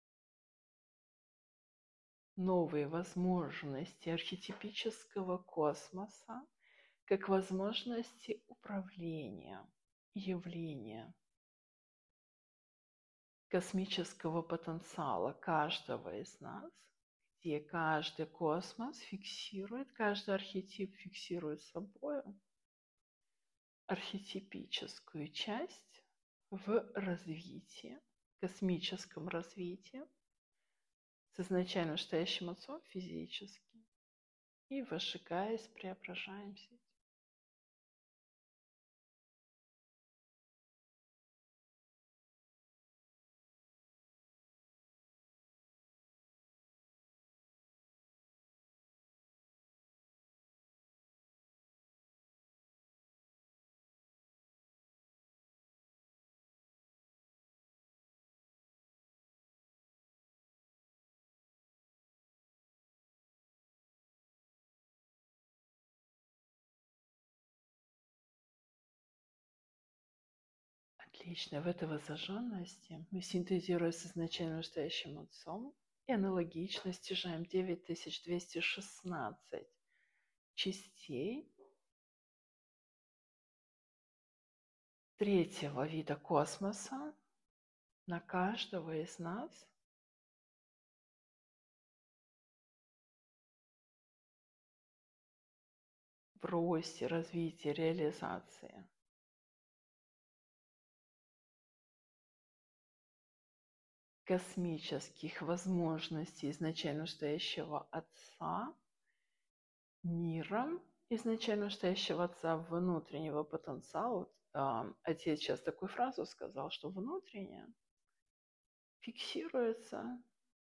новые возможности архетипического космоса как возможности управления, явления космического потенциала каждого из нас, где каждый космос фиксирует, каждый архетип фиксирует собой архетипическую часть в развитии, космическом развитии, с изначально настоящим Отцом физически, и, возжигаясь, преображаемся. Отлично. В этой воссожженности мы, синтезируя с изначально настоящим Отцом, и аналогично стяжаем девять тысяч двести шестнадцать частей третьего вида космоса на каждого из нас в росте, развитии, реализации. Космических возможностей изначально настоящего Отца миром изначально настоящего Отца внутреннего потенциала. Вот, э, отец сейчас такую фразу сказал, что внутреннее фиксируется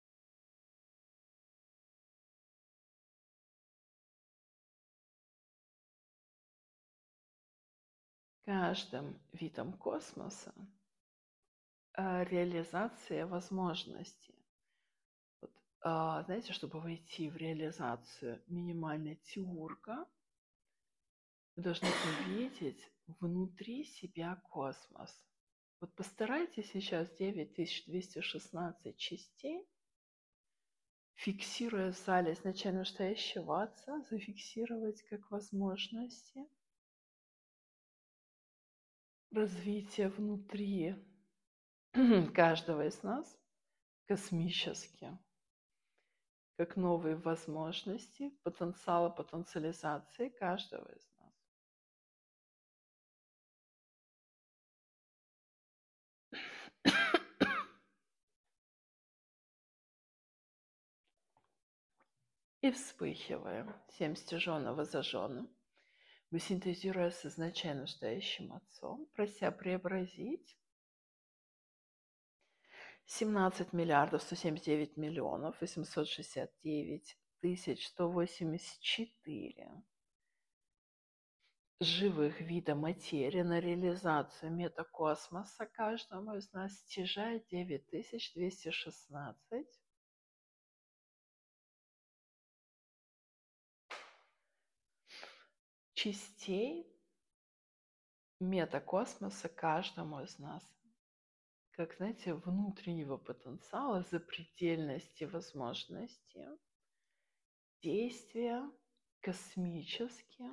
каждым видом космоса э, реализация возможностей. Вот, э, знаете, чтобы войти в реализацию минимальной теурга, вы должны увидеть внутри себя космос. Вот постарайтесь сейчас девять тысяч двести шестнадцать частей, фиксируя в зале изначально настоящего Отца, зафиксировать как возможности развития внутри каждого из нас космически, как новые возможности потенциала потенциализации каждого из нас. И вспыхиваем всем стяженно зажженным, мы синтезируя с изначально настоящим Отцом, прося преобразить семнадцать миллиардов сто семьдесят девять миллионов восемьсот шестьдесят девять тысяч сто восемьдесят четыре живых вида материи на реализацию метакосмоса каждому из нас стяжает девять тысяч двести шестнадцать частей метакосмоса каждому из нас. как, знаете, внутреннего потенциала, запредельности возможности, действия космически,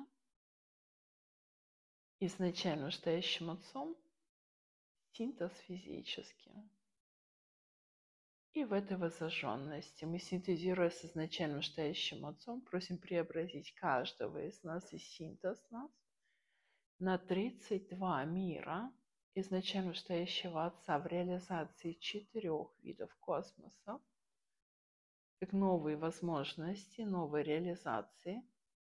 изначально настоящим отцом, синтез физически. И в этой воззаженности мы, синтезируя с изначально настоящим отцом, просим преобразить каждого из нас и синтез нас на тридцать два мира изначально настоящего отца в реализации четырех видов космоса, как новые возможности, новые реализации,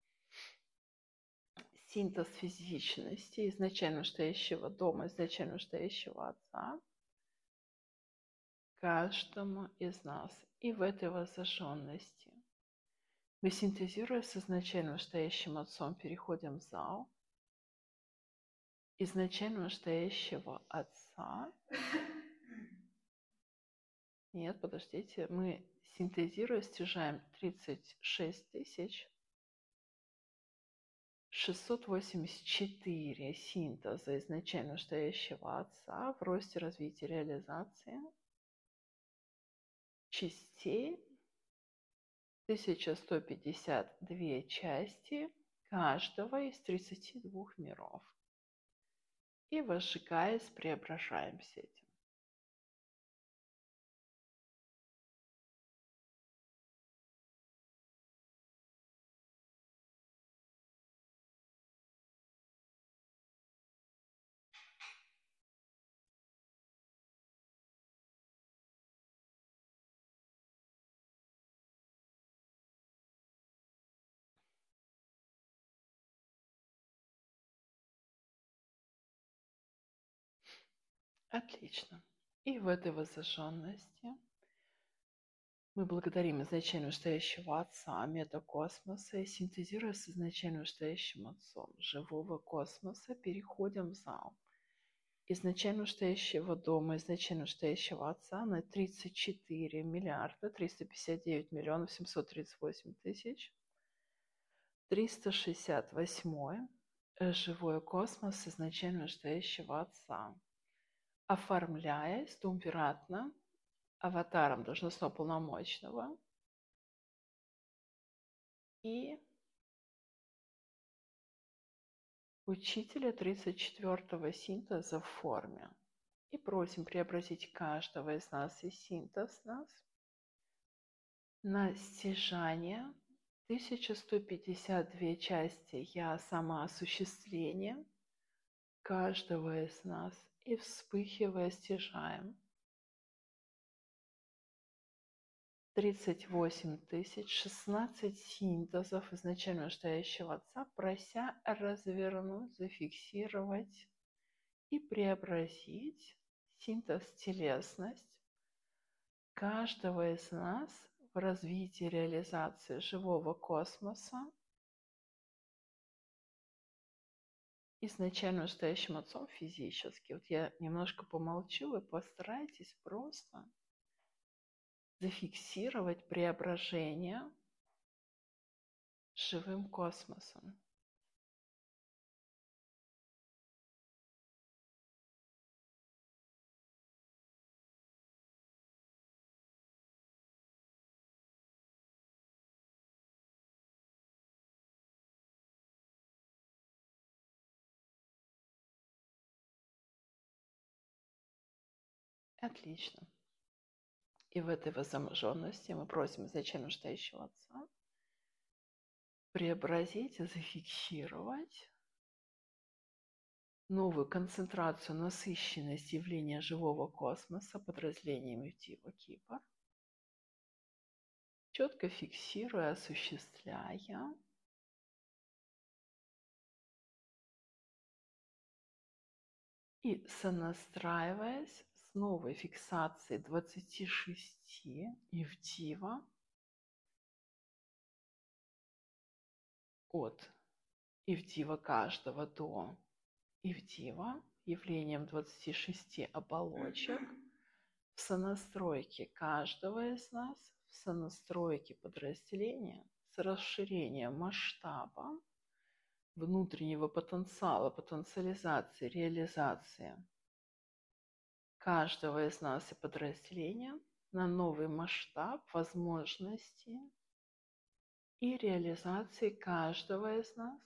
синтез физичности изначально настоящего дома, изначально настоящего отца, каждому из нас. И в этой воззаженности мы, синтезируя с изначально настоящим отцом, переходим в зал изначально настоящего отца. Нет, подождите, мы, синтезируя, стяжаем тридцать шесть тысяч шестьсот восемьдесят четыре синтеза изначально настоящего отца в росте, развития, реализации частей, тысяча сто пятьдесят две части каждого из тридцати двух миров. И, возжигаясь, преображаемся этим. Отлично. И в этой воззаженности мы благодарим изначально настоящего отца метакосмоса и, синтезируя с изначально настоящим отцом живого космоса, переходим в зал изначально настоящего дома, изначально настоящего отца на тридцать четыре миллиарда триста пятьдесят девять миллионов семьсот тридцать восемь тысяч триста шестьдесят восемь живой космос изначально настоящего отца, оформляясь думвиратно аватаром должностно полномочного и учителя тридцать четвёртого синтеза в форме. И просим преобразить каждого из нас и синтез нас на стяжание тысяча сто пятьдесят две части «Я» самоосуществление каждого из нас и, вспыхивая, стяжаем тридцать восемь тысяч шестнадцать синтезов изначально настоящего отца, прося развернуть, зафиксировать и преобразить синтез телесность каждого из нас в развитии реализации живого космоса изначально настоящим отцом физически. Вот я немножко помолчу, вы постарайтесь просто зафиксировать преображение живым космосом. Отлично. И в этой возможности мы просим изначально настоящего отца преобразить и зафиксировать новую концентрацию, насыщенность явления живого космоса подразделениями Тива Кипр, четко фиксируя, осуществляя и сонастраиваясь с новой фиксацией двадцати шести Ивдива от Ивдива каждого до Ивдива, явлением двадцати шести оболочек, в сонастройке каждого из нас, в сонастройке подразделения с расширением масштаба внутреннего потенциала, потенциализации, реализации каждого из нас и подразделения на новый масштаб возможностей и реализации каждого из нас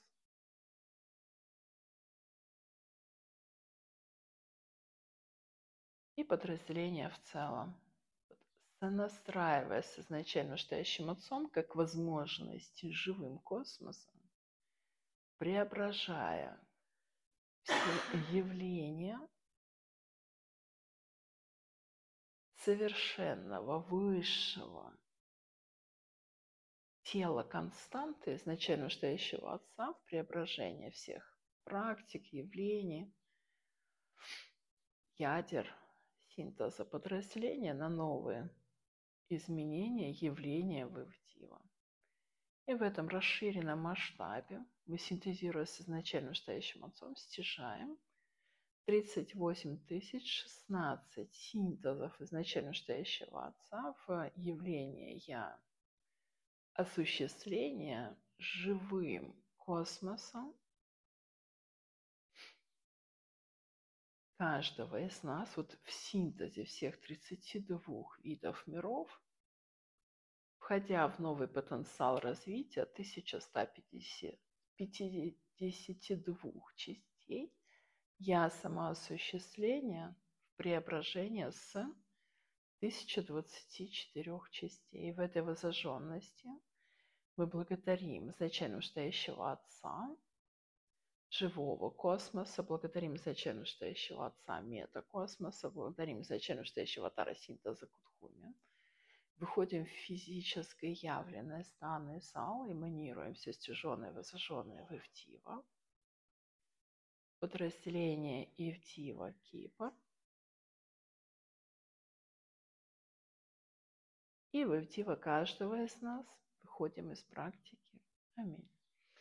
и подразделения в целом, сонастраиваясь с изначально настоящим Отцом как возможность живым космосом, преображая все явления совершенного, высшего тела константы изначально настоящего Отца в преображение всех практик, явлений, ядер, синтеза подразделения на новые изменения, явления в Ивдива. И в этом расширенном масштабе мы, синтезируя с изначально настоящим Отцом, стяжаем тридцать восемь тысяч шестнадцать синтезов изначально настоящего Отца в явление осуществления живым космосом каждого из нас, вот в синтезе всех тридцати двух видов миров, входя в новый потенциал развития тысяча сто пятьдесят два частей, я самоосуществление в преображение с тысяча двадцати четырёх частей. В этой воззаженности мы благодарим изначально настоящего Отца, живого космоса, благодарим изначально настоящего Отца метакосмоса, благодарим изначально настоящего Атара синтеза Кудхуми. Выходим в физическое явленное данный зал, эманируем все стяженное, воззаженное в Ивдива. Подразделение Ивдива Кипр. И в Ивдива каждого из нас выходим из практики. Аминь.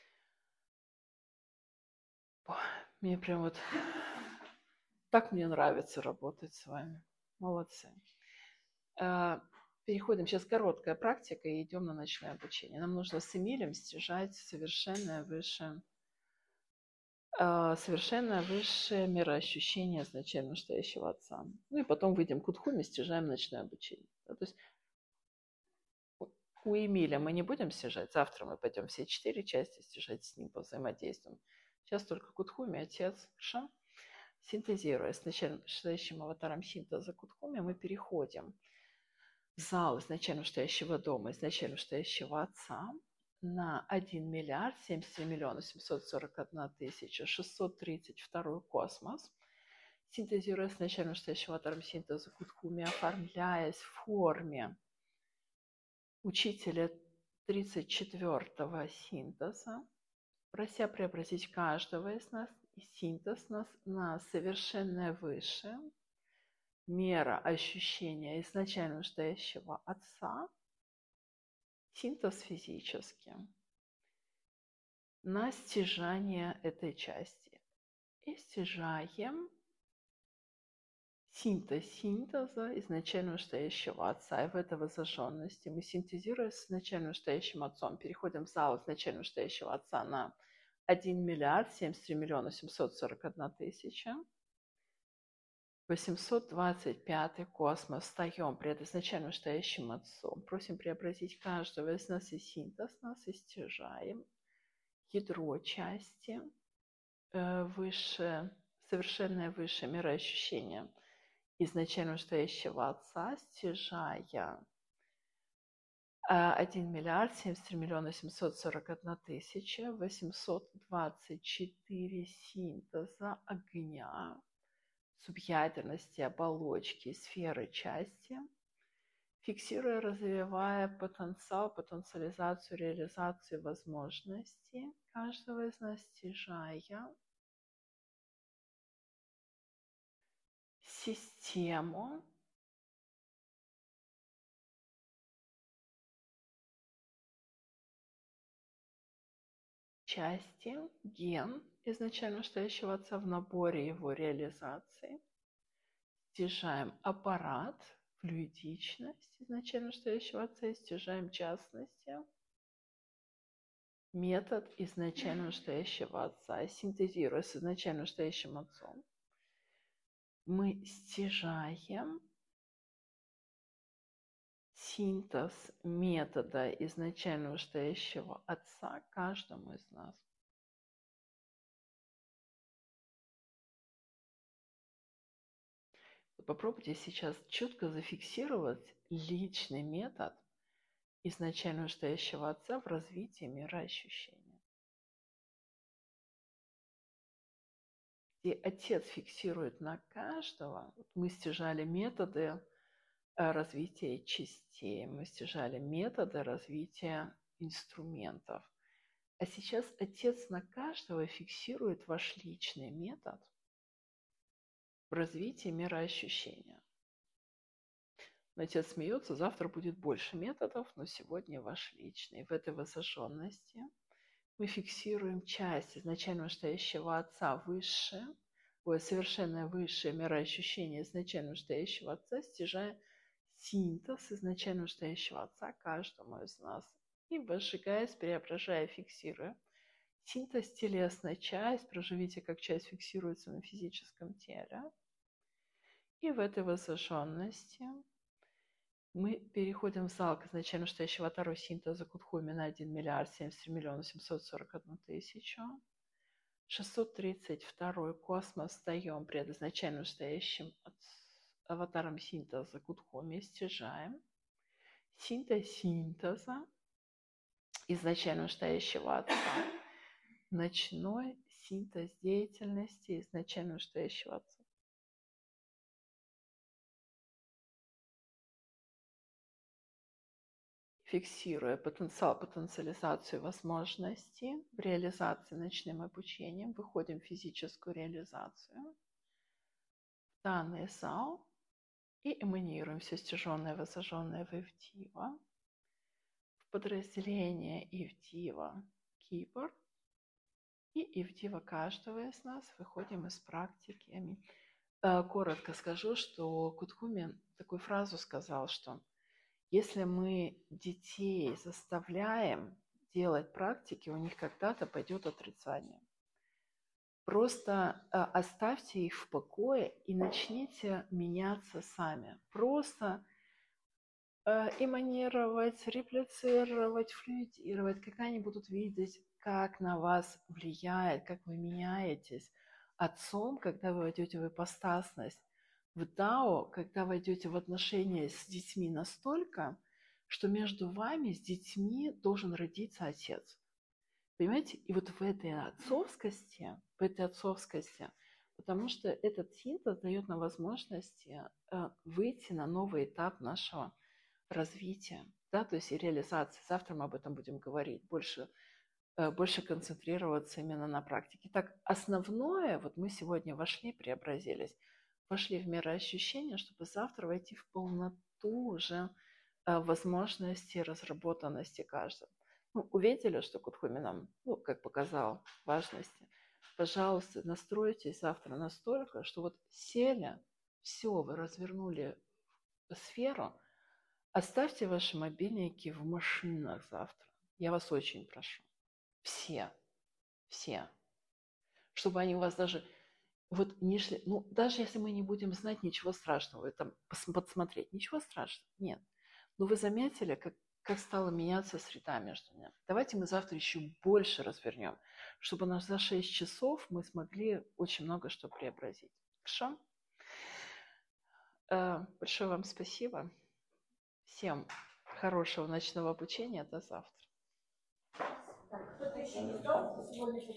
Мне прям вот так мне нравится работать с вами. Молодцы. Переходим, сейчас короткая практика и идем на ночное обучение. Нам нужно с Эмилем стяжать совершенное высшее, совершенное высшее мироощущение изначально настоящего Отца. Ну и потом выйдем к Удхуме, стяжаем ночное обучение. То есть у Эмиля мы не будем стяжать, завтра мы пойдем все четыре части стяжать с ним по взаимодействию. Сейчас только Кудхуми, Отец, Ша. Синтезируя с настоящим аватаром синтеза Кудхуми, мы переходим в зал изначально настоящего дома, изначально настоящего Отца на один миллиард семьдесят три миллиона семьсот сорок одна тысяча шестьсот тридцать два космос, синтезируя с изначально настоящего аватаром синтеза Кудхуми, оформляясь в форме учителя тридцать четвёртого синтеза, прося преобразить каждого из нас и синтез нас на совершенное высшее мера ощущения изначально настоящего Отца, синтез физический, на стяжание этой части. И стяжаем синтез синтеза изначально настоящего Отца. И в этой воззаженности мы, синтезируя с изначально настоящим Отцом, переходим в зал изначально настоящего Отца на один миллиард семьдесят три миллиона семьсот сорок одна тысяча восемьсот двадцать пятый космос. Встаем пред изначально настоящим Отцом. Просим преобразить каждого из нас и синтез нас, и стяжаем ядро части, э, выше, совершенное высшее мироощущение изначально настоящего Отца, стяжая один миллиард семьдесят три миллиона семьсот сорок одна тысяча восемьсот двадцать четыре синтеза огня, субъядерности, оболочки, сферы части, фиксируя, развивая потенциал, потенциализацию, реализацию возможностей каждого из нас, стяжая систему части, ген изначально настоящего Отца в наборе его реализации. Стяжаем аппарат, флюидичность изначально настоящего Отца и стяжаем частности, метод изначально настоящего Отца, синтезируя с изначально настоящим Отцом. мы стяжаем синтез метода изначально вышестоящего отца каждому из нас. Попробуйте сейчас четко зафиксировать личный метод изначально вышестоящего отца в развитии мироощущения. Где отец фиксирует на каждого. Мы стяжали методы развития частей, мы стяжали методы развития инструментов. А сейчас отец на каждого фиксирует ваш личный метод в развитии мироощущения. Отец смеется, завтра будет больше методов, но сегодня ваш личный. В этой воззаженности мы фиксируем часть изначально вышестоящего отца высшее, ой, совершенно высшее мироощущение изначально вышестоящего отца, стяжая синтез изначально вышестоящего отца каждому из нас. И возжигаясь, преображая, фиксируя. Синтез телесная часть, проживите, как часть фиксируется на физическом теле. И в этой воззаженности мы переходим в зал к изначально вышестоящего второй синтеза Кудхуми на один миллиард семьдесят три миллиона семьсот сорок одну тысячу. шестьсот тридцать второй космос встаем пред изначально вышестоящим аватаром синтеза Кудхуми, стяжаем. Синтез синтеза изначально вышестоящего отца. Ночной синтез деятельности изначально вышестоящего отца. Фиксируя потенциал, потенциализацию возможностей в реализации ночным обучением, выходим в физическую реализацию, в данный зал и эманируем все стяженное, воззаженное в Ивдива, в подразделение Ивдива Кипр и Ивдива каждого из нас выходим из практики. Коротко скажу, что Кудхуми такую фразу сказал, что если мы детей заставляем делать практики, у них когда-то пойдет отрицание. Просто э, оставьте их в покое и начните меняться сами. Просто э, эманировать, реплицировать, флюидировать, как они будут видеть, как на вас влияет, как вы меняетесь отцом, когда вы войдете в ипостасность. В Дао, когда войдете в отношения с детьми настолько, что между вами с детьми должен родиться отец. Понимаете? И вот в этой отцовскости, в этой отцовскости, потому что этот синтез дает нам возможности э, выйти на новый этап нашего развития, да, то есть и реализации. Завтра мы об этом будем говорить, больше, э, больше концентрироваться именно на практике. Так, основное, вот мы сегодня вошли, преобразились, вошли в мироощущение, чтобы завтра войти в полноту уже э, возможностей разработанности каждого. Ну, увидели, что Кудхуми нам, ну, как показал, важности. Пожалуйста, настройтесь завтра настолько, что вот сели, все, вы развернули сферу, оставьте ваши мобильники в машинах завтра. Я вас очень прошу. Все, все. Чтобы они у вас даже вот не шли, ну, даже если мы не будем знать, ничего страшного, там, подсмотреть, ничего страшного, нет. Но вы заметили, как, как стало меняться среда между ними. Давайте мы завтра еще больше развернем, чтобы нас за шесть часов мы смогли очень много что преобразить. Хорошо? Большое вам спасибо. Всем хорошего ночного обучения. До завтра.